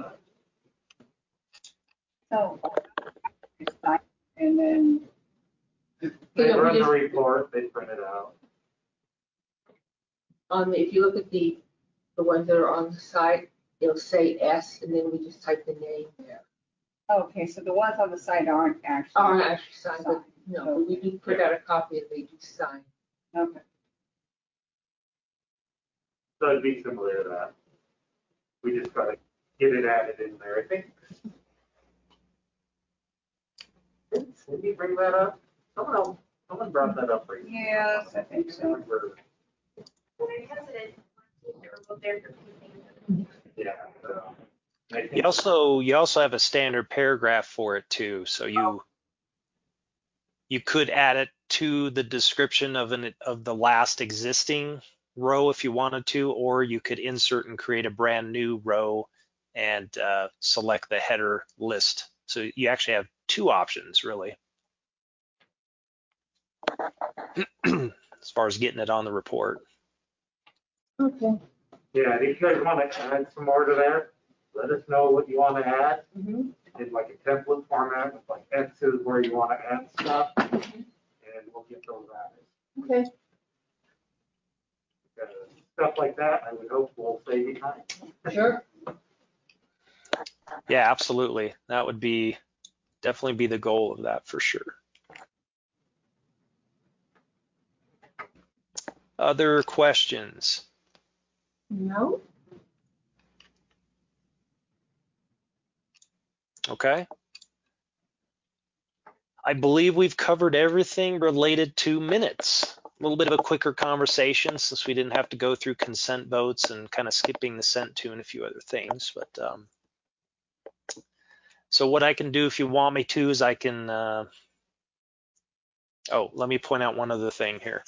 Speaker 3: So, and then,
Speaker 5: They run the report, they print it out.
Speaker 8: If you look at the ones that are on the side, it'll say S, and then we just type the name there.
Speaker 3: okay, so the ones on the side aren't actually.
Speaker 8: Aren't actually signed, but no, we do print out a copy and they do sign.
Speaker 3: Okay.
Speaker 5: So it'd be similar to that. We just gotta get it added in there. I think. Did you bring that up? Someone brought that up recently.
Speaker 3: Yes, I think so.
Speaker 6: Well, I'm hesitant. They were both there for 2 things.
Speaker 5: Yeah. I think
Speaker 2: You also have a standard paragraph for it too. So you could add it to the description of the last existing row if you wanted to, or you could insert and create a brand new row and select the header list. So you actually have two options really as far as getting it on the report.
Speaker 8: Okay.
Speaker 5: Yeah, if you guys want to add some more to that, let us know what you want to add.
Speaker 8: Mhm.
Speaker 5: In like a template format with like X's where you want to add stuff, and we'll get those added.
Speaker 8: Okay.
Speaker 5: Stuff like that, I would hope will save you time.
Speaker 8: Sure.
Speaker 2: Yeah, absolutely. That would definitely be the goal of that for sure. Other questions?
Speaker 8: No.
Speaker 2: Okay. I believe we've covered everything related to minutes. A little bit of a quicker conversation since we didn't have to go through consent votes and kind of skipping the sent to and a few other things. But so what I can do if you want me to is I can, oh, let me point out one other thing here.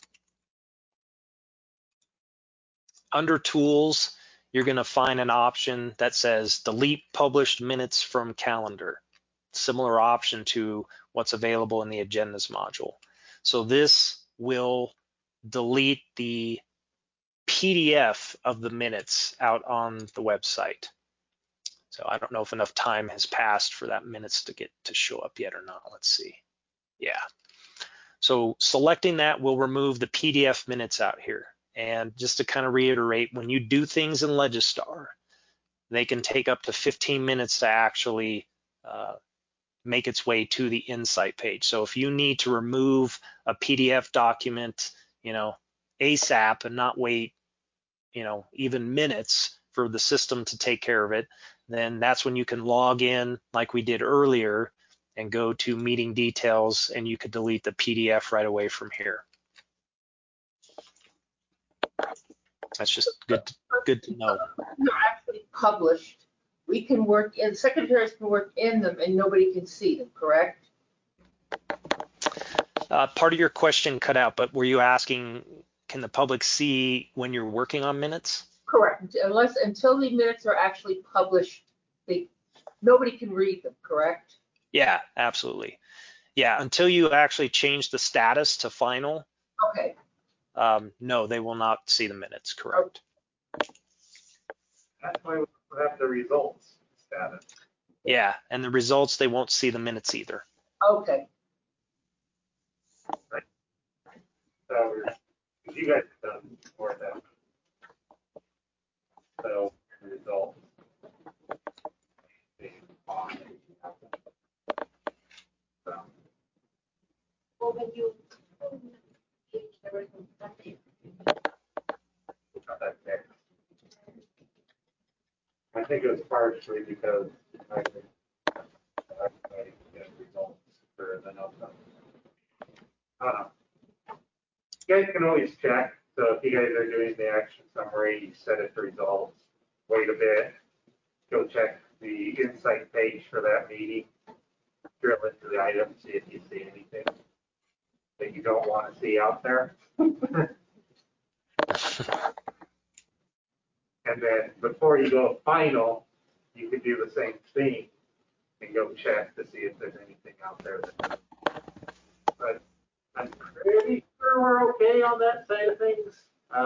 Speaker 2: Under tools, you're going to find an option that says delete published minutes from calendar. Similar option to what's available in the agendas module. So this will delete the PDF of the minutes out on the website. So I don't know if enough time has passed for that minutes to show up yet or not. Let's see. Yeah. So selecting that will remove the PDF minutes out here. And just to kind of reiterate, when you do things in Legistar, they can take up to 15 minutes to actually make its way to the Insight page. So if you need to remove a PDF document, ASAP and not wait, even minutes for the system to take care of it, then that's when you can log in like we did earlier and go to meeting details, and you could delete the PDF right away from here. That's just good to know.
Speaker 8: They're actually published. We can work in, secretaries can work in them and nobody can see them, correct?
Speaker 2: Part of your question cut out, but were you asking, can the public see when you're working on minutes?
Speaker 8: Correct. Until the minutes are actually published, nobody can read them, correct?
Speaker 2: Yeah, absolutely. Yeah, until you actually change the status to final.
Speaker 8: Okay.
Speaker 2: No, they will not see the minutes, correct.
Speaker 5: That's why we have the results status.
Speaker 2: Yeah, and the results, they won't see the minutes either.
Speaker 8: Okay.
Speaker 5: Right. So you guys have done more of that. So results.
Speaker 6: Well, when you there was some stuff in.
Speaker 5: I think it was partially because I get results for the notes. You guys can always check. So if you guys are doing the action summary, you set it to results, wait a bit, go check the Insight page for that meeting, drill into the item, see if you see anything that you don't want to see out there. And then before you go final, you can do the same thing and go check to see if there's anything out there. But I'm pretty sure we're okay on that side of things.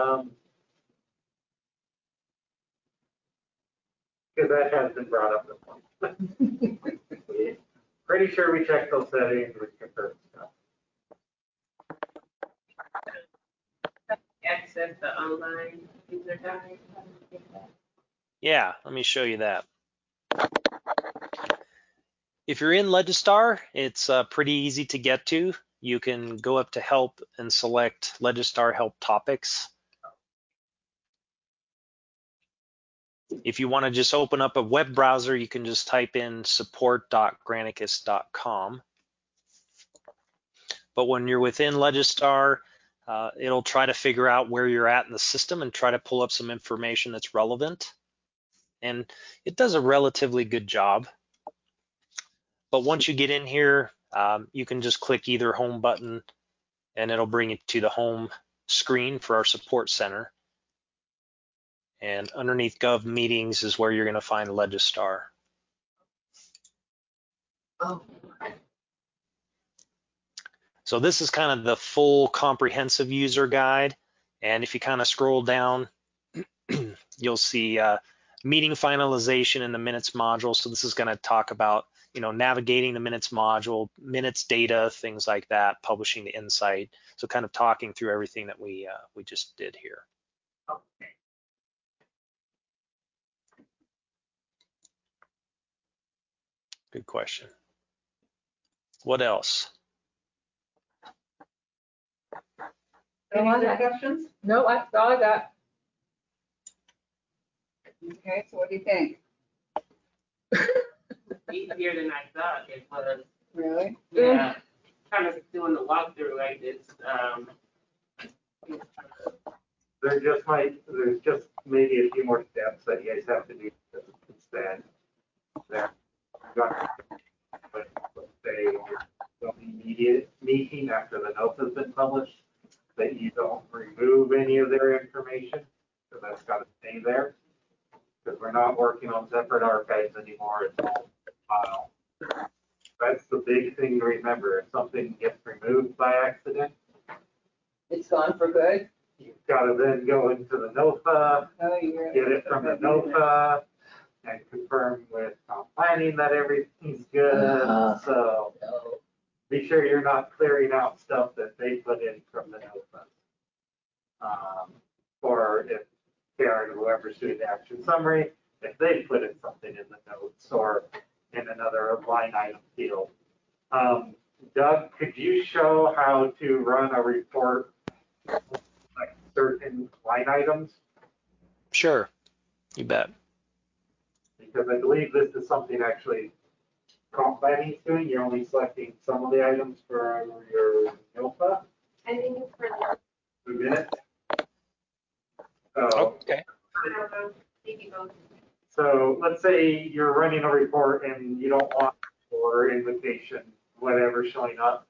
Speaker 5: Because that has been brought up before. Pretty sure we checked those settings, we confirmed stuff.
Speaker 9: Access the online user guide.
Speaker 2: Yeah, let me show you that. If you're in Legistar, it's pretty easy to get to. You can go up to help and select Legistar help topics. If you want to just open up a web browser, you can just type in support.granicus.com. But when you're within Legistar, it'll try to figure out where you're at in the system and try to pull up some information that's relevant. And it does a relatively good job. But once you get in here, you can just click either home button and it'll bring you to the home screen for our support center. And underneath Gov Meetings is where you're going to find Legistar.
Speaker 8: Oh,
Speaker 2: So this is kind of the full comprehensive user guide. And if you kind of scroll down, you'll see meeting finalization in the minutes module. So this is going to talk about, navigating the minutes module, minutes data, things like that, publishing the insight. So kind of talking through everything that we just did here. Good question. What else?
Speaker 3: Any other questions?
Speaker 8: no, that's all I got.
Speaker 3: Okay, so what do you think?
Speaker 9: Easier than I thought it was.
Speaker 3: Really?
Speaker 9: Yeah, kind of doing the walkthrough like this.
Speaker 5: There's just maybe a few more steps that you guys have to do instead. That but let's say you're immediate meeting after the notice has been published, that you don't remove any of their information, so that's got to stay there. Because we're not working on separate archives anymore, it's all file. That's the big thing to remember. If something gets removed by accident,
Speaker 8: It's gone for good.
Speaker 5: you've got to then go into the NOFA,
Speaker 3: Oh, you're.
Speaker 5: get it from the NOFA, and confirm with planning that everything's good. So be sure you're not clearing out stuff that they put in from the NOFA. Or if Karen, whoever's doing the action summary, if they put in something in the notes or in another line item field. Doug, could you show how to run a report like certain line items?
Speaker 2: Sure, you bet.
Speaker 5: Because I believe this is something actually comp planning is doing. You're only selecting some of the items for your NOFA.
Speaker 6: I think it's for the,
Speaker 5: 2 minutes. So,
Speaker 2: Okay.
Speaker 6: I don't know, maybe both.
Speaker 5: So let's say you're running a report and you don't want for invitation, whatever showing up.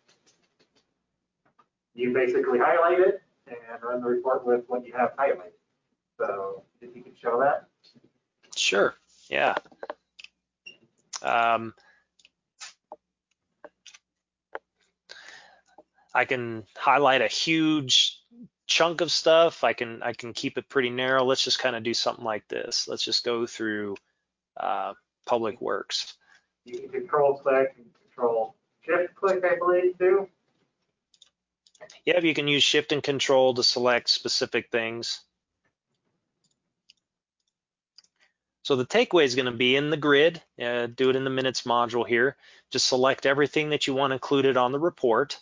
Speaker 5: You basically highlight it and run the report with what you have highlighted. So if you could show that.
Speaker 2: Sure. Yeah. I can highlight a huge chunk of stuff. I can keep it pretty narrow. Let's just kind of do something like this. Let's just go through Public Works.
Speaker 5: You can control click and control shift click, I believe, too.
Speaker 2: Yeah, you can use Shift and Control to select specific things. So the takeaway is going to be in the grid. Do it in the minutes module here. Just select everything that you want included on the report.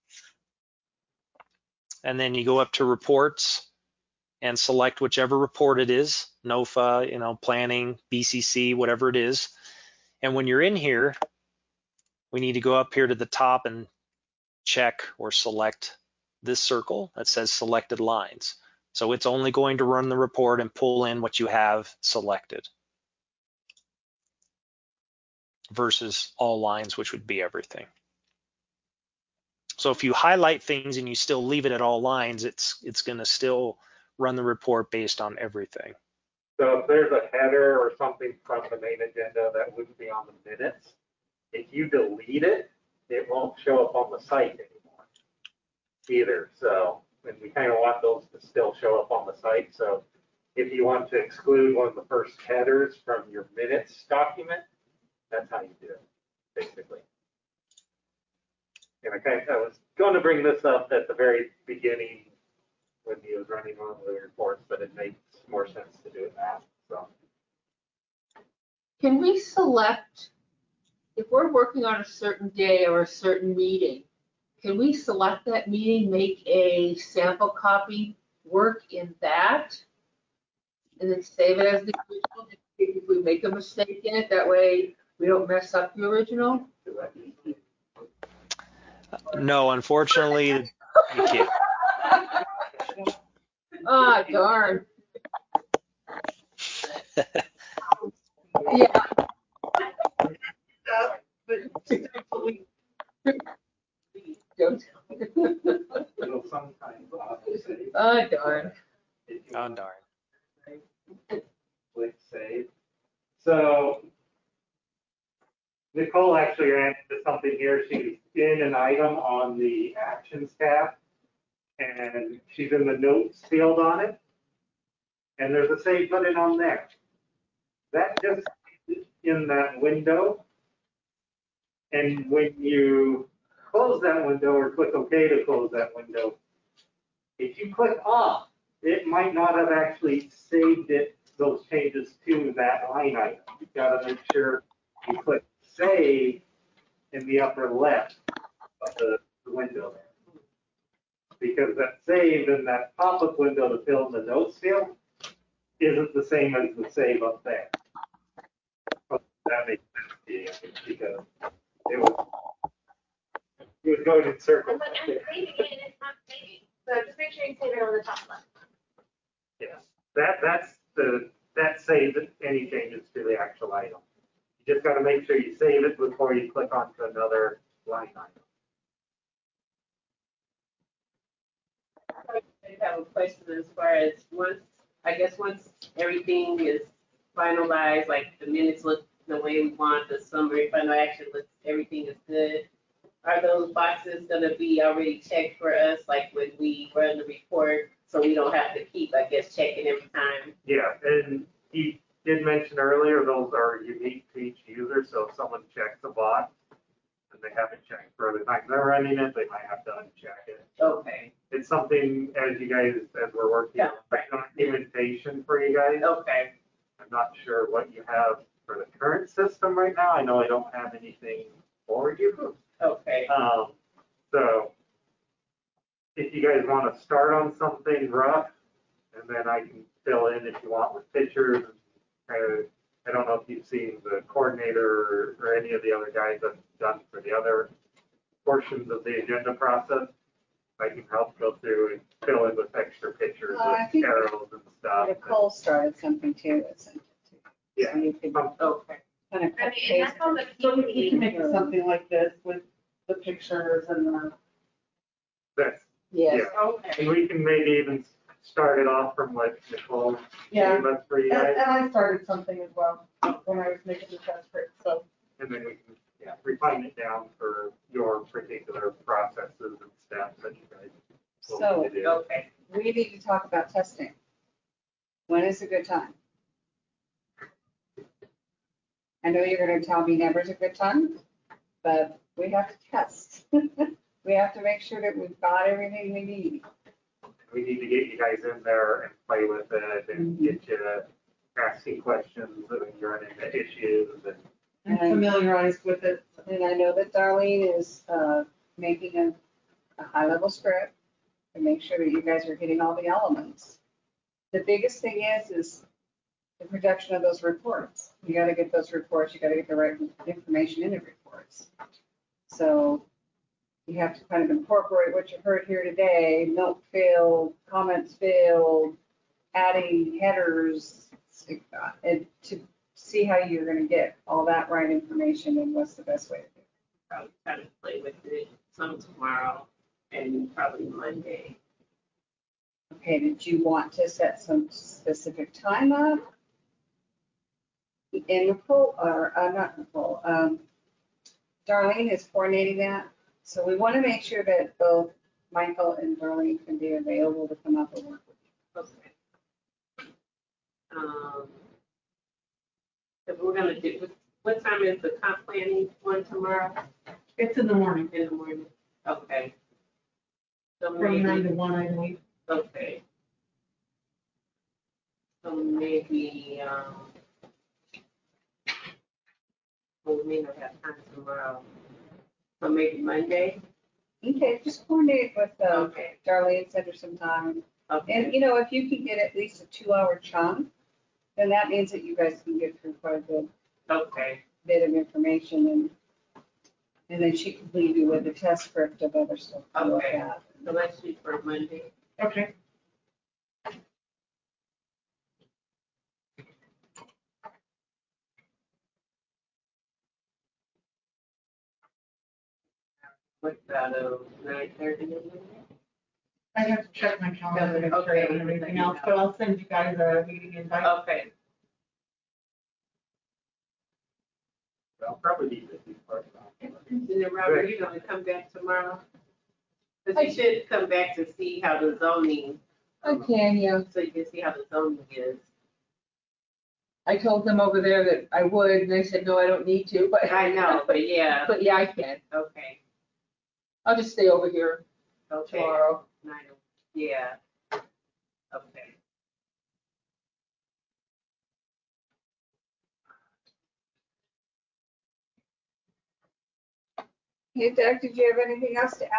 Speaker 2: And then you go up to reports and select whichever report it is, NOFA, planning, BCC, whatever it is. And when you're in here, we need to go up here to the top and check or select this circle that says selected lines. So it's only going to run the report and pull in what you have selected versus all lines, which would be everything. So if you highlight things and you still leave it at all lines, it's going to still run the report based on everything.
Speaker 5: So if there's a header or something from the main agenda that wouldn't be on the minutes, if you delete it, it won't show up on the site anymore either. So, and we kind of want those to still show up on the site. So if you want to exclude one of the first headers from your minutes document, that's how you do it, basically. And I was going to bring this up at the very beginning when he was running one of the reports, but it makes more sense to do it now. So.
Speaker 8: Can we select, if we're working on a certain day or a certain meeting, can we select that meeting, make a sample copy, work in that? and then save it as the original. If we make a mistake in it, that way we don't mess up the original.
Speaker 2: No, unfortunately, you can't.
Speaker 8: Ah, darn. Yeah. Don't.
Speaker 5: It'll sometimes auto-save.
Speaker 8: Oh, darn.
Speaker 5: If you
Speaker 2: Oh,
Speaker 5: want
Speaker 2: darn.
Speaker 5: to click save. So Nicole actually ran into something here. She's in an item on the actions tab, and she's in the notes field on it. And there's a save button on there. That just in that window. And when you close that window or click OK to close that window, if you click off, it might not have actually saved it, those changes to that line item. You've got to make sure you click save in the upper left of the window there. Because that save in that pop-up window to fill in the notes field isn't the same as the save up there. That makes sense to you because it was going in circles.
Speaker 6: But I'm saving it and it's not saving. So just make sure you save it on the top left.
Speaker 5: Yeah, that saves any changes to the actual item. You just got to make sure you save it before you click onto another line item.
Speaker 9: I have a question as far as once everything is finalized, like the minutes look the way we want, the summary, final action looks, everything is good. Are those boxes gonna be already checked for us, like when we run the report, so we don't have to keep, I guess, checking every time?
Speaker 5: Yeah, and he did mention earlier, those are unique to each user, so if someone checks a box and they haven't checked for the time they're running it, they might have to uncheck it.
Speaker 9: Okay,
Speaker 5: It's something, as you guys, as we're working on documentation for you guys.
Speaker 9: okay,
Speaker 5: I'm not sure what you have for the current system right now. I know I don't have anything for you.
Speaker 9: okay.
Speaker 5: So if you guys want to start on something rough, and then I can fill in if you want with pictures. I don't know if you've seen the coordinator or any of the other guys that have done for the other portions of the agenda process. I can help go through and fill in with extra pictures
Speaker 3: I
Speaker 5: with
Speaker 3: think
Speaker 5: arrows and stuff.
Speaker 3: Nicole started something too. That sent it to you.
Speaker 5: Yeah.
Speaker 3: So you could
Speaker 9: Okay.
Speaker 3: kind of
Speaker 6: I
Speaker 3: cut
Speaker 6: mean, and that's on the
Speaker 4: So we
Speaker 6: PC.
Speaker 4: can make something like this with the pictures and the.
Speaker 5: That's,
Speaker 8: Yes.
Speaker 9: Okay.
Speaker 5: and we can maybe even start it off from what Nicole
Speaker 4: Yeah.
Speaker 5: gave us for you
Speaker 4: And
Speaker 5: guys.
Speaker 4: I started something as well when I was making the transcript, so.
Speaker 5: And then we can refine it down for your particular processes and steps that you guys will
Speaker 3: So-
Speaker 5: need to do.
Speaker 9: Okay.
Speaker 3: we need to talk about testing. When is a good time? I know you're going to tell me never's a good time, but we have to test. We have to make sure that we've got everything we need.
Speaker 5: We need to get you guys in there and play with it and get you asking questions and running into issues and
Speaker 4: And familiarized with it.
Speaker 3: And I know that Darlene is making a high-level script to make sure that you guys are hitting all the elements. The biggest thing is the production of those reports. You got to get those reports, you got to get the right information in the reports. So you have to kind of incorporate what you heard here today, note field, comments field, adding headers, and to see how you're going to get all that right information and what's the best way to do it.
Speaker 9: Probably try to play with it some tomorrow and probably Monday.
Speaker 3: Okay, did you want to set some specific time up? And Nicole, or not Nicole, Darlene is coordinating that. So we want to make sure that both Michael and Darlene can be available to come up and work with you.
Speaker 9: Okay. So we're gonna do, what time is the comp planning one tomorrow?
Speaker 4: It's in the morning,
Speaker 9: In the morning? Okay. So
Speaker 4: from 9
Speaker 9: maybe,
Speaker 4: to 1, I believe.
Speaker 9: okay. So maybe, we may not have time tomorrow. So maybe Monday?
Speaker 3: Okay, just coordinate with
Speaker 9: Okay.
Speaker 3: Darlene, send her some time.
Speaker 9: Okay.
Speaker 3: And, you know, if you can get at least a 2-hour chunk then that means that you guys can get through quite a
Speaker 9: Okay.
Speaker 3: bit of information, and then she can leave you with a test script of other stuff to look
Speaker 9: Okay.
Speaker 3: at.
Speaker 9: So let's shoot for Monday.
Speaker 4: Okay.
Speaker 9: What's that, 9:30?
Speaker 4: I have to check my calendar to make sure I have everything else, but I'll send you guys a meeting invite.
Speaker 9: Okay.
Speaker 5: I'll probably be busy part of
Speaker 9: And then Robert, you're gonna come back tomorrow? Because you should come back to see how the zoning,
Speaker 8: I can, yeah.
Speaker 9: so you can see how the zoning is.
Speaker 8: I told them over there that I would, and they said, no, I don't need to, but.
Speaker 9: I know, but yeah,
Speaker 8: But yeah, I can.
Speaker 9: okay,
Speaker 8: I'll just stay over here
Speaker 9: okay.
Speaker 8: tomorrow.
Speaker 9: Yeah, okay.
Speaker 3: Hey, Doug, did you have anything else to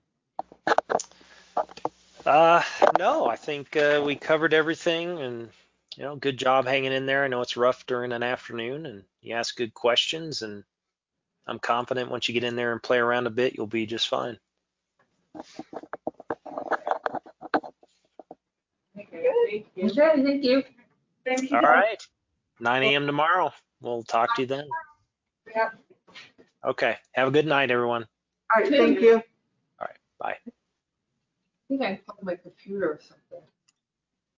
Speaker 3: add?
Speaker 2: No, I think we covered everything, and good job hanging in there. I know it's rough during an afternoon, and you ask good questions, and I'm confident once you get in there and play around a bit, you'll be just fine.
Speaker 9: Okay, thank you.
Speaker 8: Okay, thank you.
Speaker 3: Thank you.
Speaker 2: All right, 9 a.m. tomorrow. We'll talk to you then.
Speaker 3: Yep.
Speaker 2: Okay, have a good night, everyone.
Speaker 4: All right, thank you.
Speaker 2: All right, bye.
Speaker 8: I think I unplugged my computer or something.